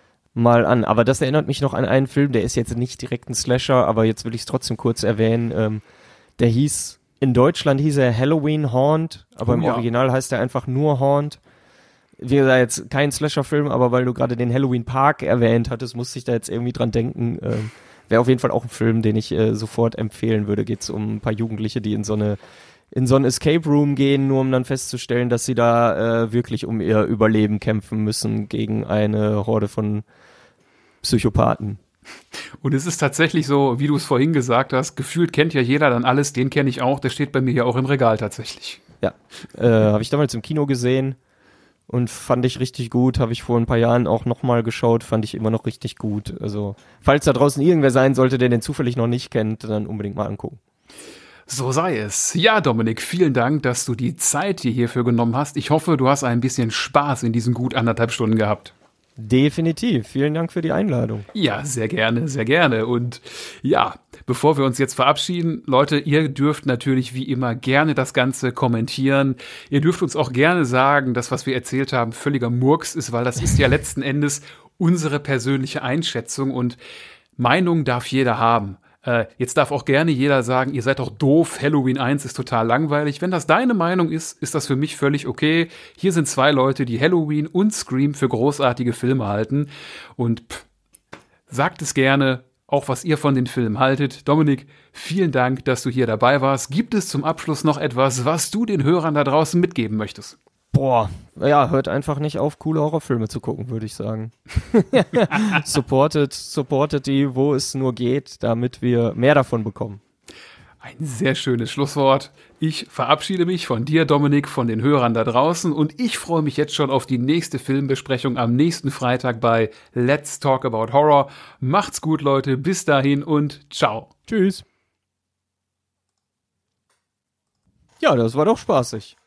mal an. Aber das erinnert mich noch an einen Film, der ist jetzt nicht direkt ein Slasher, aber jetzt will ich es trotzdem kurz erwähnen. Ähm, der hieß In Deutschland hieß er Halloween Haunt, aber Oh, im ja. Original heißt er einfach nur Haunt. Wie gesagt, jetzt kein Slasher-Film, aber weil du gerade den Halloween Park erwähnt hattest, musste ich da jetzt irgendwie dran denken. Ähm, Wäre auf jeden Fall auch ein Film, den ich äh, sofort empfehlen würde. Geht es um ein paar Jugendliche, die in so eine in so ein Escape Room gehen, nur um dann festzustellen, dass sie da äh, wirklich um ihr Überleben kämpfen müssen gegen eine Horde von Psychopathen. Und es ist tatsächlich so, wie du es vorhin gesagt hast, gefühlt kennt ja jeder dann alles, den kenne ich auch, der steht bei mir ja auch im Regal tatsächlich. Ja, äh, habe ich damals im Kino gesehen und fand ich richtig gut. Habe ich vor ein paar Jahren auch nochmal geschaut, fand ich immer noch richtig gut. Also, falls da draußen irgendwer sein sollte, der den zufällig noch nicht kennt, dann unbedingt mal angucken. So sei es. Ja, Dominik, vielen Dank, dass du die Zeit dir hierfür genommen hast. Ich hoffe, du hast ein bisschen Spaß in diesen gut anderthalb Stunden gehabt. Definitiv. Vielen Dank für die Einladung. Ja, sehr gerne, sehr gerne. Und ja, bevor wir uns jetzt verabschieden, Leute, ihr dürft natürlich wie immer gerne das Ganze kommentieren. Ihr dürft uns auch gerne sagen, dass was wir erzählt haben völliger Murks ist, weil das ist ja letzten Endes unsere persönliche Einschätzung und Meinung darf jeder haben. Äh, jetzt darf auch gerne jeder sagen, ihr seid doch doof, Halloween eins ist total langweilig. Wenn das deine Meinung ist, ist das für mich völlig okay. Hier sind zwei Leute, die Halloween und Scream für großartige Filme halten. Und pff, sagt es gerne, auch was ihr von den Filmen haltet. Dominik, vielen Dank, dass du hier dabei warst. Gibt es zum Abschluss noch etwas, was du den Hörern da draußen mitgeben möchtest? Boah, ja, hört einfach nicht auf, coole Horrorfilme zu gucken, würde ich sagen. supportet, supportet die, wo es nur geht, damit wir mehr davon bekommen. Ein sehr schönes Schlusswort. Ich verabschiede mich von dir, Dominik, von den Hörern da draußen und ich freue mich jetzt schon auf die nächste Filmbesprechung am nächsten Freitag bei Let's Talk About Horror. Macht's gut, Leute. Bis dahin und ciao. Tschüss. Ja, das war doch spaßig.